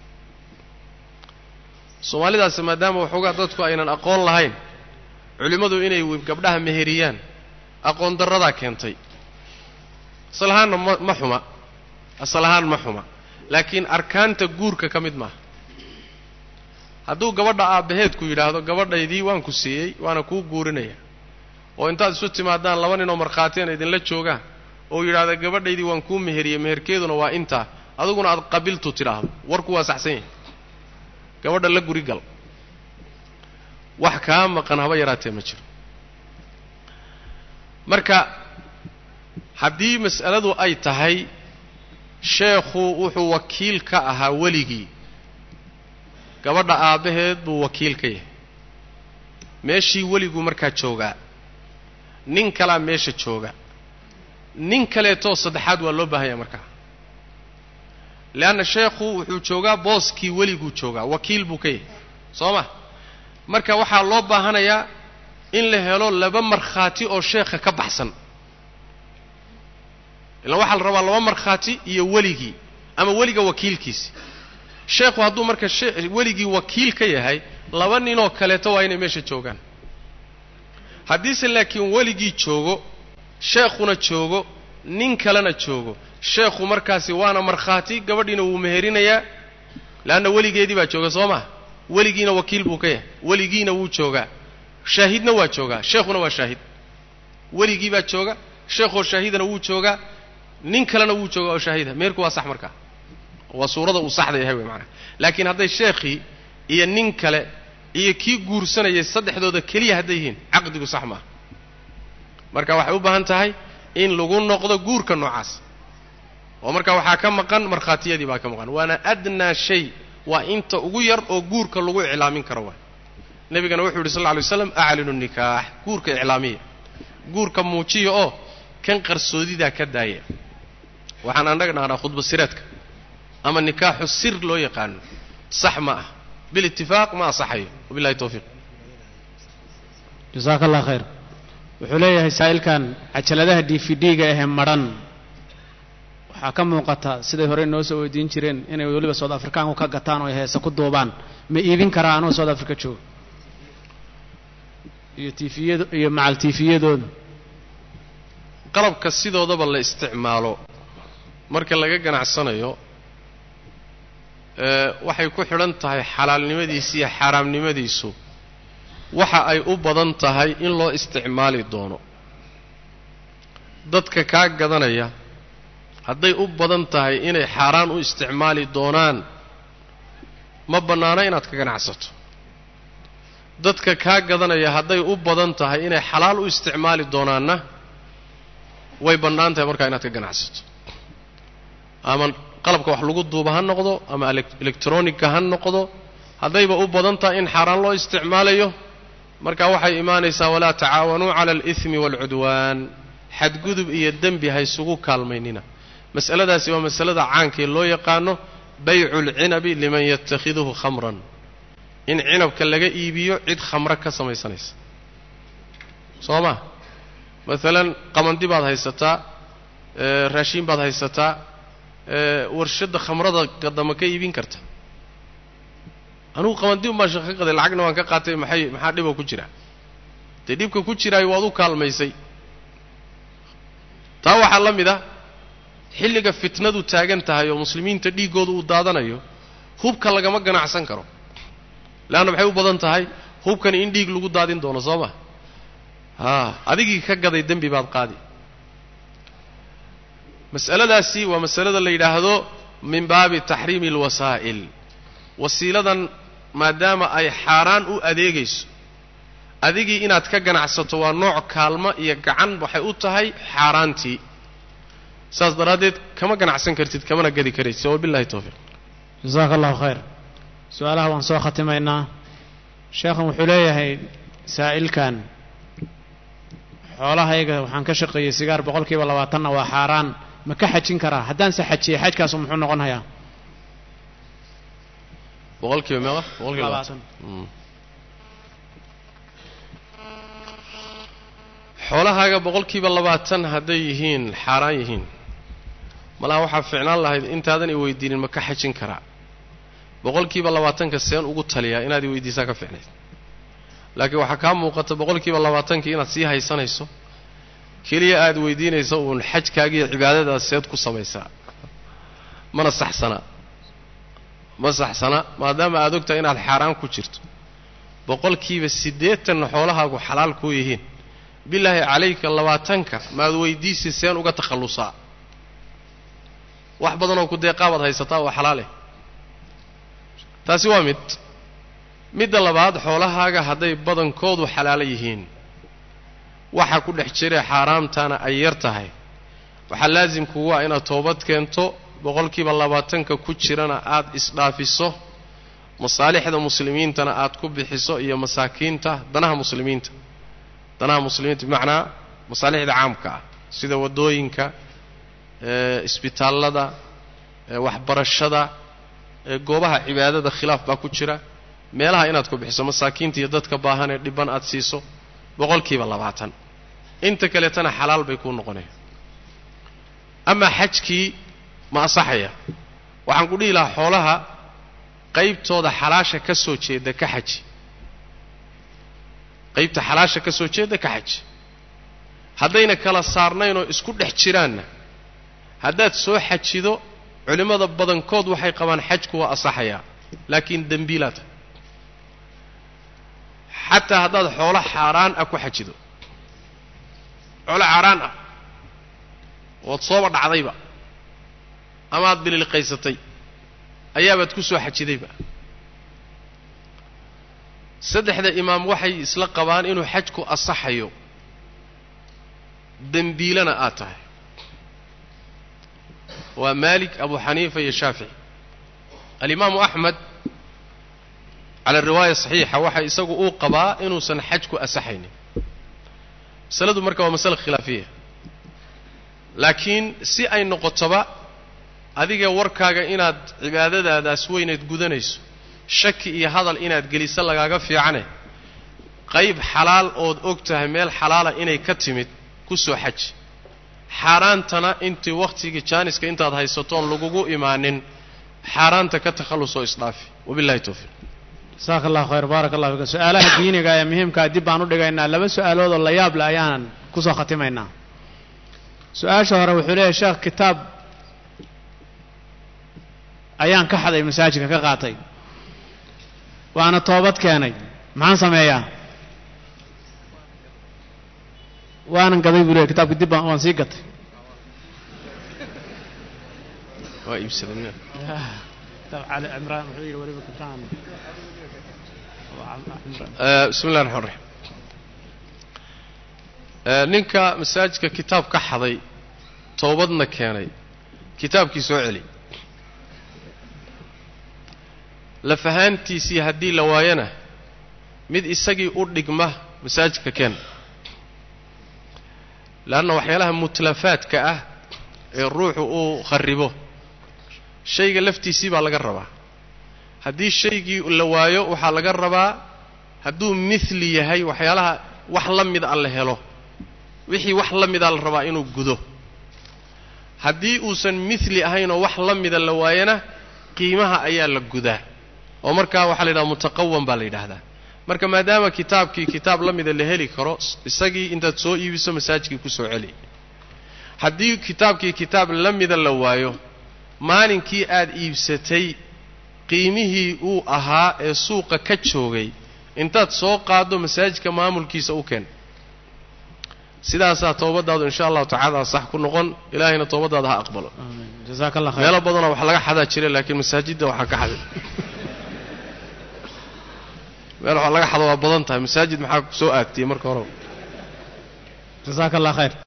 soomaalidaasi maadaama waxoogaa dadku aynan aqoon lahayn culimmadu inay gabdhaha meheriyaan aqoon darradaa keentay asal ahaanna ma ma xuma asal ahaan ma xuma laakiin arkaanta guurka ka mid maaha hadduu gabadha aabbaheedku yidhaahdo gabadhaydii waan ku siiyey waana kuu guurinaya oo intaad isu timaadaan laba nin oo markhaatiyana idinla joogaan oo yidhaahda gabadhaydii waan kuu meheriyey meherkeeduna waa intaa adiguna aad qabiltu tidhaahdo warku waa saxsan yahay gabadha la guri gal wax kaa maqan haba yaraatee ma jiro marka haddii mas'aladu ay tahay sheekhu wuxuu wakiil ka ahaa weligii gabadha aabbaheed buu wakiil ka yahay meeshii weligu markaa joogaa nin kalaa meesha jooga nin kaleetoo saddexaad waa loo baahanya markaa leanna sheekhu wuxuu joogaa booskii weliguu joogaa wakiil buu ka yahay soo ma marka waxaa loo baahanayaa in la helo laba markhaati oo sheekha ka baxsan ilaan waxaa la rabaa laba markhaati iyo weligii ama weliga wakiilkiisi sheekhu hadduu marka weligii wakiil ka yahay laba ninoo kaleeto waa inay meesha joogaan haddiise laakiin weligii joogo sheekhuna joogo nin kalena joogo sheekhu markaasi waana markhaati gabadhiina wuu meherinayaa leanna weligeedii baa jooga soo maa weligiina wakiil buu ka yahay weligiina wuu joogaa shaahidna waa joogaa sheekhuna waa shaahid weligii baa jooga sheekhoo shaahidana wuu joogaa nin kalena wuu joogaa oo shaahida meherku waa sax markaa waa suurada uu saxda yahay wey macanaha laakiin hadday sheekhii iyo nin kale iyo kii guursanayay saddexdooda keliya hadday yihiin caqdigu sax maaha marka waxay u baahan tahay in lagu noqdo guurka noocaas oo marka waxaa ka maqan markhaatiyadii baa ka maqan waana adnaa shay waa inta ugu yar oo guurka lagu iclaamin karo waay nebigana wuxuu yidhi sal lla alay waslam aclinu nikaax guurka iclaamiya guurka muujiya oo kan qarsoodidaa ka daaya waxaan annaga dhahnaa khudba sireedka ama nikaaxu sir loo yaqaano sax ma ah bilitifaaq ma asaxayo wabillahi tawfiiq jasaaka allah khayr wuxuu leeyahay saa'ilkan cajaladaha d v d-ga ahee madhan waxaa ka muuqata siday horey noo soo weydiin jireen inay weliba south africaanku ka gataan oo ay heese ku duubaan ma iibin karaa anuu south africa joogo iyo tifiyad iyo macal tifiyadooda qalabka sidoodaba la isticmaalo marka laga ganacsanayo ee waxay ku xidhan tahay xalaalnimadiisa iyo xaaraamnimadiisu waxa ay u badan tahay in loo isticmaali doono dadka kaa gadanaya hadday u badan tahay inay xaaraan u isticmaali doonaan ma bannaano inaad ka ganacsato dadka kaa gadanaya hadday u badan tahay inay xalaal u isticmaali doonaanna way bannaan tahay markaa inaad ka ganacsato ama qalabka wax lagu duuba ha noqdo ama electronica ha noqdo haddayba u badan tahay in xaaraan loo isticmaalayo markaa waxay imaanaysaa walaa tacaawanuu cala alihmi waalcudwaan xadgudub iyo dembi ha isugu kaalmaynina mas'aladaasi waa masalada caankee loo yaqaano baycu lcinabi liman yatakhiduhu khamran in cinabka laga iibiyo cid khamro ka samaysanaysa soo ma maalan qamandi baad haysataa raashin baad haysataa warshada khamrada qadama ka iibin karta anugu qamandi uma shaqo qaday lacagna waan ka qaatay maxay maxaa dhibo ku jira de dhibka ku jiray waad u kaalmaysay taa waxa la mid ah xilliga fitnadu taagan tahay oo muslimiinta dhiigoodu u daadanayo hubka lagama ganacsan karo laana maxay u badan tahay hubkan in dhiig lagu daadin doono soo ma ha adigii ka gaday dambi baad qaadi mas'aladaasi waa mas'alada la yiraahdo min baabi tahriimil wasaa'il wasiiladan maadaama ay xaaraan u adeegayso adigii inaad ka ganacsato waa nooc kaalmo iyo gacan waxay u tahay xaaraantii saas daraadeed kama ganacsan kartid kamana gadi karaysid wabillahi tawfiiq jazakallahu khayr su'aalaha waan soo khatimaynaa sheekhan wuxuu leeyahay saa'ilkan xoolahayga waxaan ka shaqeeyay sigaar boqolkiiba labaatan waa xaaraan ma ka xajin karaa haddaan se xajiyay xajkaas muxuu noqonayaa boqolkiiba meeqa boqolkiiba labaatan xoolahaaga boqolkiiba labaatan hadday yihiin xaaraan yihiin malaha waxaa fiicnaan lahayd intaadan i weydiinin ma ka xajin karaa boqolkiiba labaatanka seen ugu taliyaa inaad i weydiisaa ka fiicnayd laakiin waxaa kaa muuqata boqolkiiba labaatankii inaad sii haysanayso keliya aad weydiinayso uun xajkaagiiyo cibaadadaas seed ku samaysaa mana saxsana ma saxsana maadaama aad ogtahay inaad xaaraan ku jirto boqolkiiba siddeetanna xoolahaagu xalaal kuu yihiin bilaahi calayka labaatanka maad weydiisi seen uga takhallusaa wax badanoo ku deeqaabaad haysataa oo xalaal eh taasi waa mid midda labaad xoolahaaga hadday badankoodu xalaalo yihiin waxa ku dhex jira xaaraamtaana ay yar tahay waxaa laasim kugu ah inaad toobad keento boqolkiiba labaatanka ku jirana aad isdhaafiso masaalixda muslimiintana aad ku bixiso iyo masaakiinta danaha muslimiinta danaha muslimiinta bimacnaa masaalixda caamka ah sida waddooyinka isbitaallada waxbarashada goobaha cibaadada khilaaf baa ku jira meelaha inaad ku bixiso masaakiinta iyo dadka baahan ee dhiban aad siiso boqolkiiba labaatan inta kaleetana xalaal bay kuu noqonayaan amaa xajkii ma asaxaya waxaan ku dhihi lahaa xoolaha qaybtooda xalaasha ka soo jeeda ka xaji qaybta xalaasha ka soo jeeda ka xaji haddayna kala saarnayn oo isku dhex jiraanna haddaad soo xajido culimmada badankood waxay qabaan xajku waa asaxayaa laakiin dembiilaata xataa haddaad xoolo xaaraan ah ku xajido xoolo xaaraan ah ood sooba dhacdayba amaad bililiqaysatay ayaabaad ku soo xajidayba saddexda imaam waxay isla qabaan inuu xajku asaxayo dembiilana aad tahay waa maalik abu xaniifa iyo shaafici alimaamu axmed cala riwaaya saxiixa waxa isagu uu qabaa inuusan xajku asaxaynin masaladu marka waa masale khilaafiya laakiin si ay noqotoba adiga warkaaga inaad cibaadadaadaas weyneed gudanayso shaki iyo hadal inaad geliso lagaaga fiicane qayb xalaal ood og tahay meel xalaala inay ka timid ku soo xaji xaaraantana intii wakhtigii jaaniska intaad haysatoon lagugu imaanin xaaraanta ka takhallusoo isdhaafi wabillahi tawfiiq jazaaka allahu khayr baaraka allah fiik su-aalaha diiniga ee muhiimkaa dib baan u dhigaynaa laba su-aalood oo la yaab leh ayaan kusoo khatimaynaa su-aasha hore wuxuu leeyahay sheekh kitaab ayaan ka xaday masaajidka ka qaatay waana toobad keenay maxaan sameeyaa waanan gaday buu leeyahay kitaabka dib waan sii gatay waa iibsadeen kitaab cali cimraan wuxuu yidhi weliba kitaan bismi llahi raxmaan raxiim ninka masaajidka kitaab ka xaday toobadna keenay kitaabkii soo celi lafahaantiisii haddii la waayana mid isagii u dhigma masaajidka keen leanna waxyaalaha mutlafaadka ah ee ruuxu uu kharibo shayga laftiisii baa laga rabaa haddii shaygii la waayo waxaa laga rabaa hadduu mithli yahay waxyaalaha wax la mid ah la helo wixii wax la mid ah la rabaa inuu gudo haddii uusan mithli ahayn oo wax la mid ah la waayana qiimaha ayaa la gudaa oo markaa waxa la yiraahdaa mutaqawwan baa la yiraahdaa marka maadaama kitaabkii kitaab la mid ah la heli karo isagii intaad soo iibiso masaajidkii ku soo celi haddii kitaabkii kitaab la mid ah la waayo maalinkii aad iibsatay qiimihii uu ahaa ee suuqa ka joogay intaad soo qaado masaajidka maamulkiisa u keen sidaasaa toobadaadu insha Allah tacaala sax ku noqon ilaahayna toobadaada ha aqbalo amiin jazaakallahu khayr meelo badan wax laga xadaa jiray laakiin masaajidda waxa ka xaday meel wax laga xado waa badan tahay masaajid maxaa soo aagtay marka hore jazaakallahu khayr